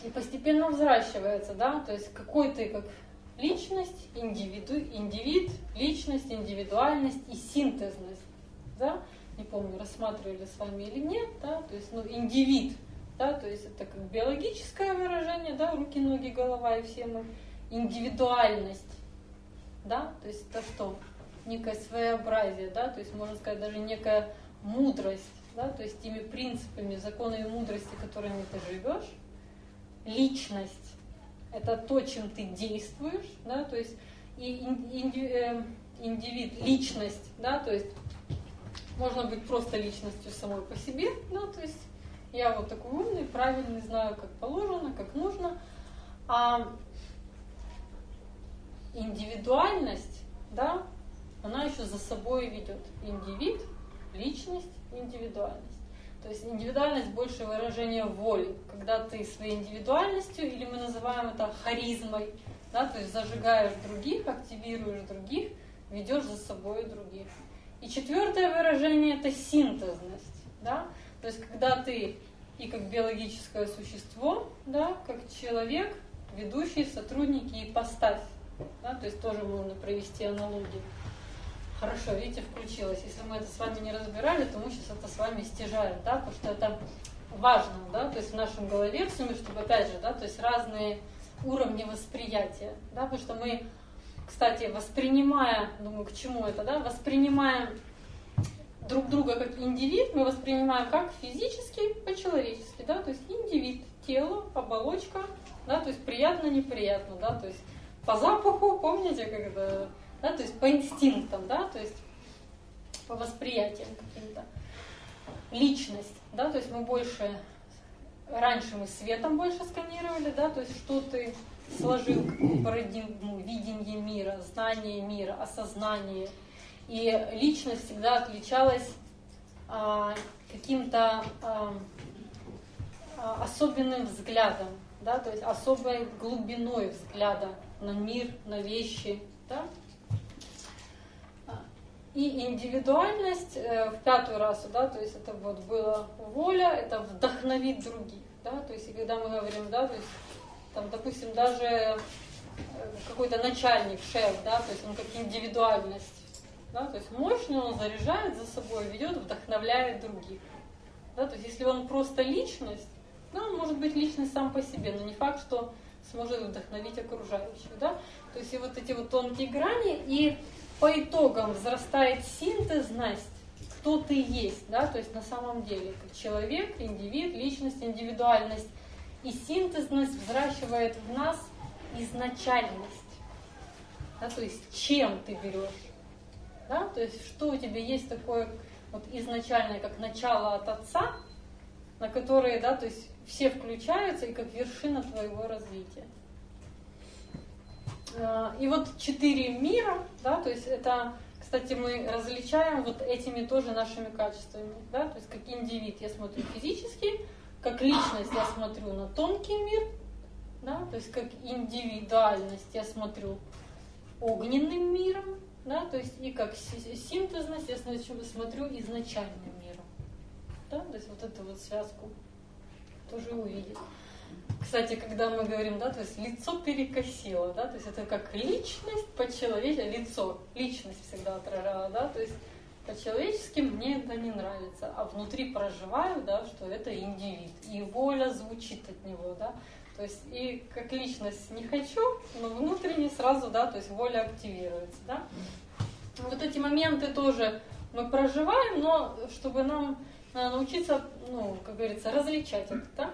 и постепенно взращивается, да, то есть какой ты как личность, индивид, личность, индивидуальность и синтезность, да, не помню, рассматривали с вами или нет, да, то есть, индивид, да, то есть это как биологическое выражение, да, руки, ноги, голова и все мы, индивидуальность, да, то есть это что? Некое своеобразие, да, то есть можно сказать даже некая мудрость, да, то есть теми принципами, законами мудрости, которыми ты живешь. Личность — это то, чем ты действуешь, да, то есть и индивид, личность, да, то есть можно быть просто личностью самой по себе, да, то есть я вот такой умный, правильный, знаю, как положено, как нужно, а индивидуальность, да, она еще за собой ведет индивид, личность, индивидуальность. То есть индивидуальность больше выражение воли, когда ты своей индивидуальностью, или мы называем это харизмой, да, то есть зажигаешь других, активируешь других, ведешь за собой других. И четвертое выражение — это синтезность, да, то есть когда ты и как биологическое существо, да, как человек, ведущий, сотрудник и ипостась, да, то есть тоже можно провести аналогию. Хорошо, видите, включилось. Если мы это с вами не разбирали, то мы сейчас это с вами стяжаем, да, потому что это важно, да, то есть в нашем голове, в сумме, чтобы опять же, да, то есть разные уровни восприятия, да, потому что мы, кстати, воспринимая, думаю, к чему это, да, воспринимаем друг друга как индивид, мы воспринимаем как физически, по-человечески, да, то есть индивид, тело, оболочка, да, то есть приятно-неприятно, да, то есть по запаху, помните, когда... Да, то есть по инстинктам, да, то есть по восприятиям каким-то. Личность, да, то есть мы больше, раньше мы светом больше сканировали, да, то есть что ты сложил, какую парадигму, видение мира, знание мира, осознание. И личность всегда отличалась каким-то особенным взглядом, да, то есть особой глубиной взгляда на мир, на вещи, да. И индивидуальность в пятую расу, да, то есть это вот была воля, это вдохновить других, да, то есть и когда мы говорим, да, то есть там, допустим, даже какой-то начальник, шеф, да, то есть он как индивидуальность, да, то есть мощный, он заряжает за собой, ведет, вдохновляет других, да, то есть если он просто личность, да, он может быть личность сам по себе, но не факт, что сможет вдохновить окружающих, да, то есть и вот эти вот тонкие грани, и по итогам взрастает синтезность, кто ты есть, да, то есть на самом деле, как человек, индивид, личность, индивидуальность. И синтезность взращивает в нас изначальность, да, то есть чем ты берешь, да, то есть что у тебя есть такое вот изначальное, как начало от отца, на которые, да, то есть все включаются и как вершина твоего развития. И вот 4 мира, да, то есть это, кстати, мы различаем вот этими тоже нашими качествами, да, то есть как индивид я смотрю физически, как личность я смотрю на тонкий мир, да, то есть как индивидуальность я смотрю огненным миром, да, то есть и как синтезность я смотрю изначальным миром, да, то есть вот эту вот связку тоже увидеть. Кстати, когда мы говорим, да, то есть лицо перекосило, да, то есть это как личность по-человечески, лицо, личность всегда отражала, да, то есть по-человечески мне это не нравится, а внутри проживаю, да, что это индивид, и воля звучит от него, да, то есть и как личность не хочу, но внутренне сразу, да, то есть воля активируется, да. Вот эти моменты тоже мы проживаем, но чтобы нам научиться, ну, как говорится, различать это, да.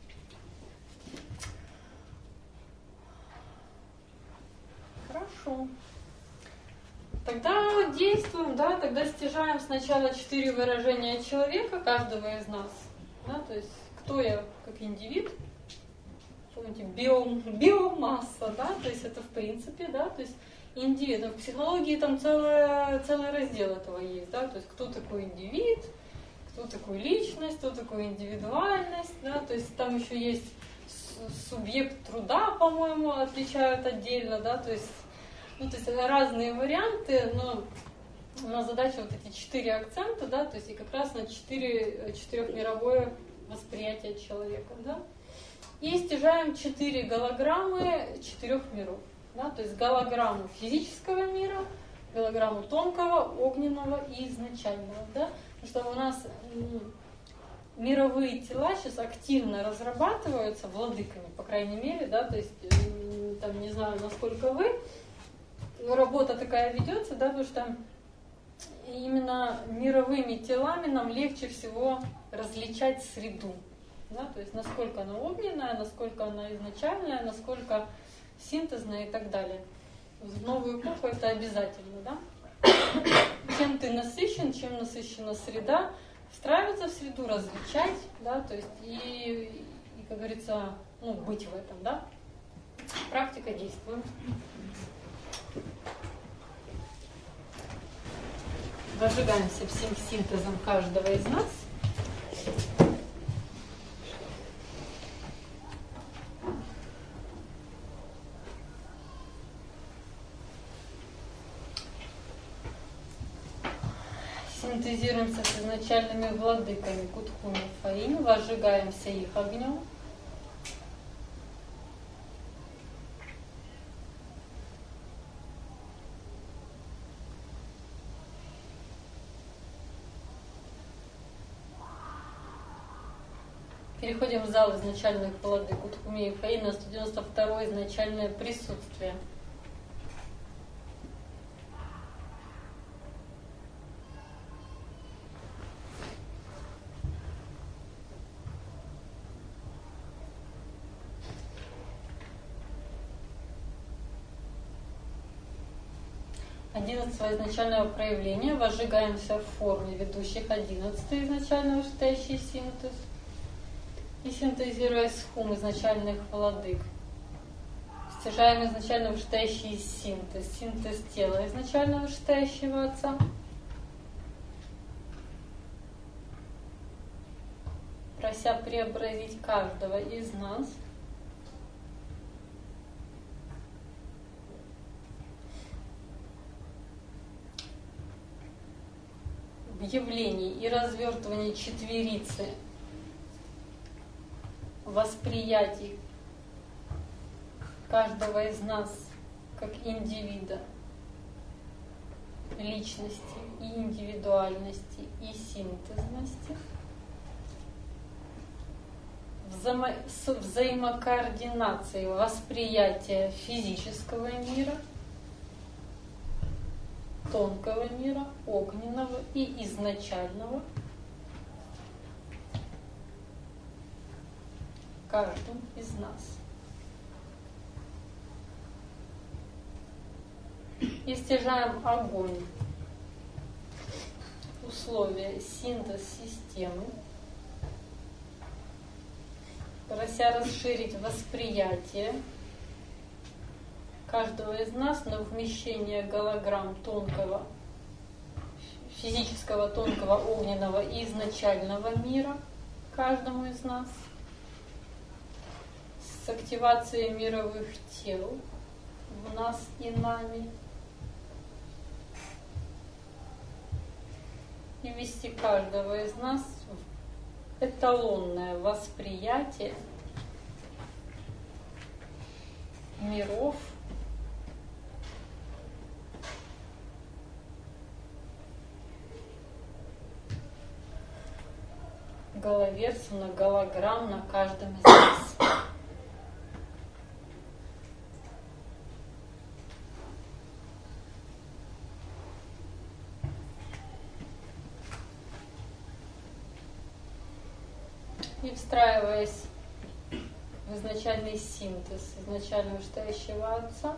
Хорошо. Тогда действуем, да, тогда стяжаем сначала 4 выражения человека, каждого из нас, да, то есть кто я как индивид, помните, биомасса, да, то есть это в принципе, да, то есть индивид, но в психологии там целый раздел этого есть, да, то есть кто такой индивид, кто такой личность, кто такой индивидуальность, да, то есть там еще есть субъект труда, по-моему, отличают отдельно, да, то есть, ну, то есть разные варианты, но у нас задача вот эти 4 акцента, да, то есть и как раз на 4-мировое восприятие человека, да. И стяжаем 4 голограммы 4 миров. Да? То есть голограмму физического мира, голограмму тонкого, огненного и изначального. Да? Потому что у нас мировые тела сейчас активно разрабатываются владыками, по крайней мере, да, то есть там не знаю, насколько вы, но работа такая ведется, да, потому что именно мировыми телами нам легче всего различать среду, да, то есть насколько она огненная, насколько она изначальная, насколько синтезная и так далее. В новую эпоху это обязательно, да. Чем ты насыщен, чем насыщена среда, встраиваться в среду, различать, да, то есть и как говорится, ну, быть в этом, да. Практика действует. Зажигаемся всем синтезом каждого из нас. Синтезируемся с изначальными владыками Кутхуми Фаинь, возжигаемся их огнем. Переходим в зал изначальных владык Кутхуми Фаинь на 192-е изначальное присутствие. Одиннадцатого изначального проявления возжигаемся в форме ведущих 11-й изначально вышестоящий синтез. И синтезируя схум изначальных владык, стяжаем изначально вышестоящий синтез, синтез тела изначально вышестоящего Отца. Прося преобразить каждого из нас в явлении и развертывании четверицы восприятий каждого из нас как индивида, личности и индивидуальности и синтезности, с взаимокоординацией восприятия физического мира, тонкого мира, огненного и изначального каждым из нас. И стяжаем огонь, условия, синтез системы, прося расширить восприятие каждого из нас на вмещение голограмм тонкого, физического, тонкого, огненного и изначального мира каждому из нас, с активацией мировых тел в нас и нами, и ввести каждого из нас в эталонное восприятие миров, головерсуна, голограмм на каждом из нас. И встраиваясь в изначальный синтез изначально вышестоящего Отца,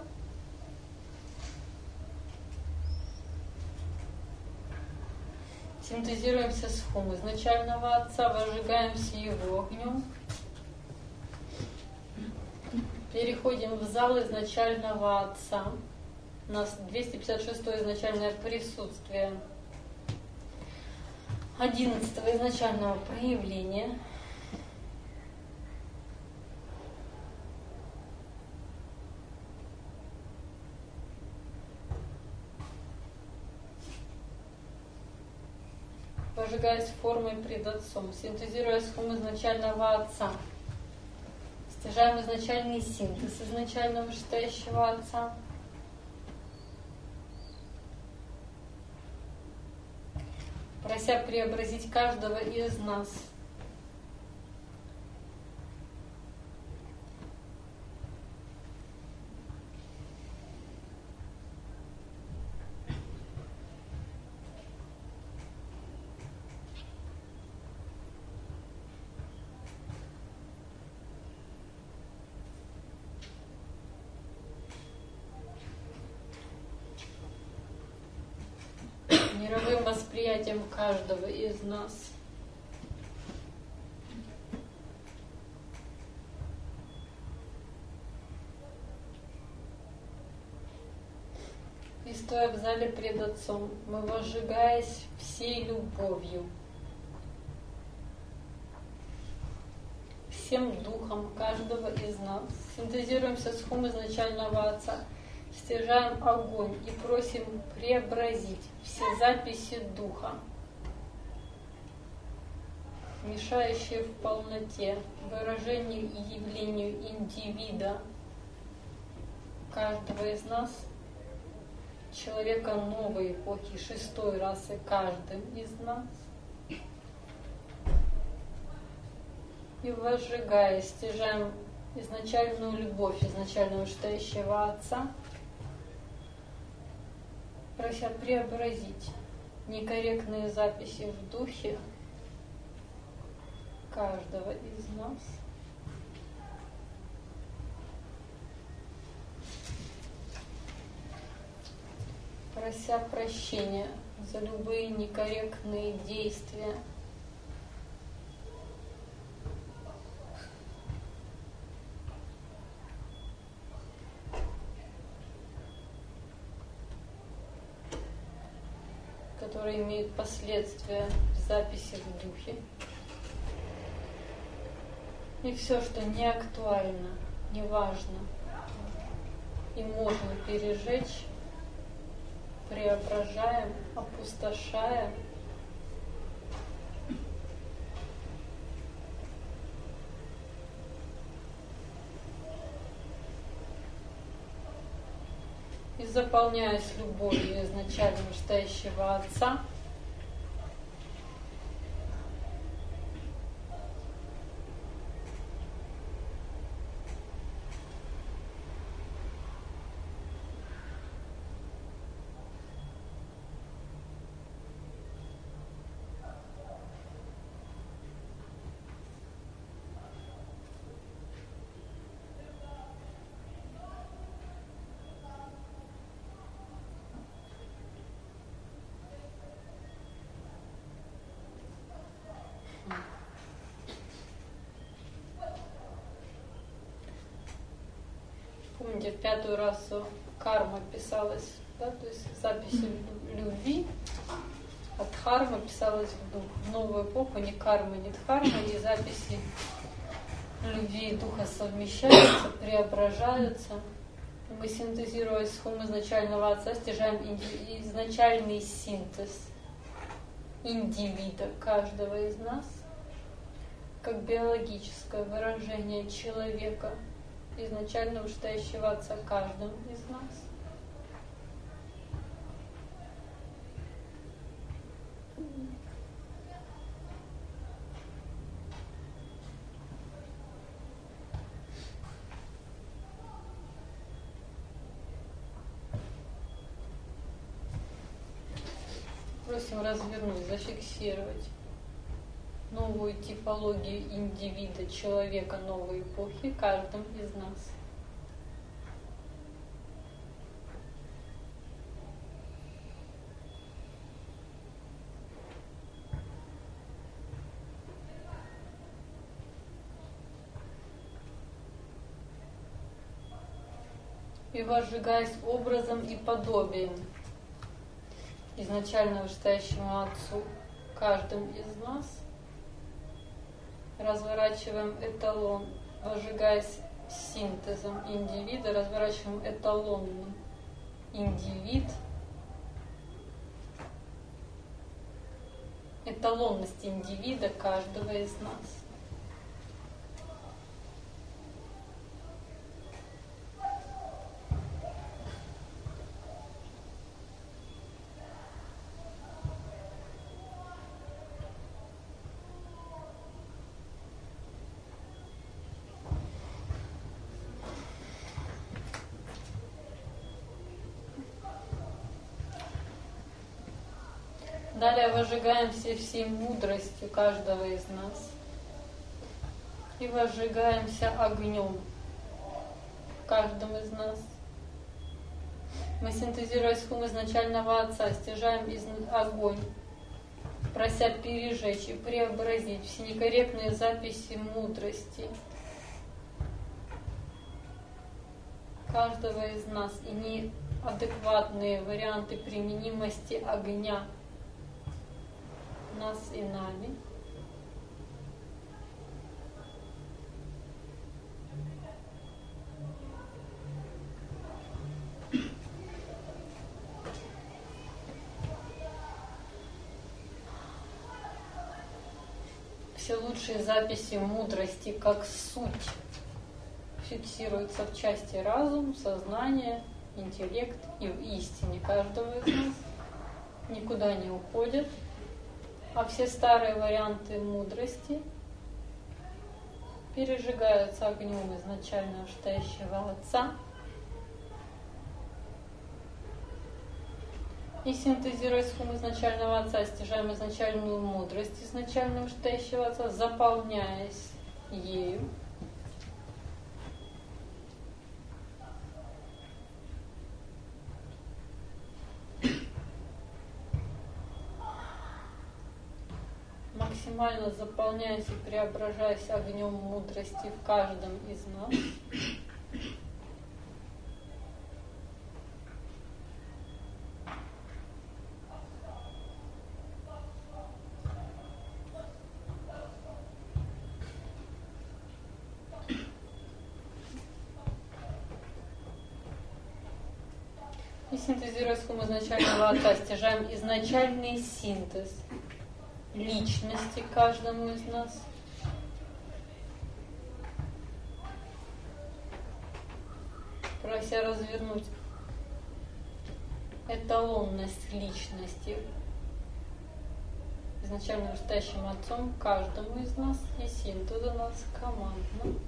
синтезируемся с хум изначального Отца, возжигаемся его огнем, переходим в зал изначального Отца, у нас 256-е изначальное присутствие 11-го изначального проявления. Возжигаясь формой пред Отцом, синтезируя схум изначального Отца, Стяжаем изначальный синтез изначально вышестоящего Отца. Прося преобразить каждого из нас. Мировым восприятием каждого из нас. И стоя в зале пред Отцом, мы, возжигаясь всей любовью, всем духом каждого из нас, синтезируемся с хум изначального Отца, стяжаем огонь и просим преобразить все записи Духа, мешающие в полноте выражению и явлению индивида каждого из нас, человека новой эпохи, шестой расы каждым из нас, и возжигая, стяжаем изначальную любовь изначального вышестоящего Отца, прося преобразить некорректные записи в духе каждого из нас. Прося прощения за любые некорректные действия, которые имеют последствия в записи в духе. И все, что не актуально, не важно и можно пережечь, преображаем, опустошаем. И заполняясь любовью изначально вышестоящего Отца, помните, в пятую расу карма писалась, да, то есть записи любви, а дхарма писалась в дух. В новую эпоху ни карма, ни дхарма, и записи любви и духа совмещаются, преображаются. Мы, синтезируясь с хум изначального Отца, стяжаем изначальный синтез индивида каждого из нас, как биологическое выражение человека, изначально вышестоящего Отца каждым из нас. Просим развернуть, зафиксировать новую типологию индивида, человека новой эпохи каждым из нас. И возжигаясь образом и подобием изначально вышестоящему Отцу каждым из нас, разворачиваем эталон, возжигаясь синтезом индивида, разворачиваем эталонный индивид, эталонность индивида каждого из нас. Далее возжигаемся всей мудростью каждого из нас. И возжигаемся огнем в каждом из нас. Мы, синтезируя схему изначального Отца, стяжаем огонь, прося пережечь и преобразить все некорректные записи мудрости каждого из нас и неадекватные варианты применимости огня нас и нами. Все лучшие записи мудрости как суть фиксируются в части разум, сознание, интеллект и в истине каждого из нас, никуда не уходят, а все старые варианты мудрости пережигаются огнем изначально вштающего Отца и, синтезируя схему изначального Отца, стяжаем изначальную мудрость изначального вштающего Отца, заполняясь ею. Максимально заполняясь и преображаясь огнем мудрости в каждом из нас. И, синтезируя схему изначального Отца, стяжаем изначальный синтез личности каждому из нас. Прося развернуть эталонность личности изначально вштающим Отцом каждому из нас и синтез у нас командно.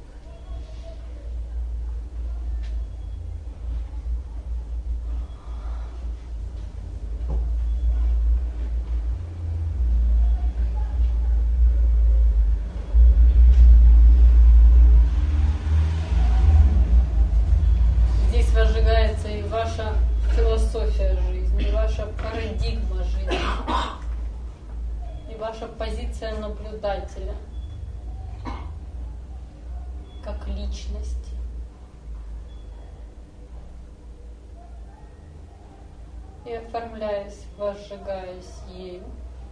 Ваша философия жизни, и ваша парадигма жизни, и ваша позиция наблюдателя как личности. И оформляясь, возжигаясь ею,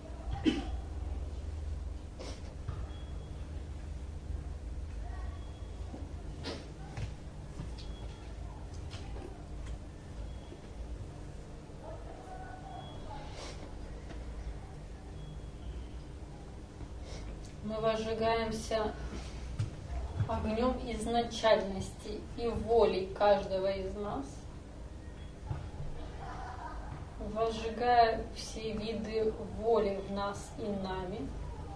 мы возжигаемся огнем изначальности и воли каждого из нас, возжигая все виды воли в нас и нами.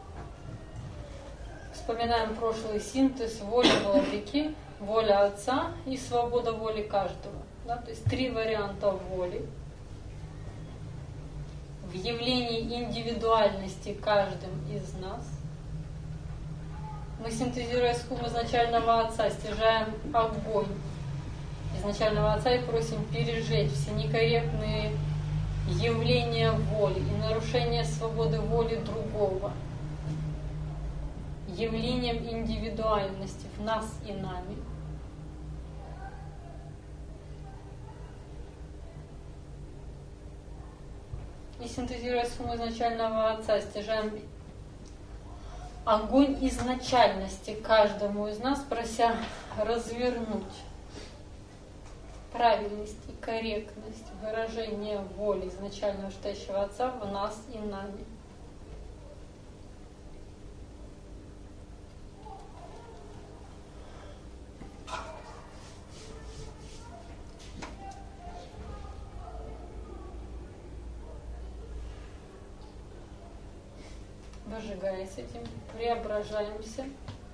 Вспоминаем прошлый синтез: воля владыки, воля Отца и свобода воли каждого. Да? То есть 3 варианта воли. В явлении индивидуальности каждым из нас. Мы, синтезируя схему изначального Отца, стяжаем огонь изначального Отца и просим пережечь все некорректные явления воли и нарушение свободы воли другого, явлением индивидуальности в нас и нами. И, синтезируя схему изначального Отца, стяжаем огонь изначальности каждому из нас, прося развернуть правильность и корректность выражения воли изначального вштающего Отца в нас и нами. Возжигаясь этим, преображаемся.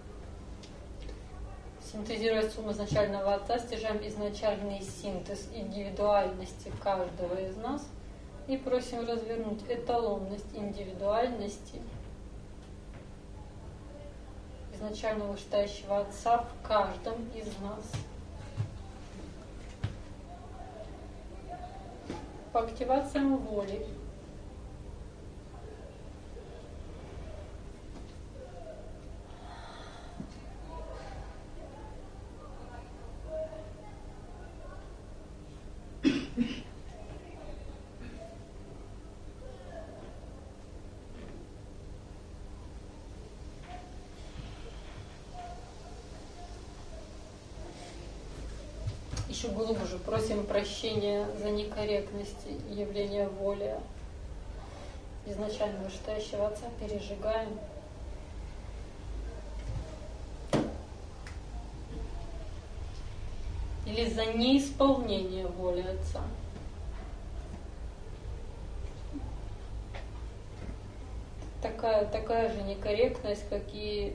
Синтезируя сумму изначального Отца, стяжаем изначальный синтез индивидуальности каждого из нас, И просим развернуть эталонность индивидуальности изначально вышестоящего Отца в каждом из нас. По активациям воли. Еще глубже просим прощения за некорректность явления воли изначально вышестоящего Отца, пережигаем. Или за неисполнение воли Отца. Такая же некорректность, как и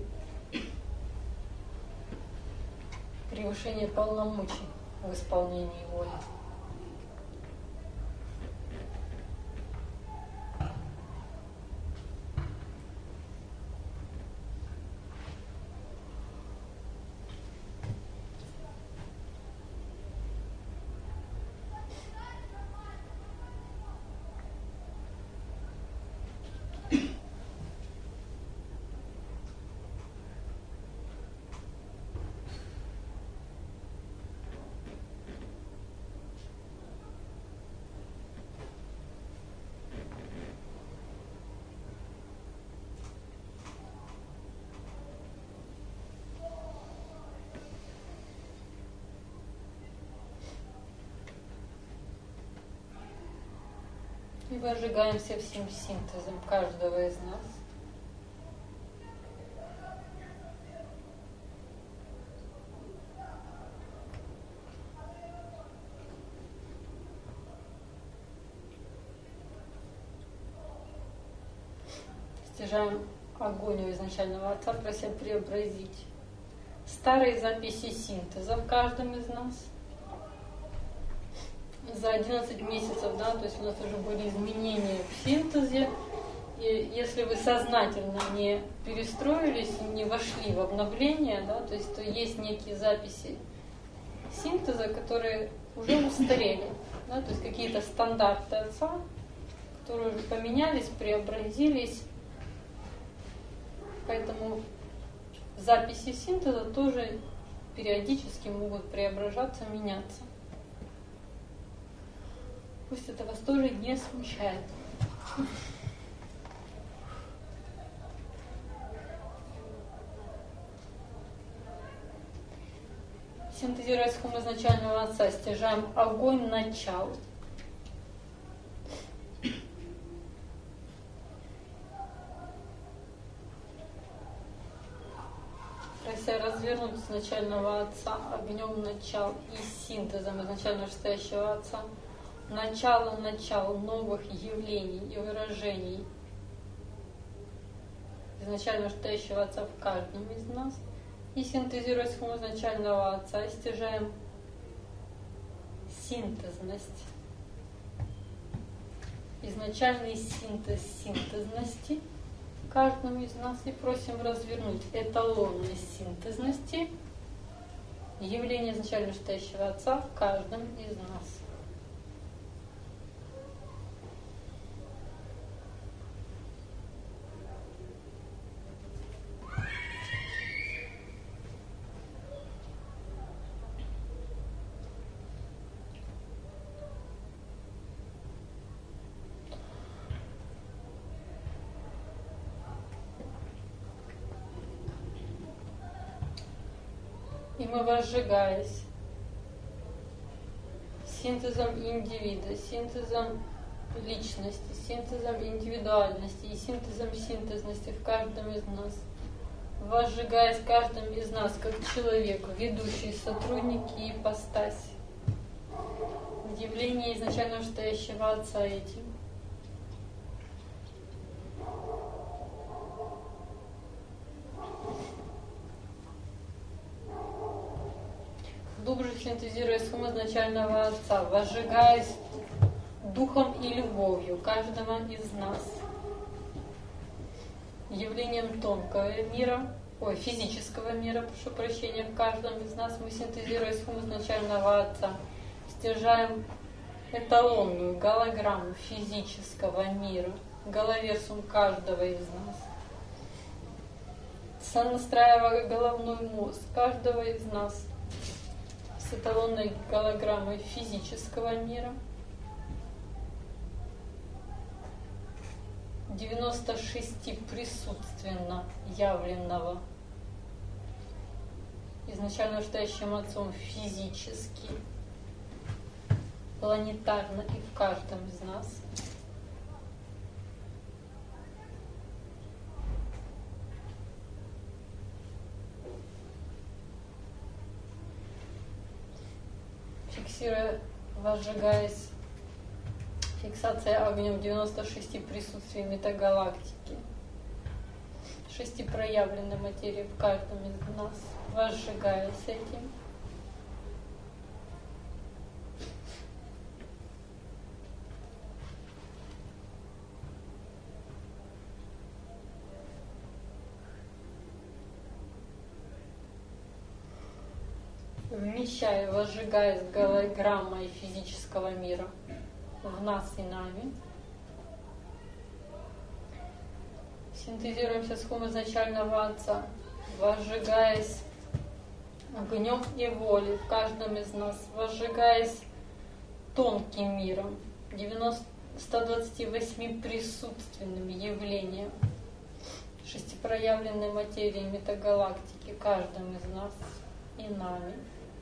превышение полномочий в исполнении воли. И выжигаемся всем синтезом каждого из нас. Стяжаем огонь у изначального Отца, прося преобразить старые записи синтеза в каждом из нас. За 11 месяцев, да, то есть у нас уже были изменения в синтезе, и если вы сознательно не перестроились, не вошли в обновление, да, то есть некие записи синтеза, которые уже устарели, да, то есть какие-то стандарты Отца, которые уже поменялись, преобразились, поэтому записи синтеза тоже периодически могут преображаться, меняться. Пусть это вас тоже не смущает. Синтезируя схему изначального Отца, стяжаем огонь начал. Прося развернуть изначального Отца огнем начал и синтезом изначально вышестоящего Отца. Начало новых явлений и выражений изначально вышестоящего Отца в каждом из нас. И синтезируя схему изначального Отца, стяжаем синтезность. Изначальный синтез синтезности в каждом из нас. И просим развернуть эталонность синтезности явление изначально вышестоящего Отца в каждом из нас. И мы, возжигаясь синтезом индивида, синтезом личности, синтезом индивидуальности и синтезом синтезности в каждом из нас, возжигаясь каждым из нас как человек, ведущий сотрудник и ипостась, в явлении изначально вышестоящего Отца этим. Глубже синтезируя схему изначального Отца, возжигаясь духом и любовью каждого из нас, явлением тонкого мира, физического мира, прошу прощения, в каждом из нас мы, синтезируя схему изначального Отца, стяжаем эталонную голограмму физического мира, головерсум каждого из нас, сонастраивая головной мозг каждого из нас с эталонной голограммой физического мира, 96 присутственно явленного изначально настоящим Отцом физически, планетарно и в каждом из нас. Фиксируя, возжигаясь, фиксация огнем 96 присутствий метагалактики, 6 проявленной материи в каждом из нас, возжигаясь этим. Вмещая, возжигаясь голограммой физического мира в нас и нами, синтезируемся с хум изначального Отца, возжигаясь огнем и волей в каждом из нас, возжигаясь тонким миром, 128 присутственным явлением, 6 проявленной материи метагалактики каждым из нас и нами.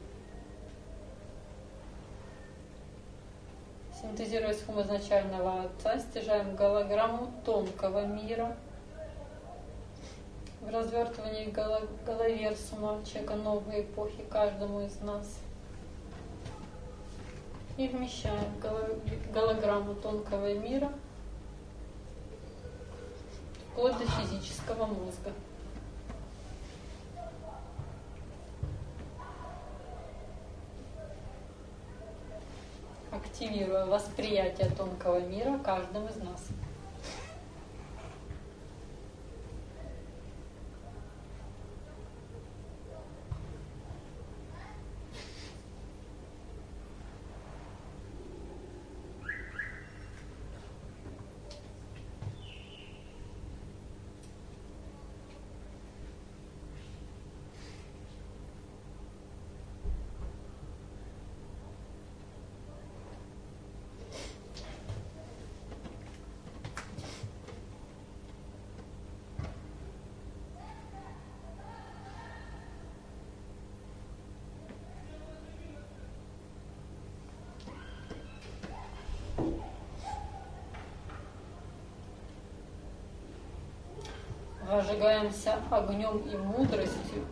Синтезируя схему изначального Отца, стяжаем голограмму тонкого мира в развертывании головерсума человека новой эпохи каждому из нас. И вмещаем голограмму тонкого мира вплоть до физического мозга. Активируя восприятие тонкого мира каждым из нас. Возжигаемся огнем и мудростью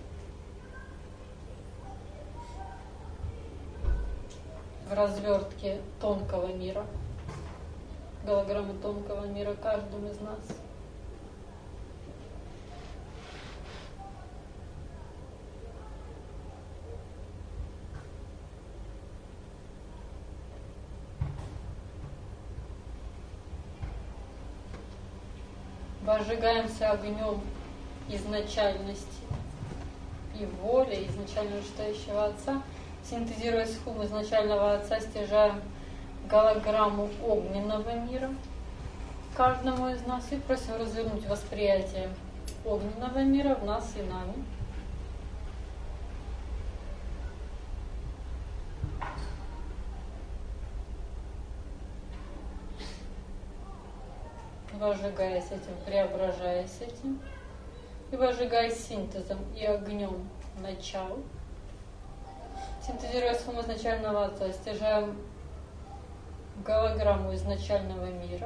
в развертке тонкого мира, голограммы тонкого мира каждым из нас. Возжигаемся огнем изначальности и воли изначально настоящего Отца, синтезируя схему изначального Отца, стяжаем голограмму огненного мира каждому из нас и просим развернуть восприятие огненного мира в нас и нами. Возжигаясь этим, преображаясь этим, и возжигаясь синтезом и огнем начал, синтезируя схему изначального Отца, стяжаем голограмму изначального мира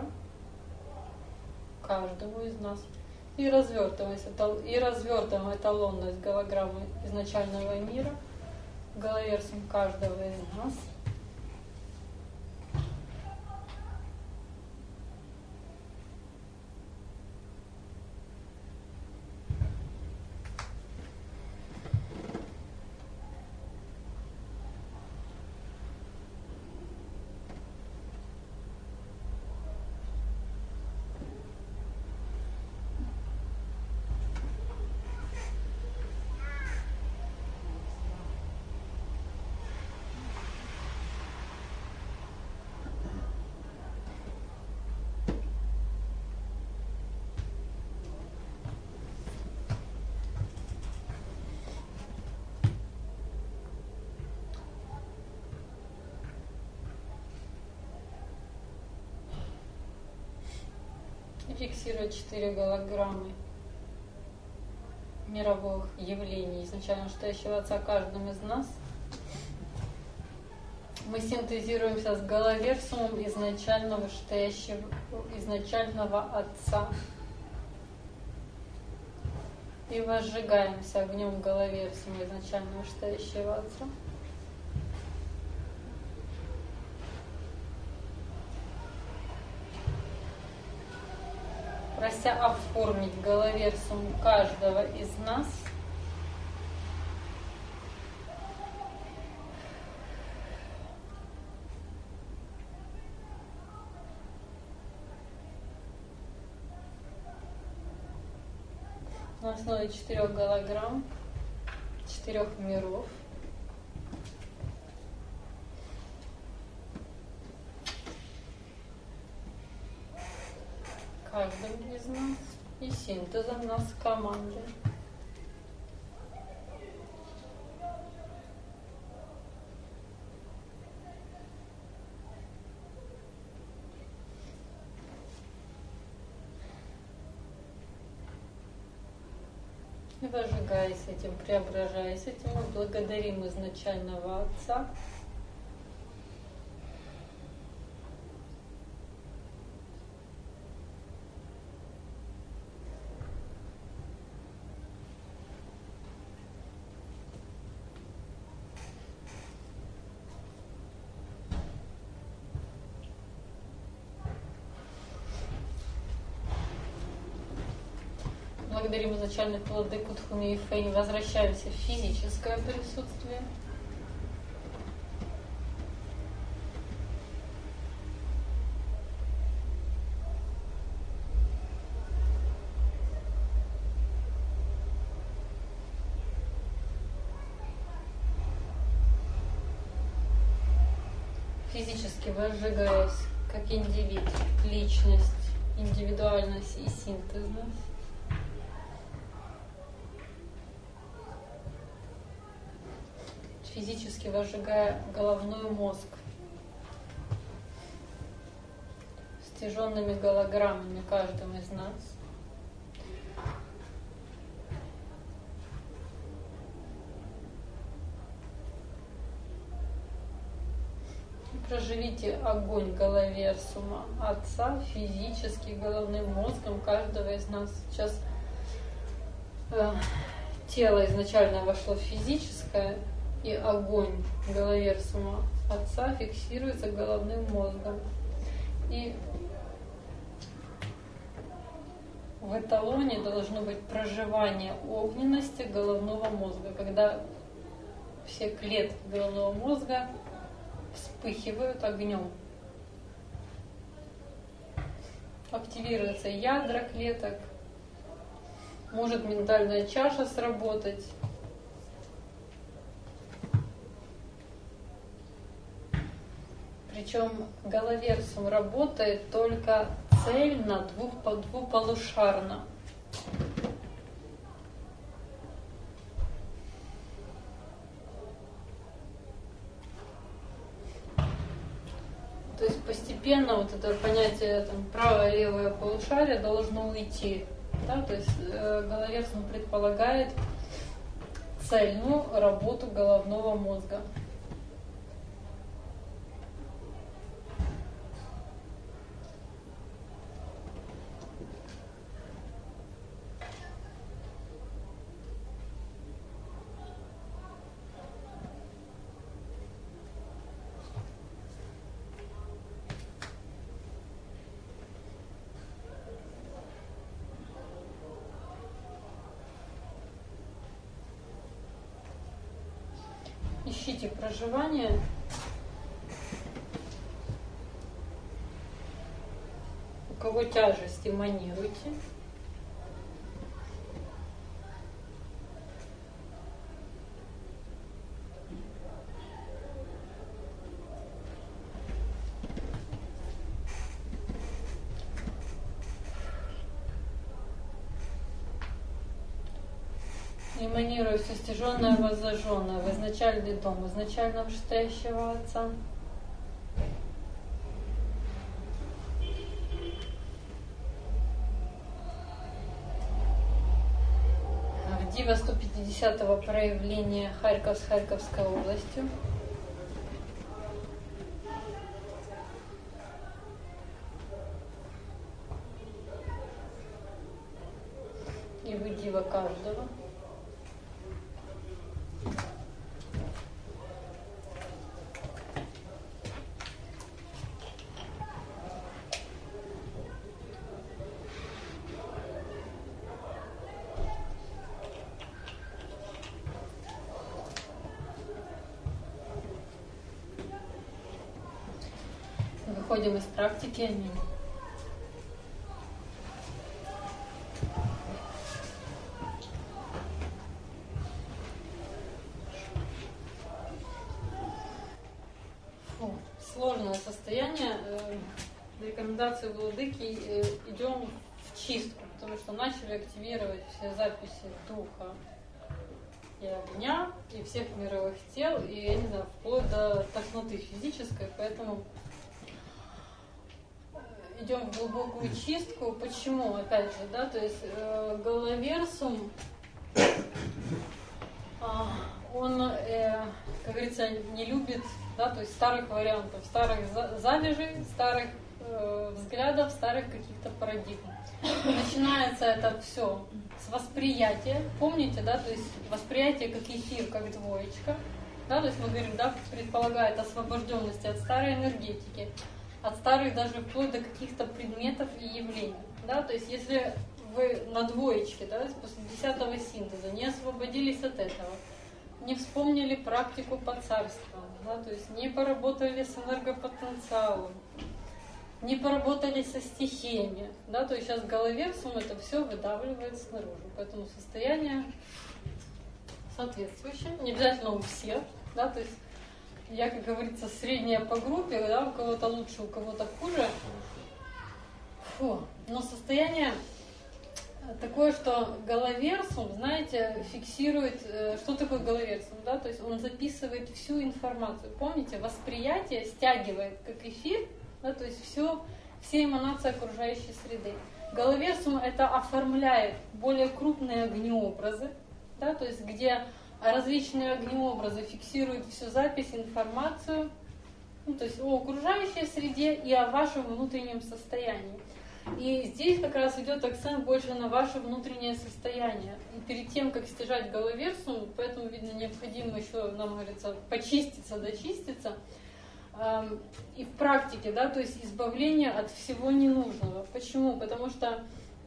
каждому из нас и развертываем эталонность голограммы изначального мира головерсом каждого из нас. фиксировать 4 голограммы мировых явлений изначально вышестоящего Отца каждым из нас. Мы синтезируемся с головерсумом изначального Отца и возжигаемся огнем головерсума изначального вышестоящего Отца. Прося оформить головерсум каждого из нас, на основе 4 голограмм, 4 миров. Каждым из нас и синтезом нас команды. И возжигаясь этим, преображаясь этим, мы благодарим изначального Отца. Благодарим изначальных владык Утхуми и Фэнь. Возвращаемся в физическое присутствие. Физически возжигаясь как индивид, личность, индивидуальность и синтезность. Физически возжигая головной мозг стяженными голограммами каждым из нас. Проживите огонь головерсума Отца физически головным мозгом каждого из нас. Сейчас тело изначально вошло в физическое, и огонь головерсума Отца фиксируется головным мозгом. И в эталоне должно быть проживание огненности головного мозга, когда все клетки головного мозга вспыхивают огнем. Активируются ядра клеток, может ментальная чаша сработать. Причем головерсум работает только цельно, двуполушарно. То есть постепенно вот это понятие там, правое и левое полушарие должно уйти. Да? То есть головерсум предполагает цельную работу головного мозга. Ищите проживание. У кого тяжесть, эманируйте. Эманируя все стяженное, воззажженное в изначальный дом изначально вышестоящего Отца. Дива 150-го проявления Харьков с Харьковской областью. И вы дива каждого. Выходим из практики. Аминь. Сложное состояние. Рекомендации владыки: идем в чистку, потому что начали активировать все записи духа и огня, и всех мировых тел, и, я не знаю, вплоть до тошноты физической, поэтому идем в глубокую чистку. Почему? Опять же, да, то есть Галаверсум, он, как говорится, не любит, да, то есть старых вариантов, старых залежей, старых взглядов, старых каких-то парадигм. Начинается это все с восприятия. Помните, да, то есть восприятие как эфир, как двоечка. Да, то есть мы говорим, да, предполагает освобожденность от старой энергетики, от старых даже вплоть до каких-то предметов и явлений. Да, то есть если вы на двоечке, да, после 10-го синтеза не освободились от этого, не вспомнили практику по царству, да, то есть не поработали с энергопотенциалом, не поработали со стихиями, да, то есть сейчас Галаверсум это все выдавливает снаружи, поэтому состояние соответствующее, не обязательно у всех, да, то есть я, как говорится, средняя по группе, да, у кого-то лучше, у кого-то хуже, но состояние такое, что Галаверсум, знаете, фиксирует, что такое Галаверсум, да, то есть он записывает всю информацию. Помните, восприятие стягивает как эфир, да, то есть все эманации окружающей среды. Галаверсум это оформляет более крупные огнеобразы, да, то есть где различные огнеобразы фиксируют всю запись, информацию, ну, то есть о окружающей среде и о вашем внутреннем состоянии. И здесь как раз идет акцент больше на ваше внутреннее состояние. И перед тем, как стяжать Галаверсум, поэтому, видно, необходимо еще, нам говорится, почиститься, дочиститься. И в практике, да, то есть избавление от всего ненужного. Почему? Потому что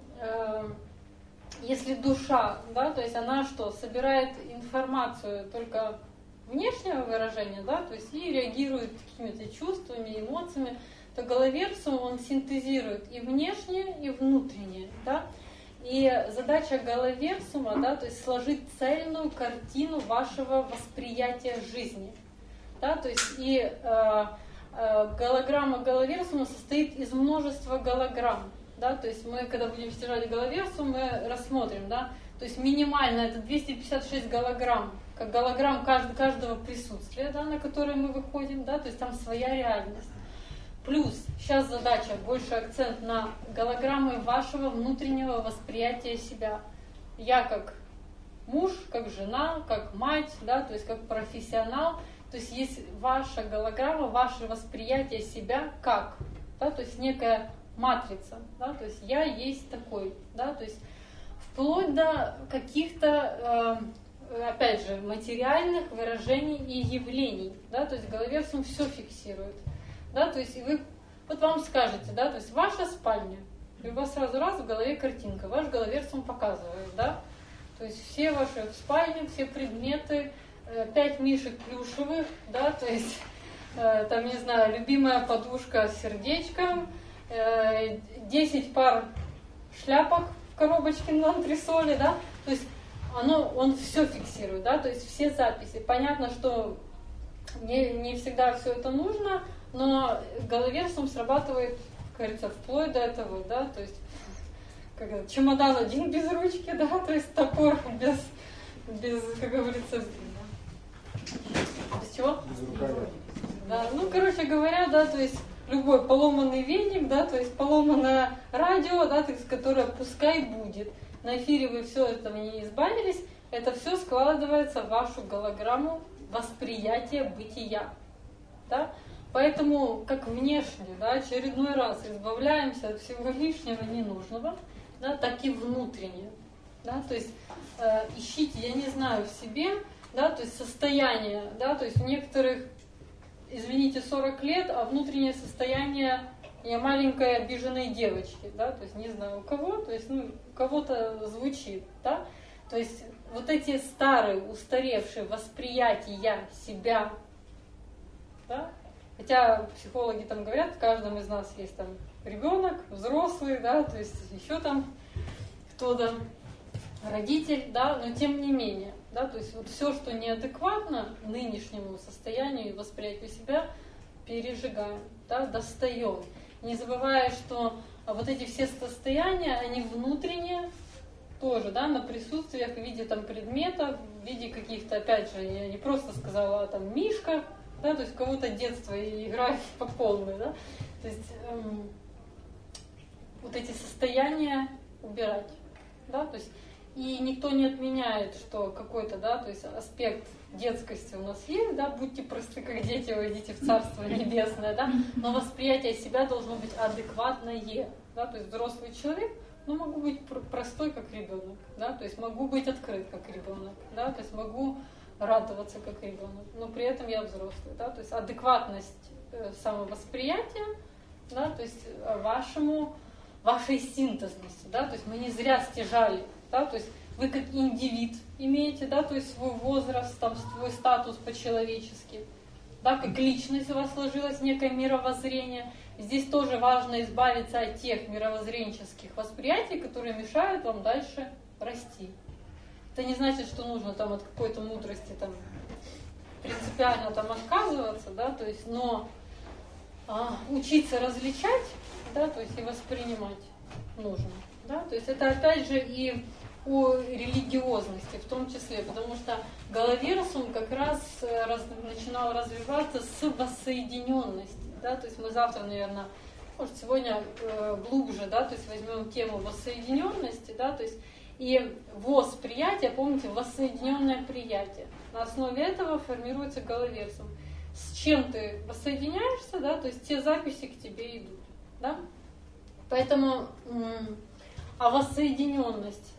если душа, да, то есть она что, собирает информацию только внешнего выражения, да, то есть и реагирует какими-то чувствами, эмоциями, то Галаверсум он синтезирует и внешнее, и внутреннее, да. И задача Галаверсума, да, то есть сложить цельную картину вашего восприятия жизни, да, то есть и голограмма Галаверсума состоит из множества голограмм, да, то есть мы, когда будем стяжать Галаверсум, мы рассмотрим, да, то есть минимально это 256 голограмм, как голограмм каждого присутствия, да, на которое мы выходим, да, то есть там своя реальность. Плюс сейчас задача, больше акцент на голограммы вашего внутреннего восприятия себя. Я как муж, как жена, как мать, да, то есть как профессионал. То есть есть ваша голограмма, ваше восприятие себя как, да, то есть некая матрица, да, то есть я есть такой, да, то есть вплоть до каких-то, опять же, материальных выражений и явлений, да, то есть Галаверсум все фиксирует. Да, то есть и вы, вот вам скажете, да, то есть ваша спальня, и у вас сразу раз в голове картинка, ваш Галаверсум показывает, да, то есть все ваши в спальне, все предметы, 5 мишек плюшевых, да, то есть там, не знаю, любимая подушка с сердечком, 10 пар шляпок в коробочке на антресоле, да, то есть он все фиксирует, да, то есть все записи. Понятно, что не всегда все это нужно, но Галаверсум срабатывает, как говорится, вплоть до этого, да, то есть как чемодан один без ручки, да, то есть топор без как говорится, без чего? Без рукава. Да, ну, короче говоря, да, то есть любой поломанный веник, да, то есть поломанное радио, да, то есть, которое пускай будет. На эфире вы все этого не избавились, это все складывается в вашу голограмму восприятия бытия. Да? Поэтому, как внешне, да, очередной раз избавляемся от всего лишнего, ненужного, да, так и внутренне. Да? То есть ищите, я не знаю, в себе, да, то есть состояние, да, то есть у некоторых, извините, 40 лет, а внутреннее состояние я маленькой обиженной девочки, да, то есть не знаю у кого, то есть, ну, у кого-то звучит, да, то есть вот эти старые, устаревшие восприятия себя, да, хотя психологи там говорят, в каждом из нас есть там ребенок, взрослый, да, то есть еще там кто-то, родитель, да, но тем не менее, да, то есть вот все, что неадекватно нынешнему состоянию и восприятию себя, пережигаем, да, достаем. Не забывая, что вот эти все состояния, они внутренние тоже, да, на присутствиях в виде там предметов, в виде каких-то, опять же, я не просто сказала там мишка, да, то есть у кого-то детство и играет по полной, да, то есть вот эти состояния убирать, да, то есть и никто не отменяет, что какой-то, да, то есть аспект детскости у нас есть, да, будьте просты, как дети, войдите в Царство Небесное, да, но восприятие себя должно быть адекватное, да, то есть взрослый человек, ну, могу быть простой, как ребенок, да, то есть могу быть открыт, как ребенок, да, то есть могу радоваться, как ребенок, но при этом я взрослый, да, то есть адекватность самовосприятия, да, то есть вашей синтезности, да, то есть мы не зря стяжали, да, то есть вы как индивид имеете, да, то есть свой возраст, там, свой статус по-человечески, да, как личность у вас сложилось, некое мировоззрение. Здесь тоже важно избавиться от тех мировоззренческих восприятий, которые мешают вам дальше расти. Это не значит, что нужно там от какой-то мудрости там принципиально там отказываться, да, то есть, но учиться различать, да, то есть и воспринимать нужно, да, то есть это опять же и о религиозности в том числе, потому что Головерсум как раз начинал развиваться с воссоединенности, да, то есть мы завтра, наверное, может сегодня глубже, да, то есть возьмем тему воссоединенности, да, то есть и восприятие, помните, воссоединенное приятие. На основе этого формируется Головерсум. С чем ты воссоединяешься, да, то есть те записи к тебе идут, да. Поэтому а воссоединенность,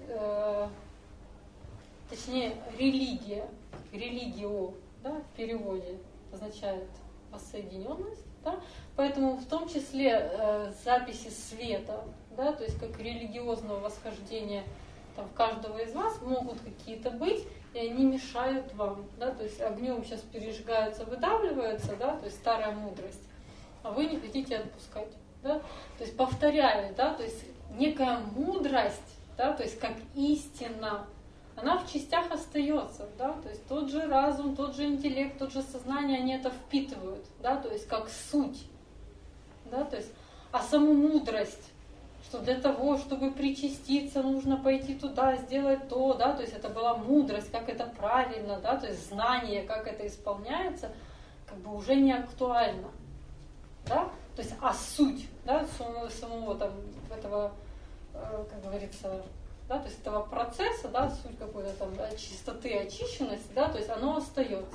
точнее религия, религио, да, в переводе означает воссоединенность, да, поэтому в том числе записи света, да, то есть как религиозного восхождения там, в каждого из вас могут какие-то быть, и они мешают вам, да, то есть огнем сейчас пережигаются, выдавливаются, да, то есть старая мудрость, а вы не хотите отпускать, да, то есть повторяю, да, то есть некая мудрость, да, то есть как истина, она в частях остается, да, то есть тот же разум, тот же интеллект, тот же сознание, они это впитывают, да, то есть как суть, да, то есть, а саму мудрость, что для того, чтобы причаститься, нужно пойти туда, сделать то, да, то есть это была мудрость, как это правильно, да, то есть знание, как это исполняется, как бы уже не актуально, да, то есть, а суть, да, самого там этого, как говорится, да, то есть этого процесса, да, суть какой-то там, да, чистоты, очищенности, да, то есть оно остается.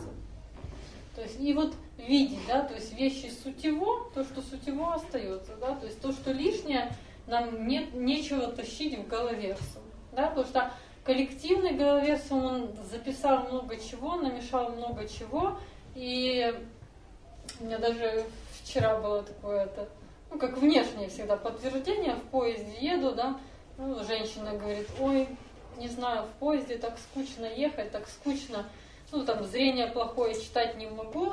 То есть и вот видеть, да, то есть вещи сутево, то, что сутево остается, да, то есть то, что лишнее, нам нечего тащить в Головерсум, да, потому что коллективный Головерсум, он записал много чего, намешал много чего, и у меня даже вчера было такое, ну, как внешнее всегда подтверждение, в поезде еду, да, ну, женщина говорит, ой, не знаю, в поезде так скучно ехать, так скучно, ну, там, зрение плохое, читать не могу,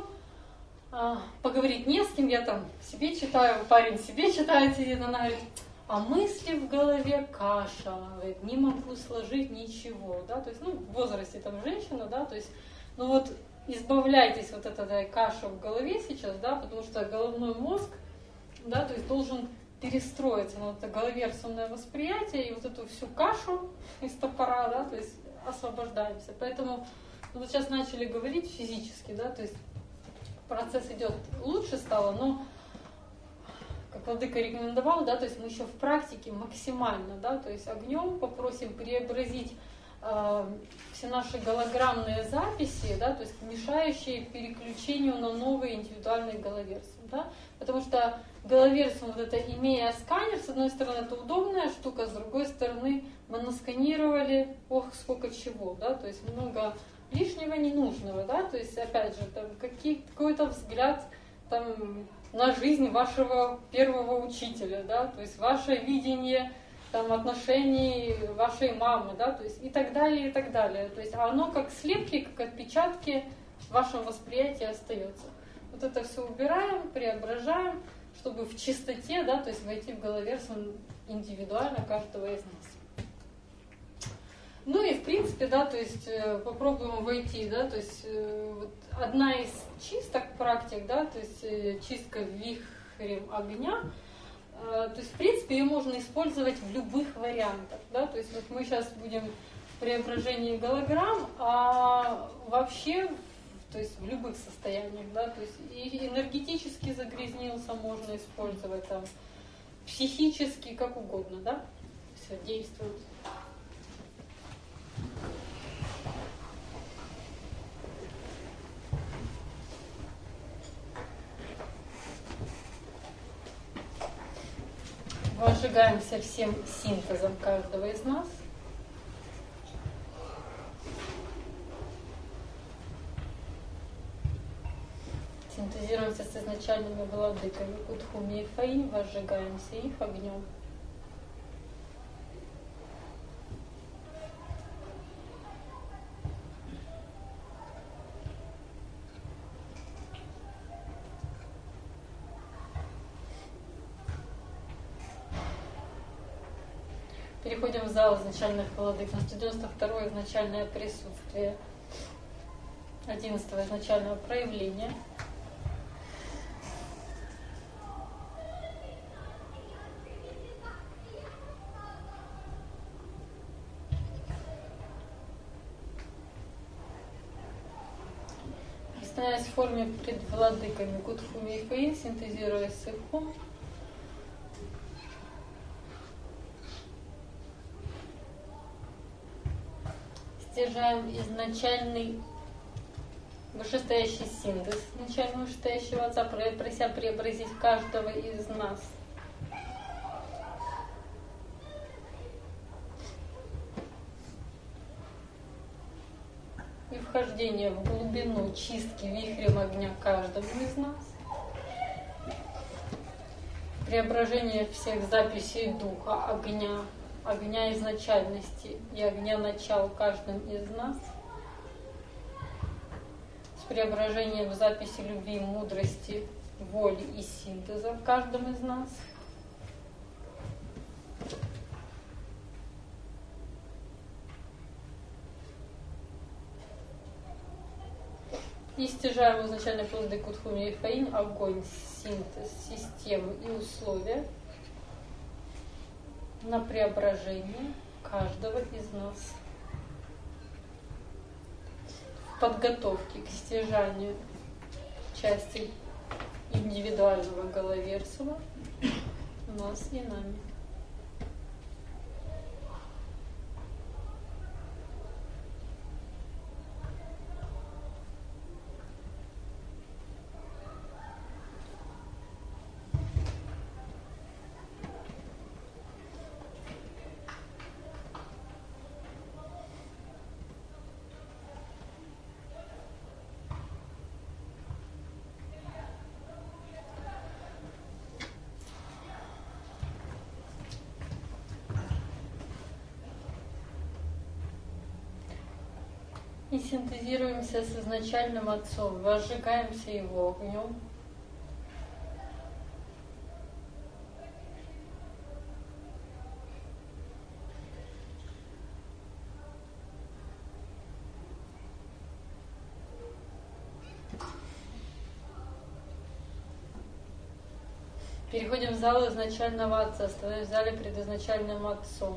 поговорить не с кем, я там себе читаю, парень себе читает, сидит, она говорит, а мысли в голове каша, говорит, не могу сложить ничего, да, то есть, ну, в возрасте там женщина, да, то есть, ну, вот, избавляйтесь вот от этой каши в голове сейчас, да, потому что головной мозг, да, то есть должен перестроиться на это головерсумное восприятие и вот эту всю кашу из топора, да, то есть освобождаемся. Поэтому ну, вот сейчас начали говорить физически, да, то есть процесс идет лучше стало, но как владыка рекомендовал, да, то есть мы еще в практике максимально, да, то есть огнем попросим преобразить все наши голограммные записи, да, то есть мешающие переключению на новые индивидуальные головерсумы, да, потому что головерсум, вот это, имея сканер, с одной стороны, это удобная штука, с другой стороны, мы насканировали, ох, сколько чего, да, то есть много лишнего ненужного, да, то есть, опять же, там, какой-то взгляд там, на жизнь вашего первого учителя, да, то есть ваше видение там, отношений вашей мамы, да, то есть и так далее, и так далее. То есть оно как слепки, как отпечатки в вашем восприятии остается. Вот это все убираем, преображаем, чтобы в чистоте, да, то есть войти в головерсум индивидуально каждого из нас. Ну и в принципе, да, то есть попробуем войти, да, то есть вот одна из чисток практик, да, то есть чистка вихрем огня. То есть, в принципе, ее можно использовать в любых вариантах. Да? То есть вот мы сейчас будем в преображении голограмм, а вообще то есть в любых состояниях. Да? То есть и энергетически загрязнился можно использовать, там, психически, как угодно. Да? Все действует. Возжигаемся всем синтезом каждого из нас. Синтезируемся с изначальными владыками Кудхуми и Фаинь, возжигаемся их огнем. Переходим в зал изначальных владык. На 192-е изначальное присутствие, 11-го изначального проявления. Становясь в форме пред владыками Кудхуми и Фаинь, синтезируя с их ум, стяжаем изначальный вышестоящий синтез изначально вышестоящего Отца, прося преобразить каждого из нас. И вхождение в глубину чистки вихрем огня каждого из нас. Преображение всех записей духа, огня изначальности и огня начал каждым из нас. С преображением в записи любви, мудрости, воли и синтеза в каждом из нас. И стяжаем изначально плоды Кудхуми и Фаинь, огонь, синтез, системы и условия на преображение каждого из нас. В подготовке к стяжанию части индивидуального головерсума нас и нами. И синтезируемся с изначальным Отцом, возжигаемся Его огнем. Переходим в зал изначального Отца, становимся в зале пред изначальным Отцом.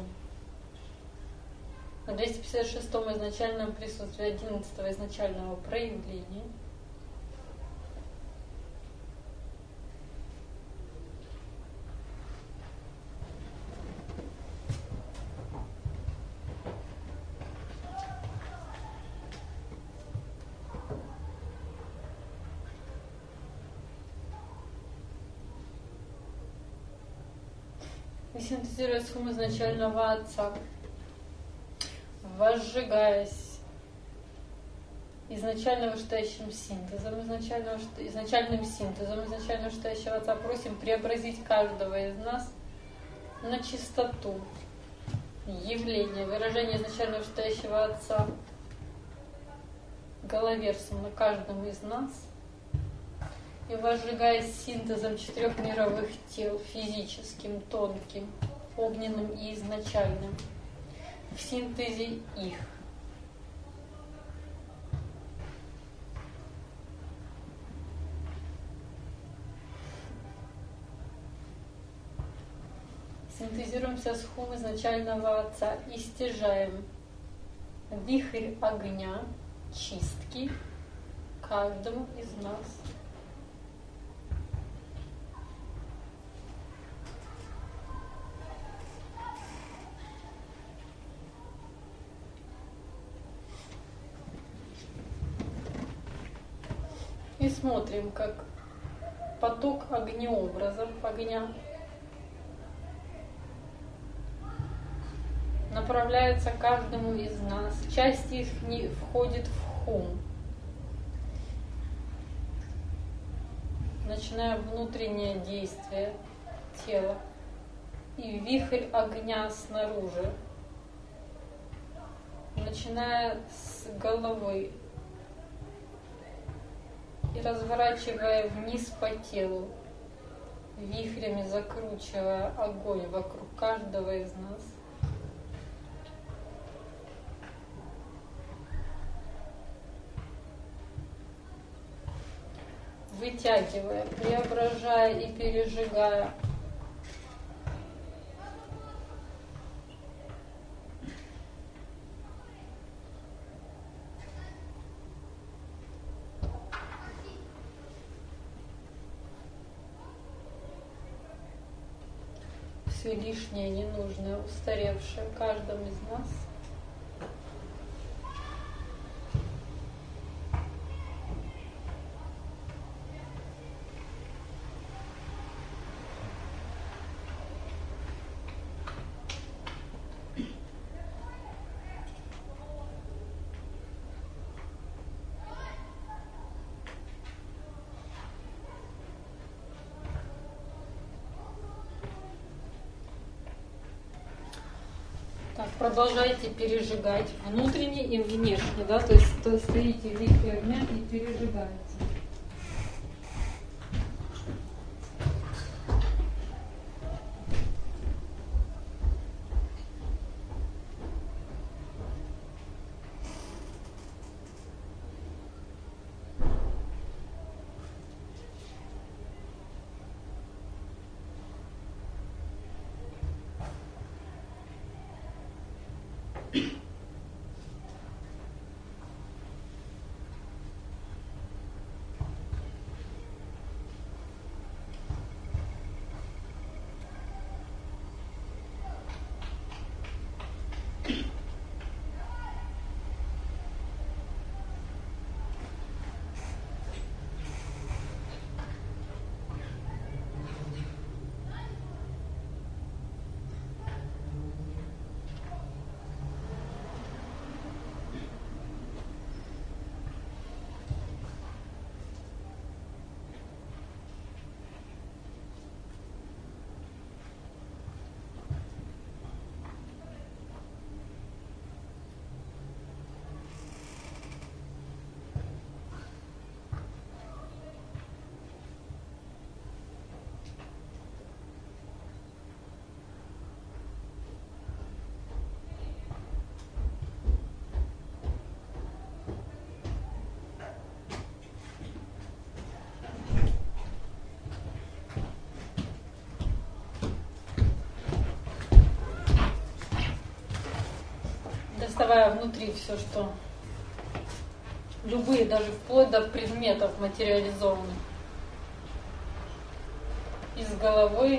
На 256-м изначальном присутствии 11-го изначального проявления. и синтезируя схему изначального Отца, возжигаясь изначально вышестоящим синтезом, изначальным синтезом изначально вышестоящего Отца, просим преобразить каждого из нас на чистоту явления, выражения изначально вышестоящего Отца головерсом на каждом из нас, и возжигаясь синтезом 4 мировых тел, физическим, тонким, огненным и изначальным, в синтезе их. Синтезируемся с хум изначального Отца и стяжаем вихрь огня, чистки каждому из нас. И смотрим, как поток огнеобразов, огня, направляется каждому из нас. Часть их не входит в хум, начиная внутреннее действие тела и вихрь огня снаружи, начиная с головы и разворачивая вниз по телу, вихрями закручивая огонь вокруг каждого из нас. Вытягивая, преображая и пережигая. Все лишнее, ненужное, устаревшее в каждом из нас. Так, продолжайте пережигать внутренне и внешне, да, то есть стоите в вихре огня и пережигаете. Доставая внутри все, что любые, даже вплоть до предметов материализованных, из головы.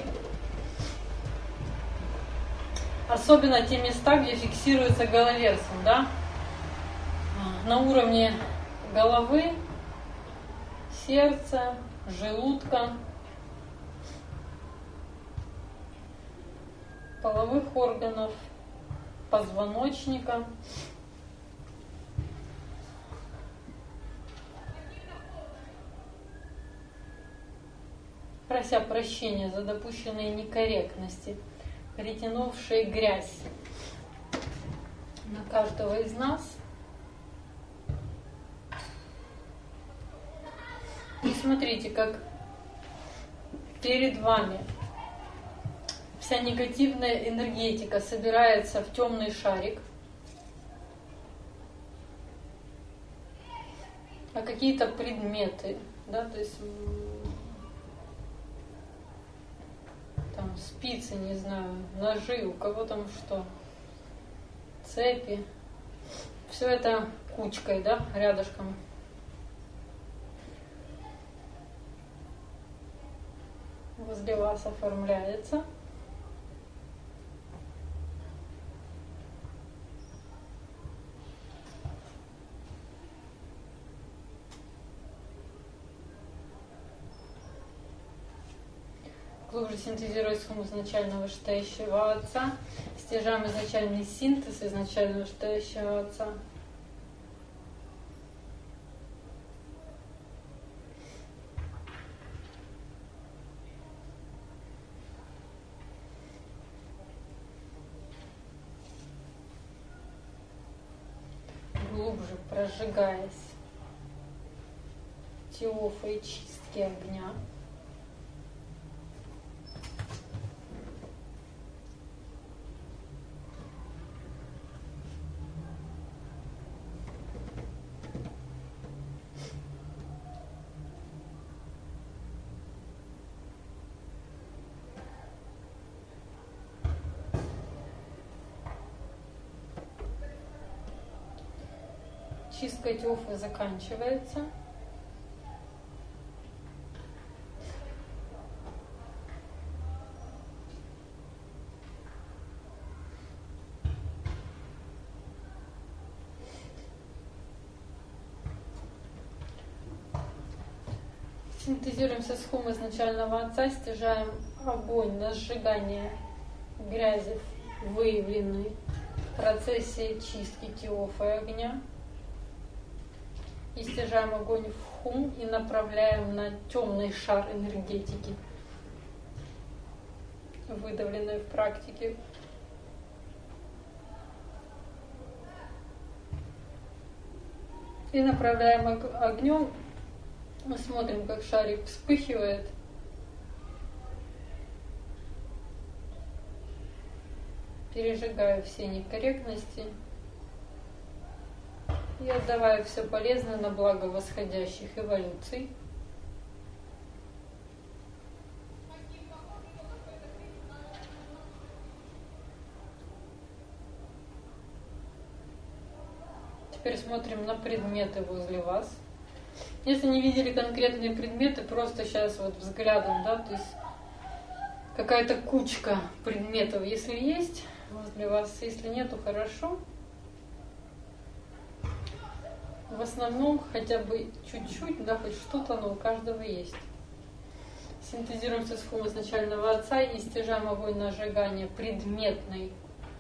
Особенно те места, где фиксируется головерсом, да? На уровне головы, сердца, желудка. половых органов, позвоночника. Прося прощения за допущенные некорректности, притянувшие грязь на каждого из нас. И смотрите, как перед вами вся негативная энергетика собирается в темный шарик, а какие-то предметы, да, то есть там спицы, не знаю, ножи, у кого там что, цепи, все это кучкой, да, рядышком. Возле вас оформляется. Глубже синтезируя сумму изначального вышестоящего отца, стяжаем изначальный синтез изначального вышестоящего отца. Глубже прожигаясь теофа и чистки огня. Чистка теофы заканчивается. Синтезируемся с хум изначального отца, стяжаем огонь на сжигание грязи, выявленной в процессе чистки теофа и огня. И стяжаем огонь в хум и направляем на темный шар энергетики, выдавленной в практике. И направляем огнем. Мы смотрим, как шарик вспыхивает. Пережигая все некорректности. И отдавая все полезное на благо восходящих эволюций. Теперь смотрим на предметы возле вас. Если не видели конкретные предметы, просто сейчас вот взглядом, да, то есть какая-то кучка предметов, если есть возле вас, если нету, хорошо. В основном хотя бы чуть-чуть, да, хоть что-то, но у каждого есть. Синтезируемся с хум изначального отца и стяжаем огонь на сжигание предметной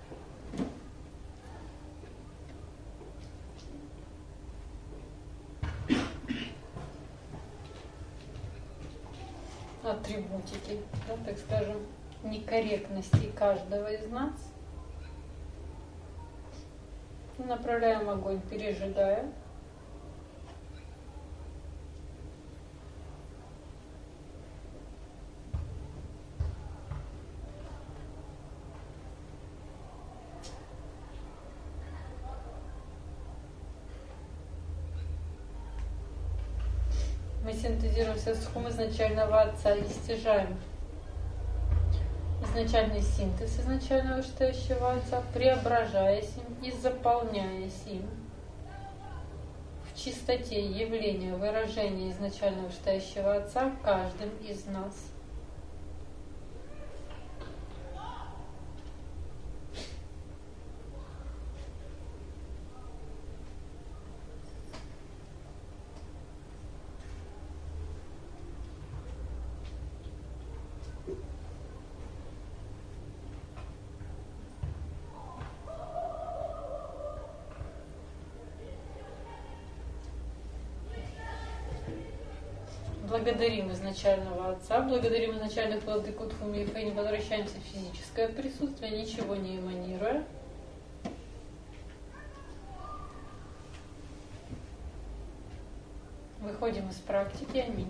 атрибутики, да, так скажем, некорректности каждого из нас. И направляем огонь, пережигая. Мы синтезируемся с хум изначального отца и стяжаем изначальный синтез изначального вышестоящего отца, преображаясь им и заполняясь им в чистоте явления, выражения изначального вышестоящего отца каждым из нас. благодарим изначального Отца, благодарим изначальных владык Утхуми и Фэйни, возвращаемся в физическое присутствие, ничего не эманируя. Выходим из практики. Аминь.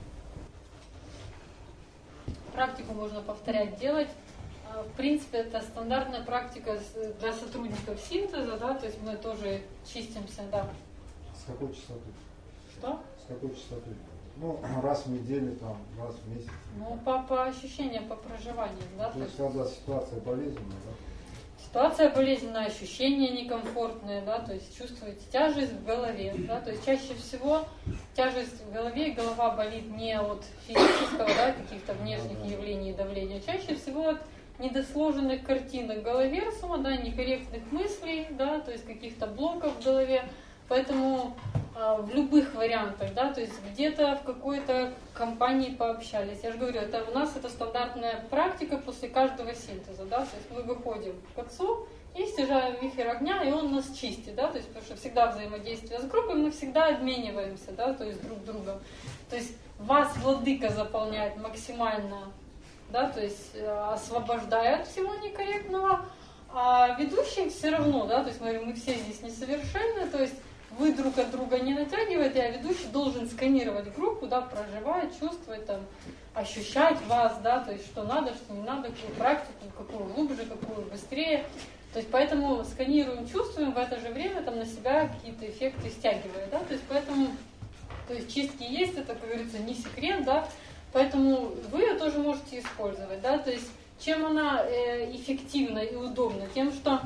Практику можно повторять, делать. В принципе, это стандартная практика для сотрудников синтеза, да, то есть мы тоже чистимся, да. С какой частотой? Что? С какой частотой? Ну, раз в неделю, там, раз в месяц. Ну, по ощущениям, по проживанию, да. То есть, когда ситуация болезненная, да? Ситуация болезненная, ощущения некомфортные, да, то есть чувствуете тяжесть в голове, да, то есть чаще всего тяжесть в голове, голова болит не от физического, да, каких-то внешних явлений и давления, чаще всего от недосложенных картинок в голове, да, некорректных мыслей, да, то есть каких-то блоков в голове. Поэтому в любых вариантах, да, то есть где-то в какой-то компании пообщались. Я же говорю, это у нас это стандартная практика после каждого синтеза, да, то есть мы выходим к Отцу и стяжаем вихрь огня, и он нас чистит, да, то есть потому что всегда взаимодействие с группой, мы всегда обмениваемся, да, то есть друг другом. То есть вас владыка заполняет максимально, да, то есть освобождая от всего некорректного, а ведущий все равно, да, то есть мы все здесь несовершенны, то есть вы друг от друга не натягиваете, а ведущий должен сканировать группу, да, проживать, чувствовать, там, ощущать вас, да, то есть что надо, что не надо, какую практику, какую глубже, какую быстрее. То есть поэтому сканируем, чувствуем, в это же время там на себя какие-то эффекты стягивая, да, то есть поэтому, то есть чистки есть, это, как говорится, не секрет, да, поэтому вы ее тоже можете использовать, да, то есть чем она эффективна и удобна, тем, что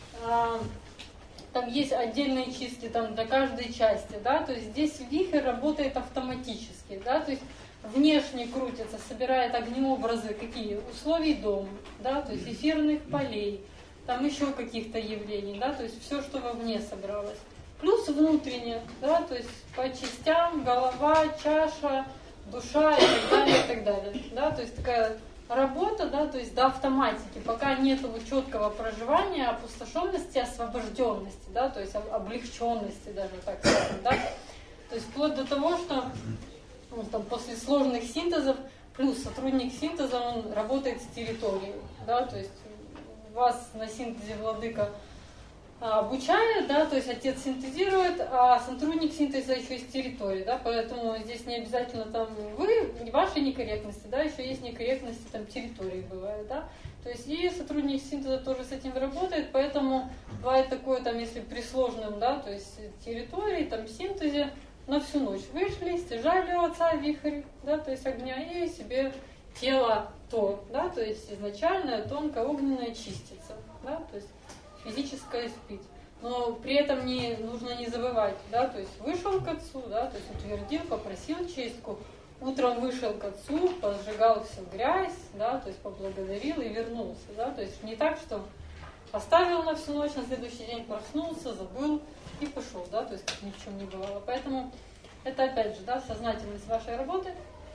там есть отдельные чистки там, для каждой части, да, то есть здесь вихрь работает автоматически, да, то есть внешне крутится, собирает огнеобразы, какие условий дома, да, то есть эфирных полей, там еще каких-то явлений, да, то есть все, что вовне собралось. Плюс внутренне, да, то есть по частям, голова, чаша, душа и так далее, и так далее, да, то есть такая работа, да, то есть до автоматики, пока нет четкого проживания, опустошенности, освобожденности, да, то есть облегченности даже, так скажем, да, то есть вплоть до того, что ну, там, после сложных синтезов, плюс сотрудник синтеза, он работает с территорией, да, то есть вас на синтезе владыка обучает, да, то есть отец синтезирует, а сотрудник синтеза еще из территории, да, поэтому здесь не обязательно там вы, ваши некорректности, да, еще есть некорректности там территории бывают, да, то есть и сотрудник синтеза тоже с этим работает, поэтому бывает такое там, если при сложном, да, то есть территории, там синтезе, на всю ночь вышли, стяжали у Отца вихрь, да, то есть огня, и себе тело то, да, то есть изначально тонко-огненное чистится, да, то есть физическое спит. Но при этом не нужно не забывать, да, то есть вышел к Отцу, да, то есть утвердил, попросил чистку, утром вышел к Отцу, поджигал всю грязь, да, то есть поблагодарил и вернулся, да, то есть не так, что оставил на всю ночь, на следующий день проснулся, забыл и пошел, да, то есть как ни в чем не бывало. Поэтому это опять же, да, сознательность вашей работы.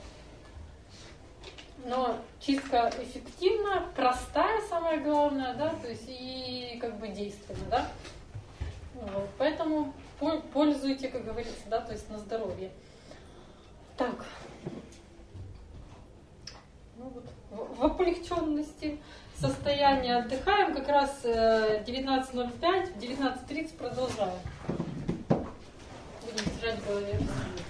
Но чистка эффективна, простая, самое главное, да, то есть и как бы действенна, да. Вот, поэтому пользуйте, как говорится, да, то есть на здоровье. Так. Ну вот, в облегченности состояния отдыхаем, как раз 19:05, в 19:30 продолжаем. Будем держать в голове.